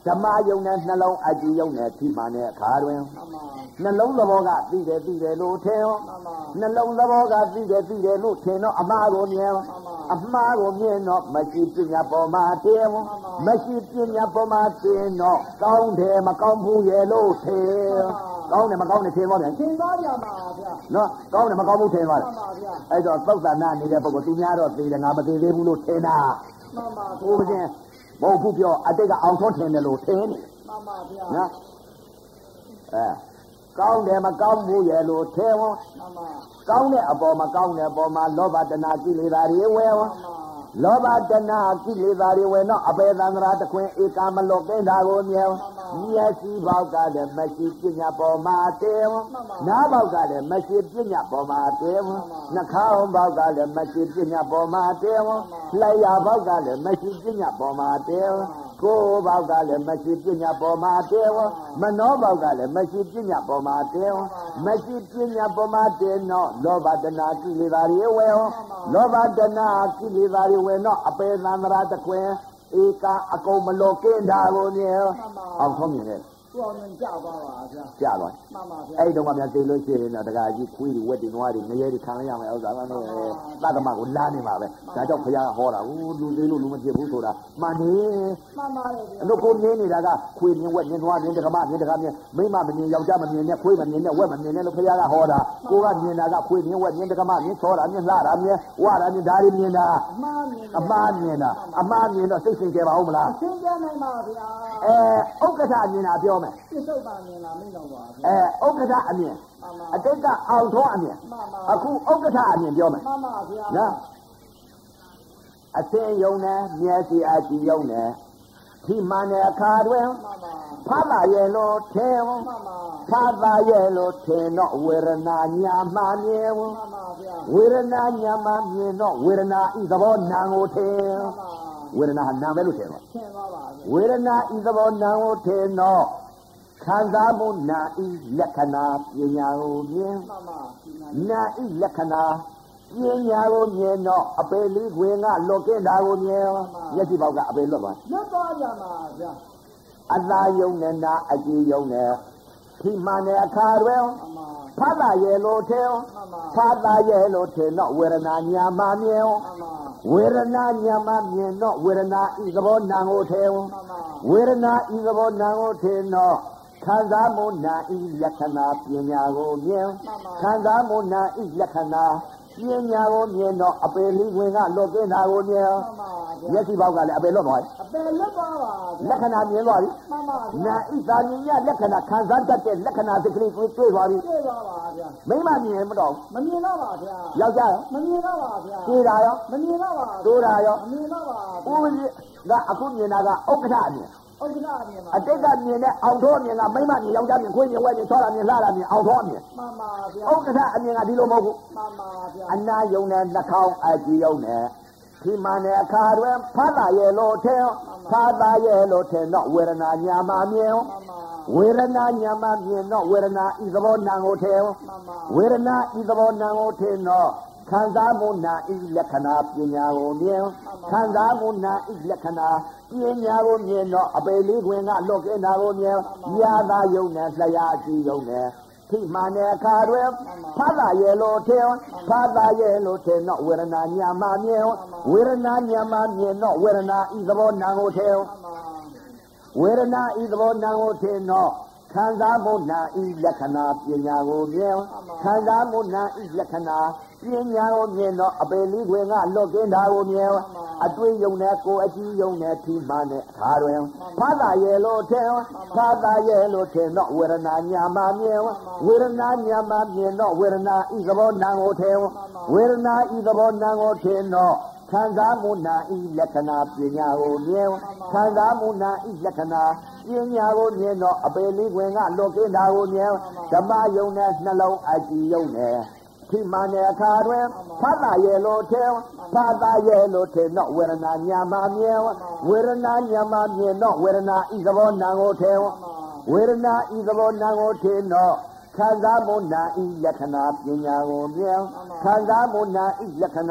ဓမ္မယုံနဲ့နှလုံးအကြည်ယုံနဲ့ထိမှန်တဲ့အခါတွင်နှလုံးသဘောကသိတယ်သိတယ်လို့ထင်နှလုံးသဘောကသိတယ်သိတယ်လို့ထင်တော့အမှားကိုမြင်အမှားကိုမြင်တော့မရှိပညာပေါ်မှာတင်မရှိပညာပေါ်မှာတင်တော့ကောင်းတယ်မကောင်းဘူးရဲ့လို့ထင်ကောင်းတယ်မကောင်းတယ်ထင်ပါဗျာထင်ပါဗျာပါဗျာနော်ကောင်းတယ်မကောင်းဘူးထင်ပါလားအဲ့တော့သုတ်တနာနေတဲ့ပုဂ္ဂိုလ်သူများတော့သိတယ်ငါမသိသေးဘူးလို့ထင်တာမှန်ပါဗျာဘုရားဘုံဘူးပြောအတိတ်ကအောင်ထွန်းထင်တယ်လို့ထင်နေမှန်ပါဗျာနော်အဲကောင်းတယ်မကောင်းဘူးရဲ့လို့ထင်မှန်ပါကောင်းတဲ့အပေါ်မကောင်းတဲ့အပေါ်မှာလောဘတဏှာကိလေသာတွေဝယ်လောဘတဏှာကိလေသာတွေဝယ်တော့အပေသန္တရာတခွင်ဧကမလွတ်ကင်းတာကိုမြင်မျက်စိပေါက်ကလည်းမရှိပညာပေါ်မှာတင်နားပေါက်ကလည်းမရှိပညာပေါ်မှာတင်နှာခေါင်းပေါက်ကလည်းမရှိပညာပေါ်မှာတင်လျှာပေါက်ကလည်းမရှိပညာပေါ်မှာတင်ကိုယ်ပေါက်ကလည်းမရှိပညာပေါ်မှာတင်မနောပေါက်ကလည်းမရှိပညာပေါ်မှာတင်မရှိပညာပေါ်မှာတင်တော့လောဘတဏှာကိလေသာတွေဝယ်လောဘတဏှာကိလေသာတွေဝယ်တော့အပေသန္တရာတခွင်ဧကအကုန်မလောကင်းတာကိုမြင်အောင်ဆုံးမြင်တယ်သူအောင်မြင်ကြပါပါဗျာကြပါမှန်ပါဗျာအဲ့ဒီတော့မှပြန်သိလို့ရှိရင်တော့တခါကြီးခွေးတွေဝက်တွေနွားတွေငရဲတွေခံရမယ်ဥစ္စာကတော့သတ္တမကိုလာနေမှာပဲဒါကြောင့်ဘုရားဟောတာဟိုလူသေးလို့လူမဖြစ်ဘူးဆိုတာမှန်နေမှန်ပါတယ်ဗျာအဲ့ကိုမြင်နေတာကခွေးမြင်ဝက်မြင်နွားမြင်တက္ကမမြင်တက္ကမမြင်မိမမမြင်ယောက်ျားမမြင်နဲ့ခွေးမမြင်နဲ့ဝက်မမြင်နဲ့လို့ဘုရားကဟောတာကိုကမြင်တာကခွေးမြင်ဝက်မြင်တက္ကမမြင်ချောတာမြင်လှတာမြင်ဝါတာမြင်ဒါတွေမြင်တာအမှားမြင်အမှားမြင်တာအမှားမြင်တော့စိတ်ဆင်ကြပါဦးမလားဆင်ကြနိုင်ပါဗျာအဲဥက္ကဋ္ဌမြင်တာပြောမယ်ပြစ္ဆုတ်ပါမြင်လားမင်းတော်ပါအဲဥက္ကဋ္ဌအမြင်အတိတ်ကအောင်သောအမြင်အခုဥက္ကဋ္ဌအမြင်ပြောမယ်မှန်ပါဗျာနော်အစင်းယုံနဲ့မျက်စိအကြည့်ယုံနဲ့ဒီမှန်တဲ့အခါတွင်ဖတ်လာရဲ့လို့ထင်ဖတ်လာရဲ့လို့ထင်တော့ဝေဒနာညာမှမြင်ဝေဒနာညာမှမြင်တော့ဝေဒနာဤသဘောနာကိုထင်ဝေဒနာဟာနာပဲလို့ထင်တော့ထင်ပါပါဝေဒနာဤသဘောနာကိုထင်တော့ခံစားမှုနာဤလက္ခဏာပညာကိုမြင်နာဤလက္ခဏာပညာကိုမြင်တော့အပေလေးခွေကလွတ်ကင်းတာကိုမြင်မျက်စိပေါက်ကအပေလွတ်သွားလွတ်သွားကြမှာဗျာအသာယုံနဲ့နာအကြည့်ယုံနဲ့ဒီမှန်တဲ့အခါတွင်ဖတ်လာရဲ့လို့ထင်ဖတ်လာရဲ့လို့ထင်တော့ဝေဒနာညာမှမြင်ဝေဒနာညာမှမြင်တော့ဝေဒနာဤသဘောနာကိုထင်ဝေဒနာဤသဘောနာကိုထင်တော့ခံစားမှုနာဤလက္ခဏာပညာကိုမြင်ခံစားမှုနာဤလက္ခဏာပညာကိုမြင်တော့အပေလေးဝင်ကလွတ်ကင်းတာကိုမြင်မျက်စိပေါက်ကလည်းအပေလွတ်သွားပြီအပေလွတ်သွားပါလက္ခဏာမြင်သွားပြီမှန်ပါနာဤသာမြင်ရလက္ခဏာခံစားတတ်တဲ့လက္ခဏာသကလေးကိုတွေ့သွားပြီတွေ့သွားပါဗျာမိမမြင်မတော့မမြင်တော့ပါဗျာယောက်ျားရောမမြင်တော့ပါဗျာတွေ့တာရောမမြင်တော့ပါတွေ့တာရောမမြင်တော့ပါဦးကြီးကအခုမြင်တာကဥက္ကဋ္ဌအမြင်ဥက္ကဋ္ဌအမြင်ပါအတိတ်ကမြင်တဲ့အောင်တော်အမြင်ကမိမမြင်ယောက်ျားမြင်ခွေးမြင်ဝဲမြင်ချောတာမြင်လှတာမြင်အောင်တော်အမြင်မှန်ပါဗျာဥက္ကဋ္ဌအမြင်ကဒီလိုမဟုတ်ဘူးမှန်ပါဗျာအနာယုံနဲ့နှာခေါင်းအကြည့်ယုံနဲ့ဒီမှန်တဲ့အခါတွင်ဖတ်လာရဲ့လို့ထင်ဖတ်လာရဲ့လို့ထင်တော့ဝေဒနာညာမှမြင်ဝေဒနာညာမှမြင်တော့ဝေဒနာဤသဘောနာကိုထင်ဝေဒနာဤသဘောနာကိုထင်တော့ခံစားမှုနာဤလက္ခဏာပညာကိုမြင်ခံစားမှုနာဤလက္ခဏာပညာကိုမြင်တော့အပေလေးခွင်ကလွတ်ကင်းတာကိုမြင်ရာသာယုံနဲ့လျှာကြည့်ယုံနဲ့ထိမှန်တဲ့အခါတွင်ဖတ်လာရဲ့လို့ထင်ဖတ်လာရဲ့လို့ထင်တော့ဝေဒနာညာမှမြင်ဝေဒနာညာမှမြင်တော့ဝေဒနာဤသဘောနာကိုထင်ဝေဒနာဤသဘောနာကိုထင်တော့ခံစားမှုနာဤလက္ခဏာပညာကိုမြင်ခံစားမှုနာဤလက္ခဏာပညာကိုမြင်တော့အပေလေးခွင်ကလွတ်ကင်းတာကိုမြင်အတွေ့ယုံနဲ့ကိုယ်အကြည့်ယုံနဲ့ထိမှန်တဲ့အခါတွင်ဖတ်လာရဲ့လို့ထင်ဖတ်လာရဲ့လို့ထင်တော့ဝေဒနာညာမှမြင်ဝေဒနာညာမှမြင်တော့ဝေဒနာဤသဘောနာကိုထင်ဝေဒနာဤသဘောနာကိုထင်တော့ခံစားမှုနာဤလက္ခဏာပညာကိုမြင်ခံစားမှုနာဤလက္ခဏာပညာကိုမြင်တော့အပေလေးခွင်ကလွတ်ကင်းတာကိုမြင်ဓမ္မယုံနဲ့နှလုံးအကြည့်ယုံနဲ့ဒီမှန်တဲ့အခါတွင်ဖတ်လာရဲ့လို့ထင်ဖတ်လာရဲ့လို့ထင်တော့ဝေဒနာညာမှမြင်ဝေဒနာညာမှမြင်တော့ဝေဒနာဤသဘောနာကိုထင်ဝေဒနာဤသဘောနာကိုထင်တော့ခံစားမှုနာဤလက္ခဏာပညာကိုမြင်ခံစားမှုနာဤလက္ခဏာပ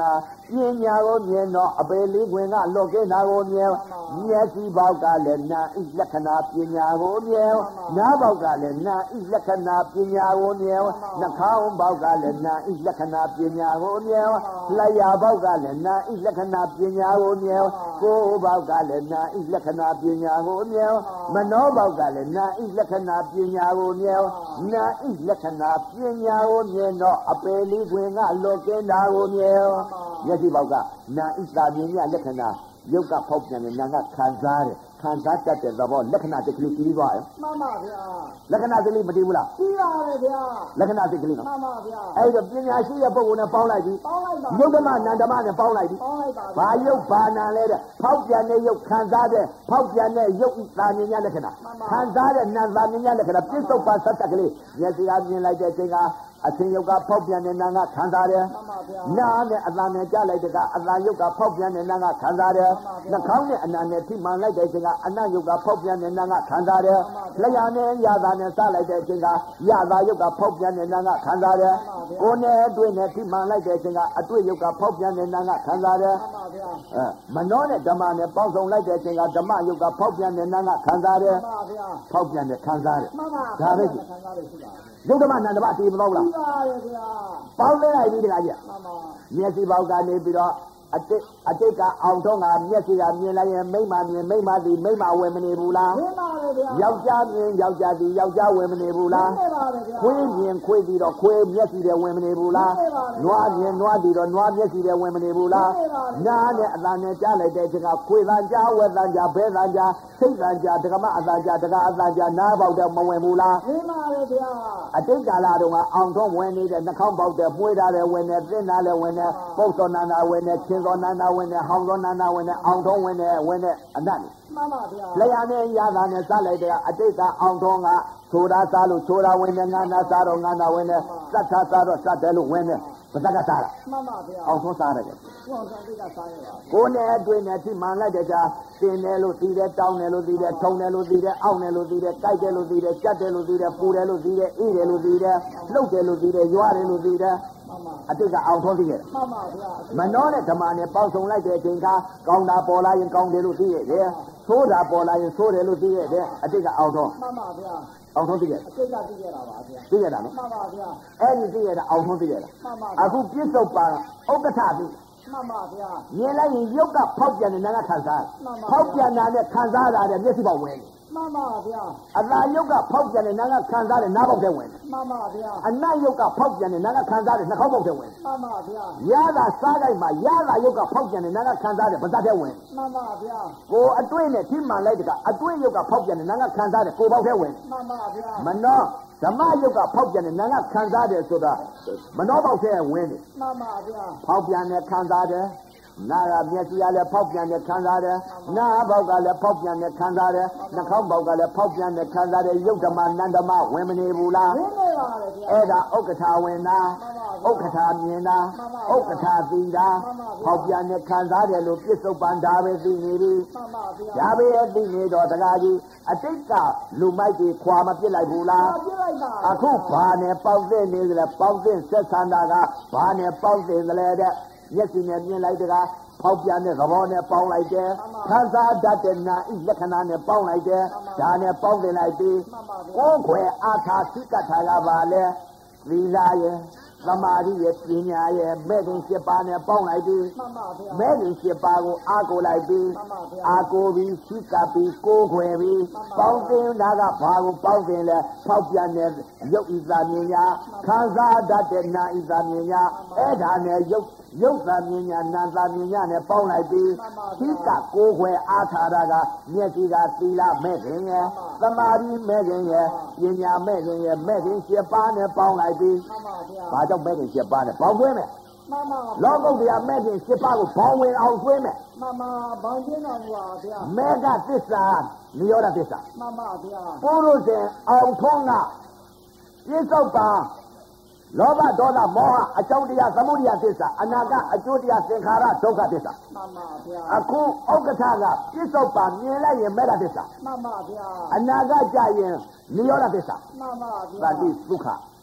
ပညာကိုမြင်တော့အပေလေးခွင်ကလွတ်ကင်းတာကိုမြင်မျက်စိပေါက်ကလည်းနာဤလက္ခဏာပညာကိုမြင်နားပေါက်ကလည်းနာဤလက္ခဏာပညာကိုမြင်နှာခေါင်းပေါက်ကလည်းနာဤလက္ခဏာပညာကိုမြင်လျှာပေါက်ကလည်းနာဤလက္ခဏာပညာကိုမြင်ကိုယ်ပေါက်ကလည်းနာဤလက္ခဏာပညာကိုမြင်မနောပေါက်ကလည်းနာဤလက္ခဏာပညာကိုမြင်နာဤလက္ခဏာပညာကိုမြင်တော့အပေလေးခွင်ကလွတ်ကင်းတာကိုမြင်မျက်စိပေါက်ကနာဤသာမြင်ရလက္ခဏာရုပ်ကဖောက်ပြန်တဲ့နာကခံစားတယ်ခံစားတတ်တဲ့သဘောလက္ခဏာတကလေးပြီးသွားတယ်မှန်ပါဗျာလက္ခဏာတကလေးမတည်ဘူးလားပြီးပါတယ်ဗျာလက္ခဏာတကလေးနော်မှန်ပါဗျာအဲ့တော့ပညာရှိတဲ့ပုဂ္ဂိုလ်နဲ့ပေါင်းလိုက်ပြီပေါင်းလိုက်ပါယုတ်ဓမ္မနန္ဓမနဲ့ပေါင်းလိုက်ပြီပေါင်းလိုက်ပါဘာယုတ်ဘာနာလဲတဲ့ဖောက်ပြန်တဲ့ယုတ်ခံစားတဲ့ဖောက်ပြန်တဲ့ယုတ်ဤသာမြင်ရလက္ခဏာခံစားတဲ့နာသာမြင်ရလက္ခဏာပြစ္ဆုတ်ပါသတ္တကလေးမျက်စိကမြင်လိုက်တဲ့အချိန်ကအသင်ယုတ်ကဖောက်ပြန်တဲ့နာကခံစားတယ်နာနဲ့အသံနဲ့ကြားလိုက်တဲ့ကအသံယုတ်ကဖောက်ပြန်တဲ့နာကခံစားတယ်နှာခေါင်းနဲ့အနာနဲ့ထိမှန်လိုက်တဲ့အချိန်ကအနတ်ယုတ်ကဖောက်ပြန်တဲ့နာကခံစားတယ်လျှာနဲ့ရတာနဲ့စားလိုက်တဲ့အချိန်ကရတာယုတ်ကဖောက်ပြန်တဲ့နာကခံစားတယ်ကိုယ်နဲ့အတွေ့နဲ့ထိမှန်လိုက်တဲ့အချိန်ကအတွေ့ယုတ်ကဖောက်ပြန်တဲ့နာကခံစားတယ်အဲမနောနဲ့ဓမ္မနဲ့ပေါင်းစုံလိုက်တဲ့အချိန်ကဓမ္မယုတ်ကဖောက်ပြန်တဲ့နာကခံစားတယ်ဖောက်ပြန်တဲ့ခံစားတယ်ဒါပဲရှိယုတ်ဓမ္မနန္ဒမတည်မလို့လားပါရဲ့ဗျာပေါင်းလဲလိုက်ပြီတခါကြီးမှန်ပါမျက်စိပေါက်ကနေပြီးတော့အတိတ်အတိတ်ကအောင်တော့ငါမျက်စိကမြင်လိုက်ရင်မိမမြင်မိမသည်မိမဝယ်မနေဘူးလားမြင်ပါရဲ့ဗျာယောက်ျားမြင်ယောက်ျားသည်ယောက်ျားဝယ်မနေဘူးလားမြင်ပါရဲ့ဗျာခွေးမြင်ခွေးသည်တော့ခွေးမျက်စိတွေဝယ်မနေဘူးလားနွားမြင်နွားသည်တော့နွားမျက်စိတွေဝယ်မနေဘူးလားနားနဲ့အသံနဲ့ကြားလိုက်တဲ့အချိန်ကခွေးသံကြားဝက်သံကြားဘဲသံကြားစိတ်သံကြားဒကမအသံကြားဒကအသံကြားနားပေါက်တော့မဝင်ဘူးလားမြင်ပါရဲ့ဗျာအတိတ်ကာလတုန်းကအောင်တော့ဝင်နေတဲ့နှာခေါင်းပေါက်တဲ့ပွေးထားတဲ့ဝင်တဲ့သင်းသားလည်းဝင်တဲ့ပုတ်စောနန္ဒာဝင်တဲ့ချင်းစောနန္ဒာဝင်တဲ့ဟောင်းသောနန္ဒဝင်နဲ့အောင်တော်ဝင်နဲ့ဝင်နဲ့အနတ်မှန်ပါဗျာလျှာနဲ့ရတာနဲ့စားလိုက်တဲ့အတိတ်ကအောင်တော်ကဆိုတာစားလို့ဆိုတာဝင်နဲ့ငါနာစားတော့ငါနာဝင်နဲ့စက်ထားစားတော့စက်တယ်လို့ဝင်နဲ့ပဇက်ကစားတာမှန်ပါဗျာအောင်တော်စားရတယ်ကိုအောင်တော်တိကစားရပါကိုနဲ့အတွင်းနဲ့ထိမှန်လိုက်တဲ့ကြာတင်တယ်လို့သိတယ်တောင်းတယ်လို့သိတယ်ထုံတယ်လို့သိတယ်အောက်တယ်လို့သိတယ်ကြိုက်တယ်လို့သိတယ်ကြက်တယ်လို့သိတယ်ပူတယ်လို့သိတယ်အေးတယ်လို့သိတယ်လှုပ်တယ်လို့သိတယ်ရွာတယ်လို့သိတယ်အတိတ်ကအောင်ဆုံးသိခဲ့မှန်ပါဗျာမနောနဲ့ဓမ္မနဲ့ပေါင်းစုံလိုက်တဲ့အချိန်ကကောင်းတာပေါ်လာရင်ကောင်းတယ်လို့သိရတယ်သိုးတာပေါ်လာရင်သိုးတယ်လို့သိရတယ်အတိတ်ကအောင်ဆုံးမှန်ပါဗျာအောင်ဆုံးသိခဲ့အတိတ်ကသိခဲ့တာပါဗျာသိရတာနော်မှန်ပါဗျာအဲ့ဒီသိရတာအောင်ဆုံးသိရတာမှန်ပါအခုပြစ္ဆုတ်ပါဥက္ကဋ္ဌပြီမှန်ပါဗျာမြင်လိုက်ရင်ရုပ်ကဖောက်ပြန်တဲ့နာကခံစားဖောက်ပြန်တာနဲ့ခံစားတာနဲ့မျက်စိပေါက်ဝင်မှန်ပါဗျာအသာယုတ်ကဖောက်ပြန်တဲ့နာကခံစားတဲ့နားပေါက်တဲ့ဝင်မှန်ပါဗျာအနတ်ယုတ်ကဖောက်ပြန်တဲ့နာကခံစားတဲ့နှာခေါင်းပေါက်တဲ့ဝင်မှန်ပါဗျာရတာစားတိုင်းမှာရတာယုတ်ကဖောက်ပြန်တဲ့နာကခံစားတဲ့ပါးစပ်တဲ့ဝင်မှန်ပါဗျာကိုအတွေ့နဲ့ထိမှန်လိုက်တဲ့ကအတွေ့ယုတ်ကဖောက်ပြန်တဲ့နာကခံစားတဲ့ကိုပေါက်တဲ့ဝင်မှန်ပါဗျာမနောဓမ္မယုတ်ကဖောက်ပြန်တဲ့နာကခံစားတဲ့ဆိုတာမနောပေါက်တဲ့ဝင်တယ်မှန်ပါဗျာဖောက်ပြန်တဲ့ခံစားတဲ့နာကမျက်စိကလည်းဖောက်ပြန်တဲ့ခံစားတယ်နားပေါက်ကလည်းဖောက်ပြန်တဲ့ခံစားတယ်နှာခေါင်းပေါက်ကလည်းဖောက်ပြန်တဲ့ခံစားတယ်ယုတ်ဓမ္မနန္ဒမဝင်မနေဘူးလားဝင်နေပါတယ်ဗျာအဲ့ဒါဥက္ကဋ္ဌဝင်တာဥက္ကဋ္ဌမြင်တာဥက္ကဋ္ဌသိတာဖောက်ပြန်တဲ့ခံစားတယ်လို့ပြစ္ဆုတ်ပန်ဒါပဲသိနေပြီဒါပဲသိနေတော့တကားကြီးအတိတ်ကလူမိုက်ကြီးခွာမပြစ်လိုက်ဘူးလားပြစ်လိုက်ပါအခုဘာနဲ့ပေါက်တဲ့နေလဲပေါက်တဲ့ဆက်ဆံတာကဘာနဲ့ပေါက်တဲ့လဲတဲ့မျက်စိနဲ့မြင်လိုက်တကားဖောက်ပြန်တဲ့သဘောနဲ့ပေါင်းလိုက်တယ်ခံစားတတ်တဲ့နာဤလက္ခဏာနဲ့ပေါင်းလိုက်တယ်ဒါနဲ့ပေါင်းတင်လိုက်ပြီးကိုယ်ခွဲအာထာသိကထာကပါလေသီလရဲ့သမာဓိရဲ့ပညာရဲ့မဲ့ခင်၈ပါးနဲ့ပေါင်းလိုက်ပြီးမဲ့ခင်၈ပါးကိုအားကိုလိုက်ပြီးအားကိုပြီးသိကပြီးကိုယ်ခွဲပြီးပေါင်းတင်တာကဘာကိုပေါင်းတင်လဲဖောက်ပြန်တဲ့ယုတ်ဤသာမြင်ညာခံစားတတ်တဲ့နာဤသာမြင်ညာအဲ့ဒါနဲ့ယုတ်ရုပ်သာမြင်ညာနာသာမြင်ညာနဲ့ပေါင်းလိုက်ပြီးသိကကိုယ်ခွဲအားထားတာကမျက်စိကသီလမဲ့ခင်ရဲ့သမာဓိမဲ့ခင်ရဲ့ပညာမဲ့ခင်ရဲ့မဲ့ခင်၈ပါးနဲ့ပေါင်းလိုက်ပြီးဘာကြောင့်မဲ့ခင်၈ပါးနဲ့ပေါင်းသွင်းမယ်မှန်ပါလောကုတ္တရာမဲ့ခင်၈ပါးကိုပေါင်းဝင်အောင်သွင်းမယ်မှန်ပါဘောင်းကျင်းတော်ပါဗျာမေကသစ္စာနိရောဓသစ္စာမှန်ပါဗျာပုရုဇဉ်အောင်ထုံးကပြစ္ဆုတ်ပါလောဘဒေါသမောဟအကြောင်းတရားသမုဒိယသစ္စာအနာကအကျိုးတရားသင်္ခါရဒုက္ခသစ္စာမှန်ပါဗျာအခုဥက္ကဋ္ဌကပြစ္ဆုတ်ပါမြင်လိုက်ရင်မေတ္တာသစ္စာမှန်ပါဗျာအနာကကြရင်နိရောဓသစ္စာမှန်ပါဗျာသတိဒုက္ခ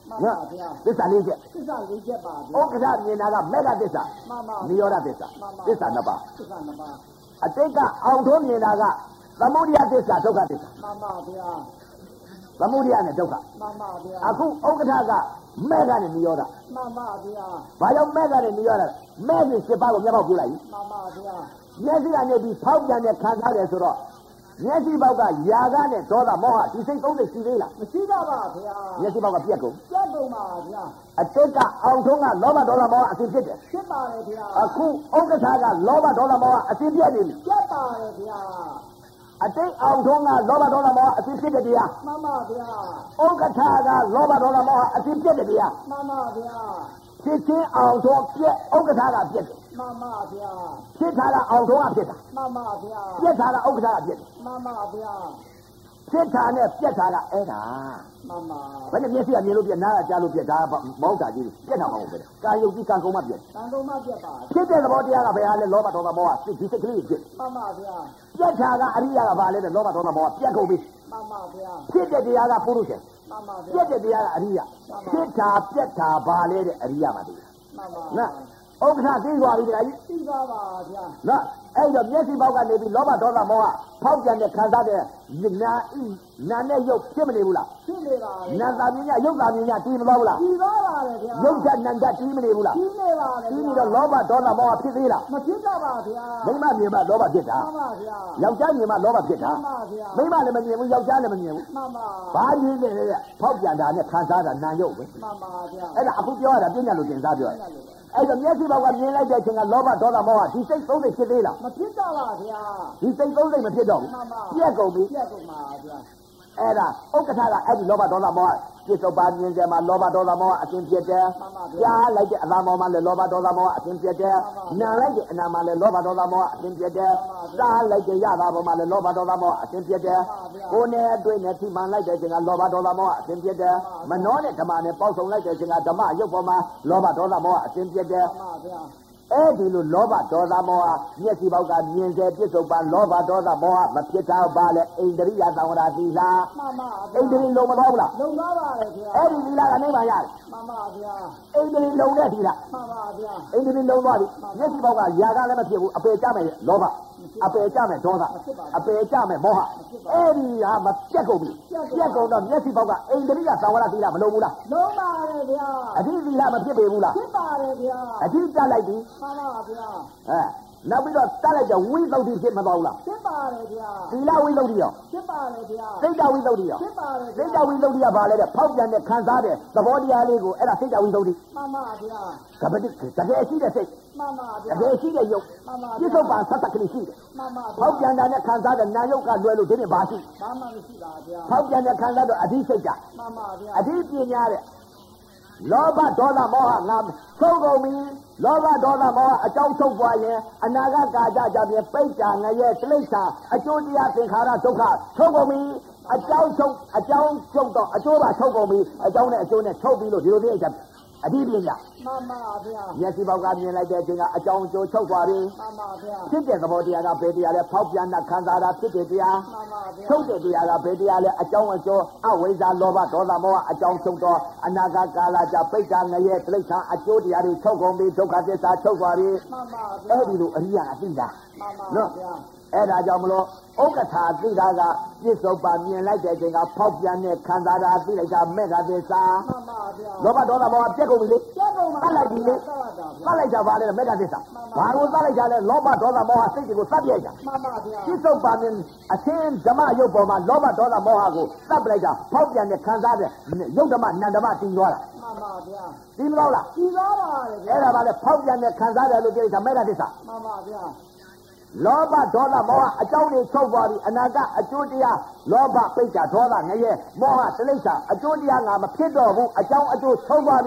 နော်သစ္စာလေးချက်သစ္စာလေးချက်ပါဗျာဥက္ကဋ္ဌမြင်တာကမေဃသစ္စာမှန်ပါနိရောဓသစ္စာသစ္စာနှစ်ပါးသစ္စာနှစ်ပါးအတိတ်ကအောင်ထုံးမြင်တာကသမုဒယသစ္စာဒုက္ခသစ္စာမှန်ပါဗျာသမုဒယနဲ့ဒုက္ခမှန်ပါဗျာအခုဥက္ကဋ္ဌကမေဃနဲ့နိရောဓမှန်ပါဗျာဘာကြောင့်မေဃနဲ့နိရောဓမဲပြီးစစ်ပါးကိုမျက်ပေါက်ပြလိုက်မှန်ပါဗျာမျက်စိကနေပြီးဖောက်ပြန်တဲ့ခံစားတယ်ဆိုတော့မျက်စိပေါက်ကယာကနဲ့ဒေါသမောဟဒီစိတ်သုံးစိတ်ရှိသေးလားမရှိတော့ပါဗျာမျက်စိပေါက်ကပြက်ကုန်ပြတ်ကုန်ပါဗျာအတိတ်ကအောင်ထုံးကလောဘဒေါသမောဟအစဉ်ဖြစ်တယ်ဖြစ်ပါလေဗျာအခုဥက္ကဋ္ဌကလောဘဒေါသမောဟအစဉ်ပြက်နေပြီပြတ်ပါလေဗျာအတိတ်အောင်ထုံးကလောဘဒေါသမောဟအစဉ်ဖြစ်တဲ့တရားမှန်ပါဗျာဥက္ကဋ္ဌကလောဘဒေါသမောဟအစဉ်ပြက်တဲ့တရားမှန်ပါဗျာဖြစ်ချင်းအောင်ထုံးပြက်ဥက္ကဋ္ဌကပြက်တယ်မှန်ပါဗျာဖြစ်တာကအောင်ထုံးကပြက်တာမှန်ပါဗျာပြက်တာကဥက္ကဋ္ဌကပြက်တယ်မှန်ပါဗျာဖြစ်တာနဲ့ပြက်တာကအဲ့ဒါမှန်ပါဘယ်နဲ့မျက်စိကမြင်လို့ပြက်နားကကြားလို့ပြက်ဒါကမဟုတ်တာကြီးပြက်တာမဟုတ်ပဲကာယုတ်ကြီးကံကုန်မှပြက်တန်ကုန်မှပြတ်ပါဖြစ်တဲ့သဘောတရားကဘယ်ဟာလဲလောဘဒေါသမောဟစိတ်ဒီစိတ်ကလေးပြက်မှန်ပါဗျာပြက်တာကအရိယာကဘာလဲတဲ့လောဘဒေါသမောဟပြက်ကုန်ပြီမှန်ပါဗျာဖြစ်တဲ့တရားကပုရုရှင်မှန်ပါဗျာပြက်တဲ့တရားကအရိယာဖြစ်တာပြက်တာဘာလဲတဲ့အရိယာမှာတည်းမှန်ပါနော်ဥက္ကဋ္ဌသိသွားပြီတရားကြီးသိပါပါဗျာနော်အဲ့တော့မျက်စိပေါက်ကနေပြီးလောဘဒေါသမောဟဖောက်ပြန်တဲ့ခံစားတဲ့နာဤနာနဲ့ရုပ်ဖြစ်မနေဘူးလားဖြစ်နေပါလေနာသာမြညာရုပ်သာမြညာတီးမသွားဘူးလားဒီတော့ပါလေဗျာရုပ်ချက်နန္ဒတီးမနေဘူးလားဒီနေပါလေတီးပြီးတော့လောဘဒေါသမောဟဖြစ်သေးလားမဖြစ်တော့ပါဗျာမိမမြင်မှလောဘဖြစ်တာမှန်ပါဗျာယောက်ျားမြင်မှလောဘဖြစ်တာမှန်ပါဗျာမိမလည်းမမြင်ဘူးယောက်ျားလည်းမမြင်ဘူးမှန်ပါဘာမြင်နေလဲဖောက်ပြန်တာနဲ့ခံစားတာနာရုပ်ပဲမှန်ပါဗျာအဲ့ဒါအခုပြောရတာပြညာလို့တင်စားပြောရအဲ့တော့မျက်စိဘောက်ကမြင်လိုက်တဲ့အချိန်ကလောဘဒေါသမောဟဒီစိတ်သုံးစိတ်ဖြစ်သေးလားမဖြစ်တော့ပါဗျာဒီစိတ်သုံးစိတ်မဖြစ်တော့ဘူးမှန်ပါပြက်ကုန်ပြီပြတ်ကုန်ပါဗျာအဲ့ဒါဥက္ကဋ္ဌကအဲ့ဒီလောဘဒေါသမောဟပြစ္ဆုတ်ပါမြင်တယ်မှာလောဘဒေါသမောဟအစဉ်ဖြစ်တယ်ကြားလိုက်တဲ့အသာမောဟမှာလည်းလောဘဒေါသမောဟအစဉ်ဖြစ်တယ်နာလိုက်တဲ့အနာမှာလည်းလောဘဒေါသမောဟအစဉ်ဖြစ်တယ်စားလိုက်တဲ့ရတာပေါ်မှာလည်းလောဘဒေါသမောဟအစဉ်ဖြစ်တယ်ကိုယ်နဲ့အတွေ့နဲ့ထိမှန်လိုက်တဲ့အချိန်ကလောဘဒေါသမောဟအစဉ်ဖြစ်တယ်မနှောနဲ့ဓမ္မနဲ့ပေါက်ဆုံလိုက်တဲ့အချိန်ကဓမ္မရုပ်ပေါ်မှာလောဘဒေါသမောဟအစဉ်ဖြစ်တယ်မှန်ပါဗျာအဲ့ဒီလိုလောဘဒေါသမောဟမျက်စိပေါက်ကမြင်တယ်ပြစ္ဆုတ်ပါလောဘဒေါသမောဟမဖြစ်တာပါလေအိန္ဒြိယသံဝရသီလာမှန်ပါအိန္ဒြိလုံမသွားဘူးလားလုံသွားပါလေဗျာအဲ့ဒီသီလာကနေမှရတယ်မှန်ပါဗျာအိန္ဒြိလုံတဲ့သီလာမှန်ပါဗျာအိန္ဒြိလုံသွားပြီမျက်စိပေါက်ကယာကလည်းမဖြစ်ဘူးအပေကြမယ်လောဘအပေကြမယ်ဒေါသအပေကြမယ်မောဟအဲ့ဒီဟာမပြတ်ကုန်ပြီပြတ်ကုန်တော့မျက်စိပေါက်ကအိန္ဒြိယသံဝရသီလာမလုံဘူးလားလုံပါလေဗျာအဓိသီလာမဖြစ်ပေဘူးလားဖြစ်ပါလေဗျာအဓိကြလိုက်ပြီမှန်ပါဗျာအဲနောက်ပြီးတော့တက်လိုက်တဲ့ဝိသုဒ္ဓိဖြစ်မသွားဘူးလားဖြစ်ပါလေဗျာသီလဝိသုဒ္ဓိရောဖြစ်ပါလေဗျာစိတ်တဝိသုဒ္ဓိရောဖြစ်ပါလေစိဗျာတ်တဝိသုဒ္ဓိကဘာလဲတဲ့ဖောက်ပြန်တဲ့ခံစားတဲ့သဘောတရားလေးကိုအဲ့ဒါစိတ်တဝိသုဒ္ဓိမှန်ပါဗျာကပတိတကယ်ရှိတဲ့စိတ်မှန်ပါတဗျာကယ်ရှိတဲ့ယုတ်မှန်ပါပြစ္ဆုတ်ပါသတ္တကလေးရှိတယ်မှန်ပါဖောက်ပြန်တာနဲ့ခံစားတဲ့နာယုတ်ကလွယ်လို့ဒီနေ့ဘာရှိဘာမှမရှိပါဗျာဖောက်ပြန်တဲ့ခံစားတော့အဓိစိတ်ကမှန်ပါဗျာအဓိပညာတဲ့လောဘဒေါသမောဟငါသုံးကုန်ပြီလောဘဒေါသမောဟအကြောင်းထုတ်ပွားရင်အနာဂတ်ကာကြကြပြင်ပိဋကငရဲတိဋ္ဌာအကျိုးတရားသင်္ခါရဒုက္ခထုတ်ကုန်ပြီအကြောင်းထုတ်အကြောင်းထုတ်တော့အကျိုးပါထုတ်ကုန်ပြီအကြောင်းနဲ့အကျိုးနဲ့ထုတ်ပြီးလို့ဒီလိုသိကြအဓိပညာမှန်ပါဗျာမျက်စိပေါက်ကမြင်လိုက်တဲ့အချိန်ကအကြောင်းအကျိုးချုပ်သွားပြီမှန်ပါဗျာဖြစ်တဲ့သဘောတရားကဘယ်တရားလဲဖောက်ပြန်တာခံစားတာဖြစ်တဲ့တရားမှန်ပါဗျာချုပ်တဲ့တရားကဘယ်တရားလဲအကြောင်းအကျိုးအဝိဇ္ဇာလောဘဒေါသမောဟအကြောင်းချုပ်တော့အနာဂတ်ကာလကြပိဋကငရဲတိဋ္ဌာအကျိုးတရားတွေချုပ်ကုန်ပြီဒုက္ခသစ္စာချုပ်သွားပြီမှန်ပါဗျာအဲ့ဒီလိုအရိယာအသိတာမှန်ပါနော်ဗျာအဲ့ဒါကြောင့်မလို့ဥက္ကဋ္ဌသိတာကပြစ္ဆုတ်ပါမြင်လိုက်တဲ့အချိန်ကဖောက်ပြန်တဲ့ခံစားတာသိလိုက်တာမေဃသစ္စာမှန်ပါဗျာလောဘဒေါသမောဟပြက်ကုန်ပြီလေကျက်ကုန်ပါတတ်လိုက်ပြီလေသတ်ပါဗျာသတ်လိုက်တာပါလေမေဃသစ္စာဘာကိုသတ်လိုက်တာလဲလောဘဒေါသမောဟစိတ်တွေကိုသတ်ပြလိုက်တာမှန်ပါဗျာပြစ္ဆုတ်ပါမြင်အချင်းဓမ္မယုတ်ပေါ်မှာလောဘဒေါသမောဟကိုသတ်ပလိုက်တာဖောက်ပြန်တဲ့ခံစားတဲ့ယုတ်ဓမ္မနန္ဓမတည်သွားတာမှန်ပါဗျာဒီမလို့လားဒီသွားပါလေဗျာအဲ့ဒါပါလေဖောက်ပြန်တဲ့ခံစားတယ်လို့ပြောလိုက်တာမေဃသစ္စာမှန်ပါဗျာလောဘဒေါသမောဟအကြောင်းတွေချုပ်သွားပြီအနာကအကျိုးတရားလောဘပိဋကဒေါသငရဲမောဟတိဋ္ဌာအကျိုးတရားငါမဖြစ်တော့ဘူးအကြောင်းအကျိုးချုပ်သွားပြီလို့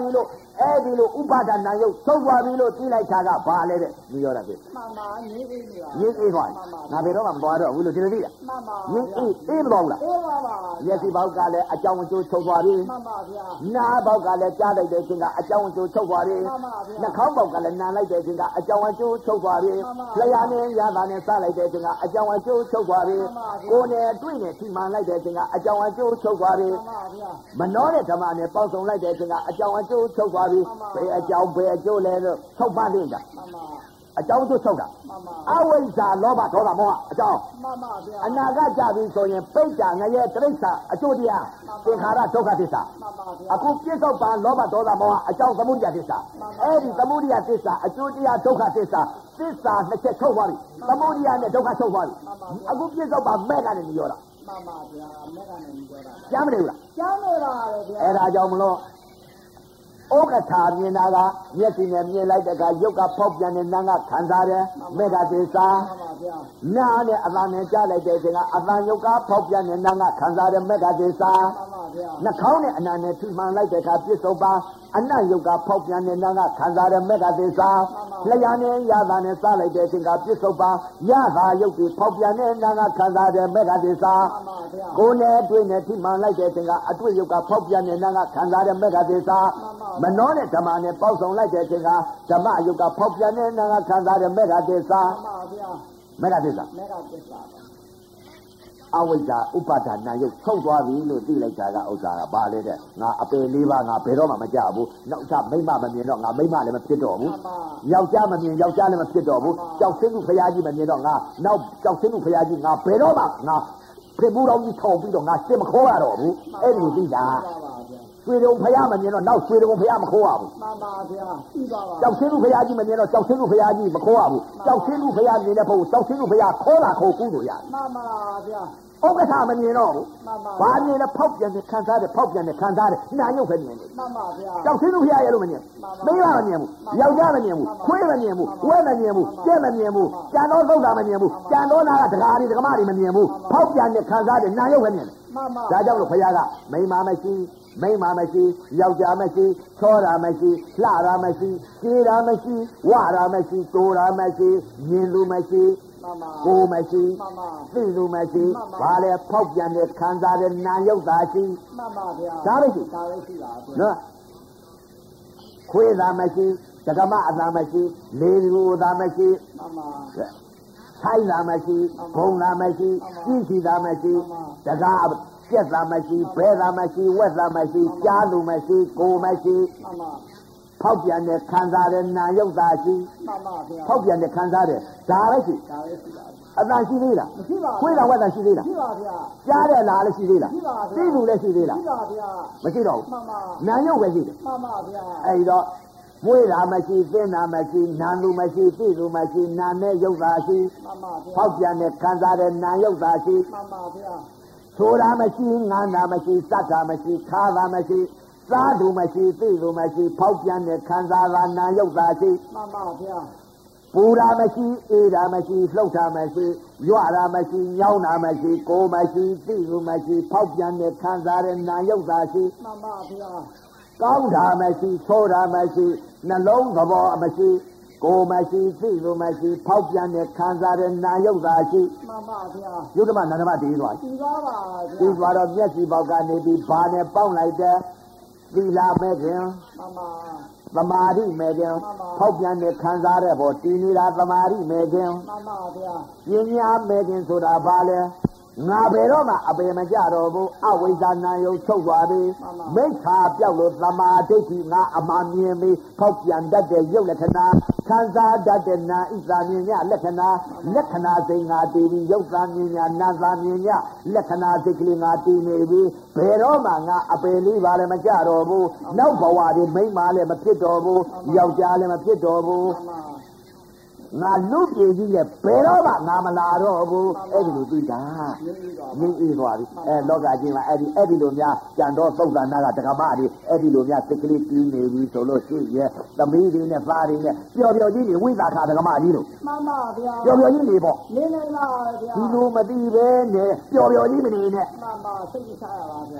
အဲ့ဒီလိုဥပါဒနာယုတ်သုံးသွားပြီလို့သိလိုက်တာကဘာလဲတဲ့ဒီရောတာပြီမှန်ပါငြင်းအေးနေတာငြင်းအေးသွားငါဘယ်တော့မှမသွားတော့ဘူးလို့ဒီလိုသိတာမှန်ပါငြင်းအေးအေးမသွားဘူးလားအေးပါပါမျက်စိပေါက်ကလည်းအကြောင်းအကျိုးချုပ်သွားပြီမှန်ပါဗျာနားပေါက်ကလည်းကြားလိုက်တဲ့အချိန်ကအကြောင်းအကျိုးချုပ်သွားပြီမှန်ပါဗျာနှာခေါင်းပေါက်ကလည်းနားလိုက်တဲ့အချိန်ကအကြောင်းအကျိုးချုပ်သွားပြီလျှာနဲ့ရတာနဲ့စားလိုက်တဲ့အချိန်ကအကြောင်းအကျိုးချုပ်သွားပြီကိုယ်နဲ့တွေ့နဲ့ထိမှန်လိုက်တဲ့အချိန်ကအကြောင်းအကျိုးချုပ်သွားပြီမနှောတဲ့ဓမ္မနဲ့ပေါင်းစုံလိုက်တဲ့အချိန်ကအကြောင်းအကျိုးချုပ်သွားပြီဘယ်အကြောင်းဘယ်အကျိုးလဲလို့ချုပ်ပါလိမ့်တာအကြောင်းကျိုးချုပ်တာအဝိဇ္ဇာလောဘဒေါသမောဟအကြောင်းအနာဂတ်ကြပြီဆိုရင်ပိဋကငရဲတိရစ္ဆာန်အကျိုးတရားသင်္ခါရဒုက္ခသစ္စာအခုပြစ္ဆုတ်ပံလောဘဒေါသမောဟအကြောင်းသမုဒိယသစ္စာအဲ့ဒီသမုဒိယသစ္စာအကျိုးတရားဒုက္ခသစ္စာသစ္စာနှစ်ချက်ချုပ်သွားပြီသမုဒိယနဲ့ဒုက္ခချုပ်သွားပြီအခုပြစ္ဆုတ်ပံမဲ့ကနေနေရောတာမှန်ပါဗျာမဲ့ကနေနေရောတာကြားမနေဘူးလားကြားနေပါလေဗျာအဲ့ဒါကြောင့်မလို့ဩကထာမြင်တာကမျက်စိနဲ့မြင်လိုက်တဲ့အခါရုပ်ကဖောက်ပြန်တဲ့နာမ်ကခံစားတယ်မေဃသစ္စာနားနဲ့အသံနဲ့ကြားလိုက်တဲ့အချိန်ကအသံရုပ်ကဖောက်ပြန်တဲ့နာမ်ကခံစားတယ်မေဃသစ္စာနှာခေါင်းနဲ့အနာနဲ့ထိမှန်လိုက်တဲ့အခါပြစ္ဆုတ်ပါအနတ်ယုတ်ကဖောက်ပြန်တဲ့နာမ်ကခံစားတယ်မေဃသစ္စာလျှာနဲ့ရတာနဲ့စားလိုက်တဲ့အချိန်ကပြစ္ဆုတ်ပါရတာယုတ်ကိုဖောက်ပြန်တဲ့နာမ်ကခံစားတယ်မေဃသစ္စာကိုယ်နဲ့တွေ့နဲ့ထိမှန်လိုက်တဲ့အချိန်ကအတွေ့ယုတ်ကဖောက်ပြန်တဲ့နာမ်ကခံစားတယ်မေဃသစ္စာမနှောတဲ့ဓမ္မနဲ့ပေါက်ဆောင်လိုက်တဲ့အချိန်ကဓမ္မယုတ်ကဖောက်ပြန်တဲ့နာမ်ကခံစားတယ်မေဃသစ္စာမေဃသစ္စာမေဃသစ္စာအဝိဇ္ဇာဥပါဒနာယုတ်ထုတ်သွားပြီလို့သိလိုက်တာကဥစ္စာကဘာလဲတဲ့ငါအပယ်လေးပါးငါဘယ်တော့မှမကြဘူးနောက်ထပ်မိမ့်မမမြင်တော့ငါမိမ့်မလည်းမဖြစ်တော့ဘူးယောက်ျားမမြင်ယောက်ျားလည်းမဖြစ်တော့ဘူးကြောက်ဆင်းမှုဖရာကြီးမမြင်တော့ငါနောက်ကြောက်ဆင်းမှုဖရာကြီးငါဘယ်တော့မှငါဖေမှုတော်ကြီးထုံပြီးတော့ငါစစ်မခေါ်ရတော့ဘူးအဲ့ဒီသိတာဆွေတော်ဖရာမမြင်တော့နောက်ဆွေတော်ဖရာမခေါ်ရဘူးမှန်ပါဗျာသိပါပါကြောက်ဆင်းမှုဖရာကြီးမမြင်တော့ကြောက်ဆင်းမှုဖရာကြီးမခေါ်ရဘူးကြောက်ဆင်းမှုဖရာမြင်တဲ့ဘုရားကြောက်ဆင်းမှုဖရာခေါ်တာခေါ်ကူးလို့ရတယ်မှန်ပါဗျာဩကထာမမြင်တော့ဘူးဘာမြင်လဲဖောက်ပြန်တဲ့ခံစားတဲ့ဖောက်ပြန်တဲ့ခံစားတဲ့နာယုတ်ပဲမြင်တယ်မှန်ပါဗျာကြောက်ဆင်းလို့ဖရာရဲ့လို့မမြင်မိမမမြင်ဘူးယောက်ျားမမြင်ဘူးခွေးမမြင်ဘူးဝဲမမြင်ဘူးကျဲမမြင်ဘူးကြံတော်သုတ်တာမမြင်ဘူးကြံတော်နာကဒကာတွေဒကမတွေမမြင်ဘူးဖောက်ပြန်တဲ့ခံစားတဲ့နာယုတ်ပဲမြင်တယ်ဒါကြောင့်လို့ဖရာကမိမမရှိမိမမရှိယောက်ျားမရှိချောတာမရှိလှတာမရှိကြေးတာမရှိဝတာမရှိတိုးတာမရှိမြင်လူမရှိကိုယ်မရှိသိလူမရှိဘာလဲဖောက်ပြန်တဲ့ခံစားတဲ့နာယုတ်သာရှိမှန်ပါဗျာဒါပဲရှိဒါပဲရှိပါဗျာနော်ခွေးသာမရှိဒကမအသာမရှိလေလူသာမရှိမှန်ပါဆိုင်သာမရှိဘုံသာမရှိကြီးစီသာမရှိဒကာပြက်သာမရှိဘဲသာမရှိဝက်သာမရှိကြားလူမရှိကိုယ်မရှိမှန်ပါဖောက်ပြန်တဲ့ခံစားတဲ့နာယုတ်သာရှိမှန်ပါဗျာဖောက်ပြန်တဲ့ခံစားတဲ့ဒါပဲရှိဒါပဲရှိပါအတန်ရှိသေးလားမရှိပါဘူးခွေးတော်ဝက်တာရှိသေးလားရှိပါဗျာကြားတဲ့လားလည်းရှိသေးလားရှိပါဗျာသိလူလည်းရှိသေးလားရှိပါဗျာမရှိတော့ဘူးမှန်ပါနာယုတ်ပဲရှိတယ်မှန်ပါဗျာအဲဒီတော့မွေးတာမရှိသိနာမရှိနာလူမရှိသိလူမရှိနာနဲ့ယုတ်သာရှိမှန်ပါဗျာဖောက်ပြန်တဲ့ခံစားတဲ့နာယုတ်သာရှိမှန်ပါဗျာဆိုတာမရှိငန်းတာမရှိစက်တာမရှိခါတာမရှိစားသူမရှိသိသူမရှိဖောက်ပြန်တဲ့ခံစားတာနာယုတ်သာရှိမှန်ပါဗျာပူတာမရှိအေးတာမရှိလှုပ်တာမရှိရွတာမရှိညောင်းတာမရှိကိုယ်မရှိသိသူမရှိဖောက်ပြန်တဲ့ခံစားတဲ့နာယုတ်သာရှိမှန်ပါဗျာကောင်းတာမရှိဆိုးတာမရှိနှလုံးသဘောမရှိကိုယ်မရှိသိသူမရှိဖောက်ပြန်တဲ့ခံစားတဲ့နာယုတ်သာရှိမှန်ပါဗျာယုဒ္ဓမနန္ဒမတည်သွားတည်သွားပါဗျာတည်သွားတော့မျက်စိပေါက်ကနေပြီးဘာနဲ့ပေါက်လိုက်တဲ့သီလမဲ့ခင်မှန်ပါသမာဓိမဲ့ခင်ဖောက်ပြန်တဲ့ခံစားတဲ့ဘောတည်နေတာသမာဓိမဲ့ခင်မှန်ပါဗျာပညာမဲ့ခင်ဆိုတာဘာလဲငါဘယ်တော့မှအပေမကြတော့ဘူးအဝိဇ္ဇာနာယုတ်ချုပ်သွားပြီမိစ္ဆာပြောက်လို့သမာဓိဋ္ဌိငါအမှန်မြင်ပြီးဖောက်ပြန်တတ်တဲ့ရုပ်လက္ခဏာခံစားတတ်တဲ့နာဣဇာမြင်ညလက္ခဏာလက္ခဏာစိတ်ငါတည်ပြီးရုပ်သာမြင်ညနာသာမြင်ညလက္ခဏာစိတ်ကလေးငါတည်နေပြီဘယ်တော့မှငါအပေလေးပါလည်းမကြတော့ဘူးနောက်ဘဝတွေမိန်းမလည်းမဖြစ်တော့ဘူးယောက်ျားလည်းမဖြစ်တော့ဘူးငါလူပြေကြီးရဲ့ဘယ်တော့မှငါမလာတော့ဘူးအဲ့ဒီလိုသိတာငြိမ်းအေးသွားပြီအဲလောကကြီးမှာအဲ့ဒီအဲ့ဒီလိုများကြံတော့သုတ်တာနာကတက္ကမတွေအဲ့ဒီလိုများစိတ်ကလေးကြီးနေပြီဆိုလို့ရှိရဲ့သမီးတွေနဲ့သားတွေနဲ့ပျော်ပျော်ကြီးနေဝိသခတက္ကမကြီးတို့မှန်ပါဗျာပျော်ပျော်ကြီးနေပေါ့နေနေပါဗျာဒီလိုမသိပဲနဲ့ပျော်ပျော်ကြီးမနေနဲ့မှန်ပါစိတ်ချရပါဗျာ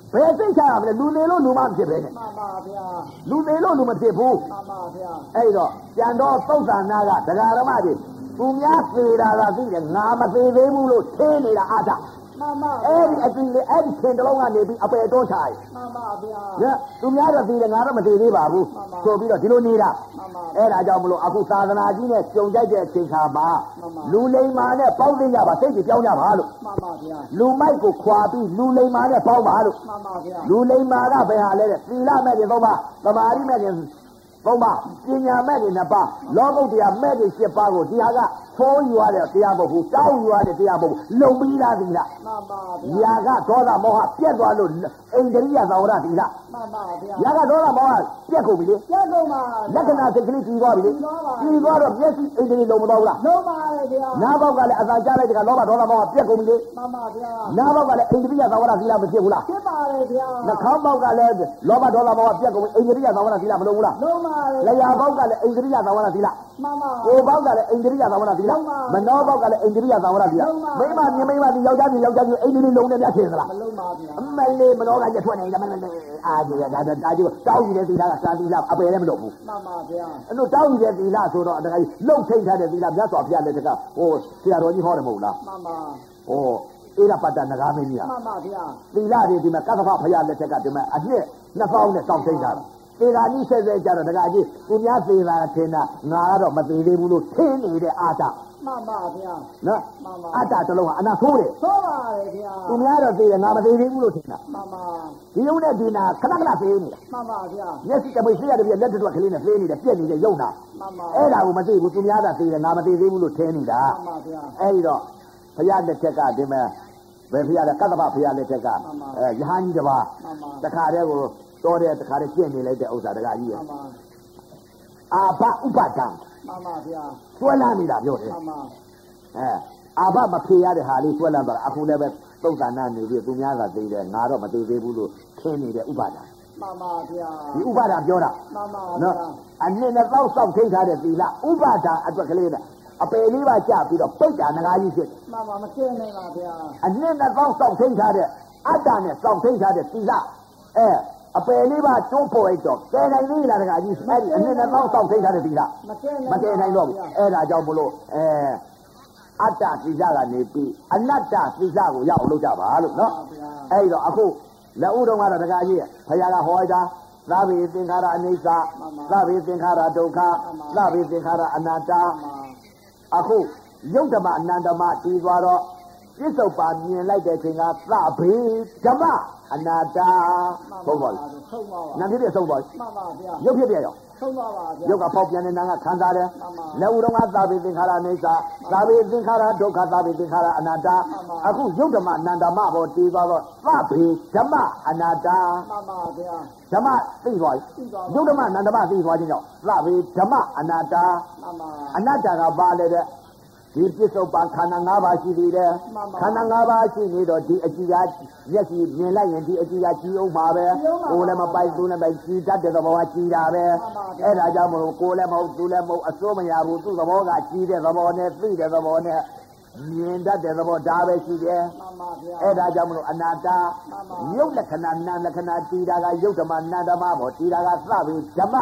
ဘယ်သိချရမလဲလူနေလို့လူမဖြစ်ပဲနဲ့မှန်ပါဗျာလူနေလို့လူမဖြစ်ဘူးမှန်ပါဗျာအဲ့တော့ကျန်တော့သုတ်သနာကဒကာရမကြီးသူများသေးတာကသိတယ်ငါမသေးသေးဘူးလို့ထင်းနေတာအားတာမှန်ပါအဲ့ဒီအပြင်လေအဲ့ဒီခင်တလုံးကနေပြီးအပယ်တော့ချရမှန်ပါဗျာညသူများတော့သိတယ်ငါတော့မသေးသေးပါဘူးဆိုပြီးတော့ဒီလိုနေတာအဲ့ဒါကြောင့်မလို့အခုသာသနာကြီးနဲ့ကြုံကြိုက်တဲ့အချိန်ခါမှာလူလိမ္မာနဲ့ပေါင်းသိကြပါစိတ်ကြီးပြောင်းကြပါလို့မှန်ပါဗျာလူမိုက်ကိုခွာပြီးလူလိမ္မာနဲ့ပေါင်းပါလို့မှန်ပါဗျာလူလိမ္မာကဘယ်ဟာလဲတဲ့သီလမဲ့ခြင်းသုံးပါးသမာဓိမဲ့ခြင်းသုံးပါးပညာမဲ့ခြင်းနှစ်ပါးလောကုတ္တရာမဲ့ခြင်းရှစ်ပါးကိုဒီဟာကဖိုးယူရတဲ့တရားမဟုတ်ဘူးတောင်းယူရတဲ့တရားမဟုတ်ဘူးလုံပြီးသားသီလမှန်ပါဗျာຢာကဒေါသမောဟပြက်သွားလို့အိန္ဒြိယသဝရသီလမှန်ပါဗျာຢာကဒေါသမောဟပြက်ကုန်ပြီလေပြက်ကုန်ပါလက္ခဏာစိတ်ကလေးကြီးသွားပြီလေကြီးသွားတော့မျက်စိအိန္ဒြိလုံမသွားဘူးလားလုံပါရဲ့ဗျာနားပေါက်ကလည်းအသာကြားလိုက်တဲ့ကလောဘဒေါသမောဟပြက်ကုန်ပြီလေမှန်ပါဗျာနားပေါက်ကလည်းအိန္ဒြိယသဝရသီလမဖြစ်ဘူးလားဖြစ်ပါရဲ့ဗျာနှာခေါင်းပေါက်ကလည်းလောဘဒေါသမောဟပြက်ကုန်ပြီအိန္ဒြိယသဝရသီလမလုံးဘူးလားလုံးပါရဲ့လျှာပေါက်ကလည်းအိန္ဒြိယသဝရသီလမှန်ပါကိုယ်ပေါက်ကလည်းအိန္ဒြိယသဝရသီလမနောပေါက်ကလည်းအိန္ဒြိယသဝရသီလမိမမြင်မိမဒီယောက်ျားမြင်ယောက်ျားမြင်အိန္ဒြိလုံးနဲ့များထင်သလားမလုံးပါဗျာအမလေးမနောကရက်ထွက်နေတယ်မလေးအာကြီးကဒါဒါကြီးတောင်းယူတဲ့သီလကစာသီလအပယ်လည်းမလုပ်ဘူးမှန်ပါဗျာအဲ့လိုတောင်းယူတဲ့သီလဆိုတော့တခါကြီးလှုပ်ထိန်ထားတဲ့သီလမြတ်စွာဘုရားလက်ထက်ကဟိုဆရာတော်ကြီးဟောတယ်မဟုတ်လားမှန်ပါဟိုအေရပတ္တနဂါမင်းကြီးမှန်ပါဗျာသီလတွေဒီမှာကသဖဘုရားလက်ထက်ကဒီမှာအနှစ်နှစ်ပေါင်းနဲ့တောင်းထိန်ထားတာသေတာကြီးဆက်ဆက်ကြတော့တခါကြီးသူများသေတာထင်တာငါကတော့မသေးသေးဘူးလို့ထင်းနေတဲ့အာတာမှန်ပါဗျာနော်အတ္တတလုံးကအနာဆိုးတယ်ဆိုးပါလေဗျာသူများတော့သိတယ်ငါမသိသေးဘူးလို့ထင်တာမှန်ပါဒီလုံးနဲ့ဒီနာခဏခဏသေးနေတာမှန်ပါဗျာမျက်စိတပိတ်ဆေးရတယ်ပြလက်တွက်ကလေးနဲ့သေးနေတယ်ပြက်နေတယ်ရုပ်နာမှန်ပါအဲ့ဒါကိုမသိဘူးသူများကသိတယ်ငါမသိသေးဘူးလို့ထင်နေတာမှန်ပါဗျာအဲ့ဒီတော့ဘုရားလက်ထက်ကဒီမဲ့ဘယ်ဘုရားလဲကတ္တဗဘုရားလက်ထက်ကအဲယဟန်ကြီးတစ်ပါးတခါတည်းကိုတော်တဲ့တခါတည်းကျင့်နေလိုက်တဲ့ဥစ္စာတခါကြီးရဲ့အာဘဥပဒံမှန်ပါဗျာဆွဲလန်းနေတာပြောတယ်မှန်ပါအဲအာဘမဖြေရတဲ့ဟာလေးဆွဲလန်းသွားတာအခုလည်းပဲသုတ်တန်နာနေပြီးသူများကသိတယ်ငါတော့မသိသေးဘူးလို့ခင်းနေတဲ့ဥပါဒံမှန်ပါဗျာဒီဥပါဒံပြောတာမှန်ပါနော်အနည်းနဲ့သောက်ဆောက်ထိထားတဲ့သီလဥပါဒံအတွက်ကလေးနဲ့အပယ်လေးပါကြပြီးတော့ပိတ်တာငကားကြီးဖြစ်မှန်ပါမကျင်းနိုင်ပါဗျာအနည်းနဲ့သောက်ဆောက်ထိထားတဲ့အတ္တနဲ့ဆောက်ထိထားတဲ့သီလအဲအပယ်လေးပါတွန်းဖို့လိုက်တော့ကဲနိုင်သေးလားတကကြီးအဲ့ဒီအနည်းနဲ့သောက်ဆောက်ထိထားတဲ့သီလမကျင်းနိုင်တော့ဘူးအဲ့ဒါကြောင့်မလို့အဲအတ္တသီလကနေပြီးအနတ္တသီလကိုရအောင်လုပ်ကြပါလို့နော်အဲ့တော့အခုလက်ဦးတော်ကတော့တကကြီးဘုရားကဟောလိုက်တာသဗ္ဗေသင်္ခါရအနိစ္စသဗ္ဗေသင်္ခါရဒုက္ခသဗ္ဗေသင်္ခါရအနတ္တအခုယုတ်ဓမ္မအနန္တမတည်သွားတော့ပြစ္ဆုတ်ပါမြင်လိုက်တဲ့အချိန်ကသဗ္ဗေဓမ္မအနတ္တဟုတ်ပါဘူးဆုံးပါပါနာဖြစ်ဖြစ်ဆုံးပါမှန်ပါဗျာရုပ်ဖြစ်ပြရောဆုံးပါပါဗျာရုပ်ကပေါက်ပြန်တဲ့နာကခံစားတယ်လက်ဦးတော်ကသဗ္ဗေသင်္ခါရအနိစ္စသဗ္ဗေသင်္ခါရဒုက္ခသဗ္ဗေသင်္ခါရအနတ္တအခုယုတ်ဓမ္မအနန္တမဘောတည်သွားတော့သဗ္ဗေဓမ္မအနတ္တမှန်ပါဗျာဓမ္မသိသွားပြီယုတ်ဓမ္မအနန္တမသိသွားခြင်းကြောင့်သဗ္ဗေဓမ္မအနတ္တမှန်ပါအနတ္တကပါလေတဲ့ဒီပြစ္ဆုတ်ပံခန္ဓာ၅ပါးရှိသေးတယ်ခန္ဓာ၅ပါးရှိနေတော့ဒီအကြည့်ကမျက်စိမြင်လိုက်ရင်ဒီအကြည့်ကကြည့်အောင်ပါပဲကိုယ်လည်းမပိုက်သူလည်းမပိုက်ကြည့်တတ်တဲ့သဘောကကြည့်တာပဲအဲ့ဒါကြောင့်မလို့ကိုယ်လည်းမဟုတ်သူလည်းမဟုတ်အစိုးမရဘူးသူ့သဘောကကြည့်တဲ့သဘောနဲ့သိတဲ့သဘောနဲ့မြင်တတ်တဲ့သဘောဒါပဲရှိတယ်အဲ့ဒါကြောင့်မလို့အနာတ္တယုတ်လက္ခဏာနာမ်လက္ခဏာတည်တာကယုတ်ဓမ္မနာမ်ဓမ္မပေါ့တည်တာကသဗ္ဗေဓမ္မ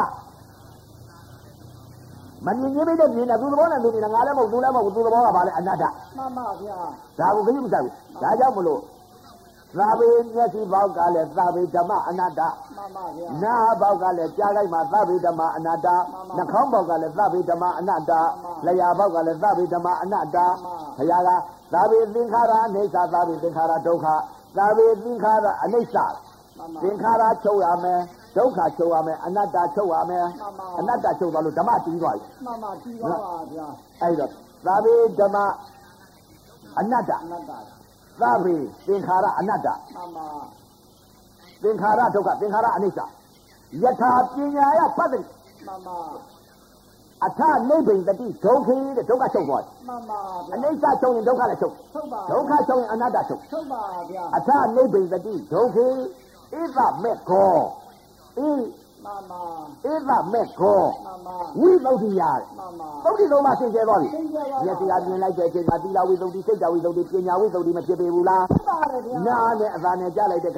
မမြင်ရတဲ့မြင်တဲ့သူသဘောနဲ့သူနေတာငါလည်းမဟုတ်သူလည်းမဟုတ်သူသဘောကဘာလဲအနတ္တမှန်ပါဗျာဒါကိုခရီးမဆိုင်ဘူးဒါကြောင့်မလို့သဗ္ဗေမျက်စိဘောက်ကလည်းသဗ္ဗေဓမ္မအနတ္တမှန်ပါဗျာနားဘောက်ကလည်းကြားလိုက်မှသဗ္ဗေဓမ္မအနတ္တနှာခေါင်းဘောက်ကလည်းသဗ္ဗေဓမ္မအနတ္တလျှာဘောက်ကလည်းသဗ္ဗေဓမ္မအနတ္တဘုရားကသဗ္ဗေသင်္ခါရအနိစ္စသဗ္ဗေသင်္ခါရဒုက္ခသဗ္ဗေသင်္ခါရအနိစ္စသင်္ခါရချုပ်ရမယ်ဒုက္ခချုပ်ရမယ်အနတ္တချုပ်ရမယ်အနတ္တချုပ်သွားလို့ဓမ္မတည်သွားပြီမှန်ပါတည်သွားပါဗျာအဲ့တော့သဗ္ဗေဓမ္မအနတ္တအနတ္တသဗ္ဗေသင်္ခါရအနတ္တမှန်ပါသင်္ခါရဒုက္ခသင်္ခါရအနိစ္စယထာပညာယပတ္တိမှန်ပါအထနိဗ္ဗိန်တတိဒုက္ခေတဲ့ဒုက္ခချုပ်သွားတယ်မှန်ပါဗျာအနိစ္စချုပ်ရင်ဒုက္ခလည်းချုပ်ချုပ်ပါဒုက္ခချုပ်ရင်အနတ္တချုပ်ချုပ်ပါဗျာအထနိဗ္ဗိန်တတိဒုက္ခေဣသမေခောဤမှန်ပါဣသမေခောမှန်ပါဝိသုဒ္ဓိယမှန်ပါသုဒ္ဓိလုံးမှသင်ကျဲသွားပြီသင်ကျဲသွားမျက်စိကမြင်လိုက်တဲ့အချိန်မှာသီလဝိသုဒ္ဓိစိတ်တဝိသုဒ္ဓိပညာဝိသုဒ္ဓိမဖြစ်ပေဘူးလားဖြစ်ပါတယ်ဗျာနားနဲ့အသာနဲ့ကြားလိုက်တဲ့အခါ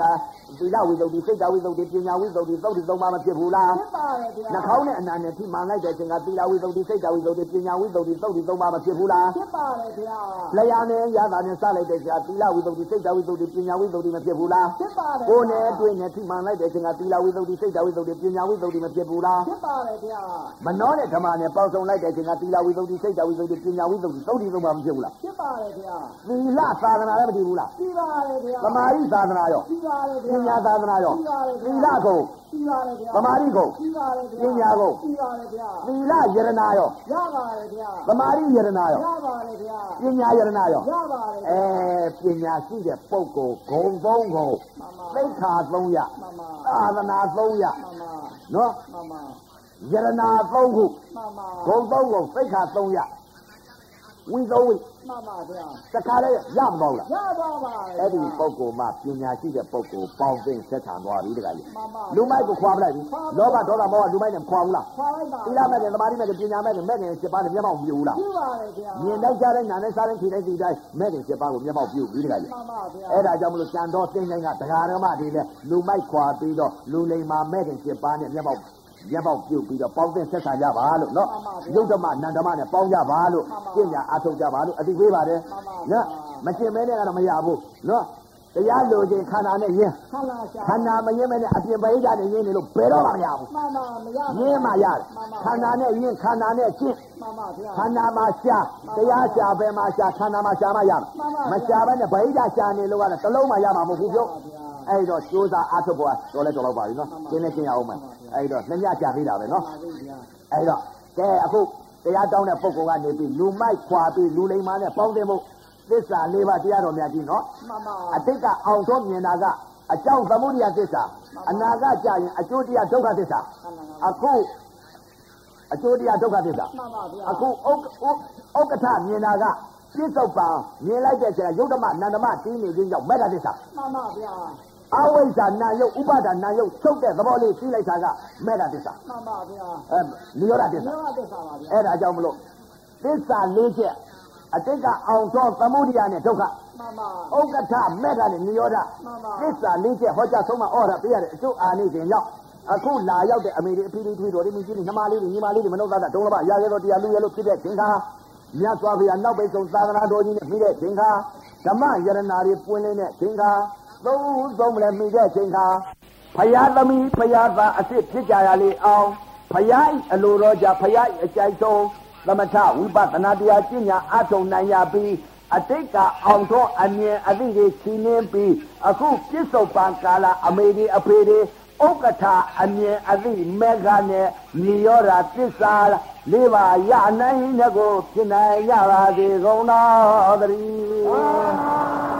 သီလဝိသုဒ္ဓိစိတ်တဝိသုဒ္ဓိပညာဝိသုဒ္ဓိသုတ်တိသုံးပါးမဖြစ်ဘူးလားဖြစ်ပါတယ်ဗျာနှာခေါင်းနဲ့အနာနဲ့ထိမှန်လိုက်တဲ့အချိန်ကသီလဝိသုဒ္ဓိစိတ်တဝိသုဒ္ဓိပညာဝိသုဒ္ဓိသုတ်တိသုံးပါးမဖြစ်ဘူးလားဖြစ်ပါတယ်ဗျာလျာနဲ့ရတာနဲ့စလိုက်တဲ့အချိန်ကသီလဝိသုဒ္ဓိစိတ်တဝိသုဒ္ဓိပညာဝိသုဒ္ဓိမဖြစ်ဘူးလားဖြစ်ပါတယ်ကိုယ်နဲ့တွေ့နဲ့ထိမှန်လိုက်တဲ့အချိန်ကသီလဝိသုဒ္ဓိစိတ်တဝိသုဒ္ဓိပညာဝိသုဒ္ဓိမဖြစ်ဘူးလားဖြစ်ပါတယ်ဗျာမနှောနဲ့ဓမ္မနဲ့ပေါင်းစုံလိုက်တဲ့အချိန်ကသီလဝိသုဒ္ဓိစိတ်တဝိသုဒ္ဓိပညာဝိသုဒ္ဓိသုတ်တိသုံးပါးမဖြစ်ဘူးလားဖြစ်ပါတယ်ဗျာသီလသာသနာလည်းမတည်ဘူးလားတည်ပါတယ်ဗျာသမာဓိသာသနာရောတည်ပါတယ်ဗျာပညာသာသနာရောသီလကုန်တည်ပါတယ်ဗျာသမာဓိကုန်တည်ပါတယ်ဗျာပညာကုန်တည်ပါတယ်ဗျာသီလယရနာရောရပါတယ်ဗျာသမာဓိယရနာရောရပါတယ်ဗျာပညာယရနာရောရပါတယ်အဲပညာရှိတဲ့ပုဂ္ဂိုလ်ဂုံသုံးဂုံသိက္ခာသုံးရသာသနာသုံးရနော်ယရနာသုံးခုဂုံသုံးဂုံသိက္ခာသုံးရဝိသုံးဝိမှန်ပါဗျာတခါလေရမပေါ့လားရပါပါအဲ့ဒီပုဂ္ဂိုလ်မှာပညာရှိတဲ့ပုဂ္ဂိုလ်ပေါင်းသိဆက်ဆံသွားပြီတခါကြီးလူမိုက်ကိုခွာပလိုက်ပြီလောဘဒေါသမောဟလူမိုက်နဲ့ခွာဘူးလားခွာလိုက်ပါသီလမဲ့တဲ့သမာဓိမဲ့တဲ့ပညာမဲ့တဲ့မဲ့တဲ့စစ်ပါးနဲ့မျက်မှောက်ပြုဘူးလားပြုပါတယ်ဗျာမြင်လိုက်ကြတဲ့နာနဲ့စားတဲ့ခြေတိုင်းဒီတိုင်းမဲ့တဲ့စစ်ပါးကိုမျက်မှောက်ပြုပြီတခါကြီးမှန်ပါဗျာအဲ့ဒါကြောင့်မလို့ကြံတော်သင်္ချိုင်းကတရားဓမ္မတွေနဲ့လူမိုက်ခွာပြီးတော့လူလိမ္မာမဲ့တဲ့စစ်ပါးနဲ့မျက်မှောက်ရပောက်ပြုတ်ပြီးတော့ပေါင်းသိဆက်ဆံကြပါလို့နော်ယုတ်ဓမ္မနန္ဓမနဲ့ပေါင်းကြပါလို့ကျင့်ကြအားထုတ်ကြပါလို့အတိပေးပါတယ်နော်မကျင့်မဲနဲ့ကတော့မရဘူးနော်တရားလိုခြင်းခန္ဓာနဲ့ယဉ်ခန္ဓာမယဉ်မဲနဲ့အပြင်ပရိဒါနဲ့ယဉ်နေလို့ဘယ်တော့မှမရဘူးမှန်ပါမရဘူးယဉ်မှရတယ်ခန္ဓာနဲ့ယဉ်ခန္ဓာနဲ့ကျင့်မှန်ပါဗျာခန္ဓာမှာရှာတရားရှာပဲမှာရှာခန္ဓာမှာရှာမှရမရှာဘဲနဲ့ပရိဒါရှာနေလို့ကတော့တစ်လုံးမှရမှာမဟုတ်ဘူးပြောအဲ့တော့ကြိုးစားအားထုတ်ဖို့တော်လဲတော်တော့ပါပြီနော်ကျင်းနေကျင်းရအောင်မယ်အဲ့တော့နှစ်ညကြာသေးတာပဲနော်အဲ့တော့ကဲအခုတရားတောင်းတဲ့ပုဂ္ဂိုလ်ကနေပြီးလူမိုက်ခွာပြီးလူလိမ္မာနဲ့ပေါင်းသိဖို့သစ္စာလေးပါးတရားတော်များကြီးနော်မှန်ပါအတိတ်ကအောင်ဆုံးမြင်တာကအကြောင်းသမုဒိယသစ္စာအနာကကြာရင်အကျိုးတရားဒုက္ခသစ္စာအခုအကျိုးတရားဒုက္ခသစ္စာမှန်ပါဗျာအခုဥက္ကဋ္ဌမြင်တာကပြစ္ဆုတ်ပံမြင်လိုက်တဲ့ကျန်ယုတ်ဓမ္မနန္ဒမတင်းနေခြင်းကြောင့်မေတ္တာသစ္စာမှန်ပါဗျာအဝိဇ္ဇာနာယုတ်ဥပါဒနာယုတ်ချုပ်တဲ့သဘောလေးသိလိုက်တာကမေတ္တာသစ္စာမှန်ပါဗျာအဲနိရောဓသစ္စာနိရောဓသစ္စာပါဗျာအဲ့ဒါကြောင့်မလို့သစ္စာလေးချက်အတိတ်ကအောင်သောသမုဒိယနဲ့ဒုက္ခမှန်ပါဥက္ကဋ္ဌမေတ္တာနဲ့နိရောဓမှန်ပါသစ္စာလေးချက်ဟောကြားဆုံးမဩရပေးရတဲ့အကျိုးအာနိသင်ရောက်အခုလာရောက်တဲ့အမေတွေအဖေတွေထွေးတော်တွေမြကြီးတွေနှမလေးတွေညီမလေးတွေမနှုတ်သားတာဒုံလဘရာရဲတော်တရားလူရဲလို့ဖြစ်တဲ့ခင်ခါမြတ်စွာဘုရားနောက်ပိတ်ဆုံးသာသနာတော်ကြီးနဲ့ပြီးတဲ့ခင်ခါဓမ္မယရနာတွေပွင့်လင်းတဲ့ခင်ခါသုံးသုံးလည်းမိတဲ့ခင်ခါဖယားသမီးဖယားသားအစ်စ်ဖြစ်ကြရလေအောင်ဖယားအလိုတော်ကြဖယားအကြိုက်ဆုံးသမထဝိပဿနာတရားကျင့်ညာအထုံနိုင်ရပြီးအတိတ်ကအောင်သောအမြင်အသိတွေချီးနှင်းပြီးအခုပြစ္ဆုတ်ပံကာလအမေတွေအဖေတွေဥက္ကဋ္ဌအမြင်အသိမေဃနဲ့နိရောဓသစ္စာလေးပါးရနိုင်တဲ့ကိုဖြစ်နိုင်ကြပါစေကုန်တော်သတည်း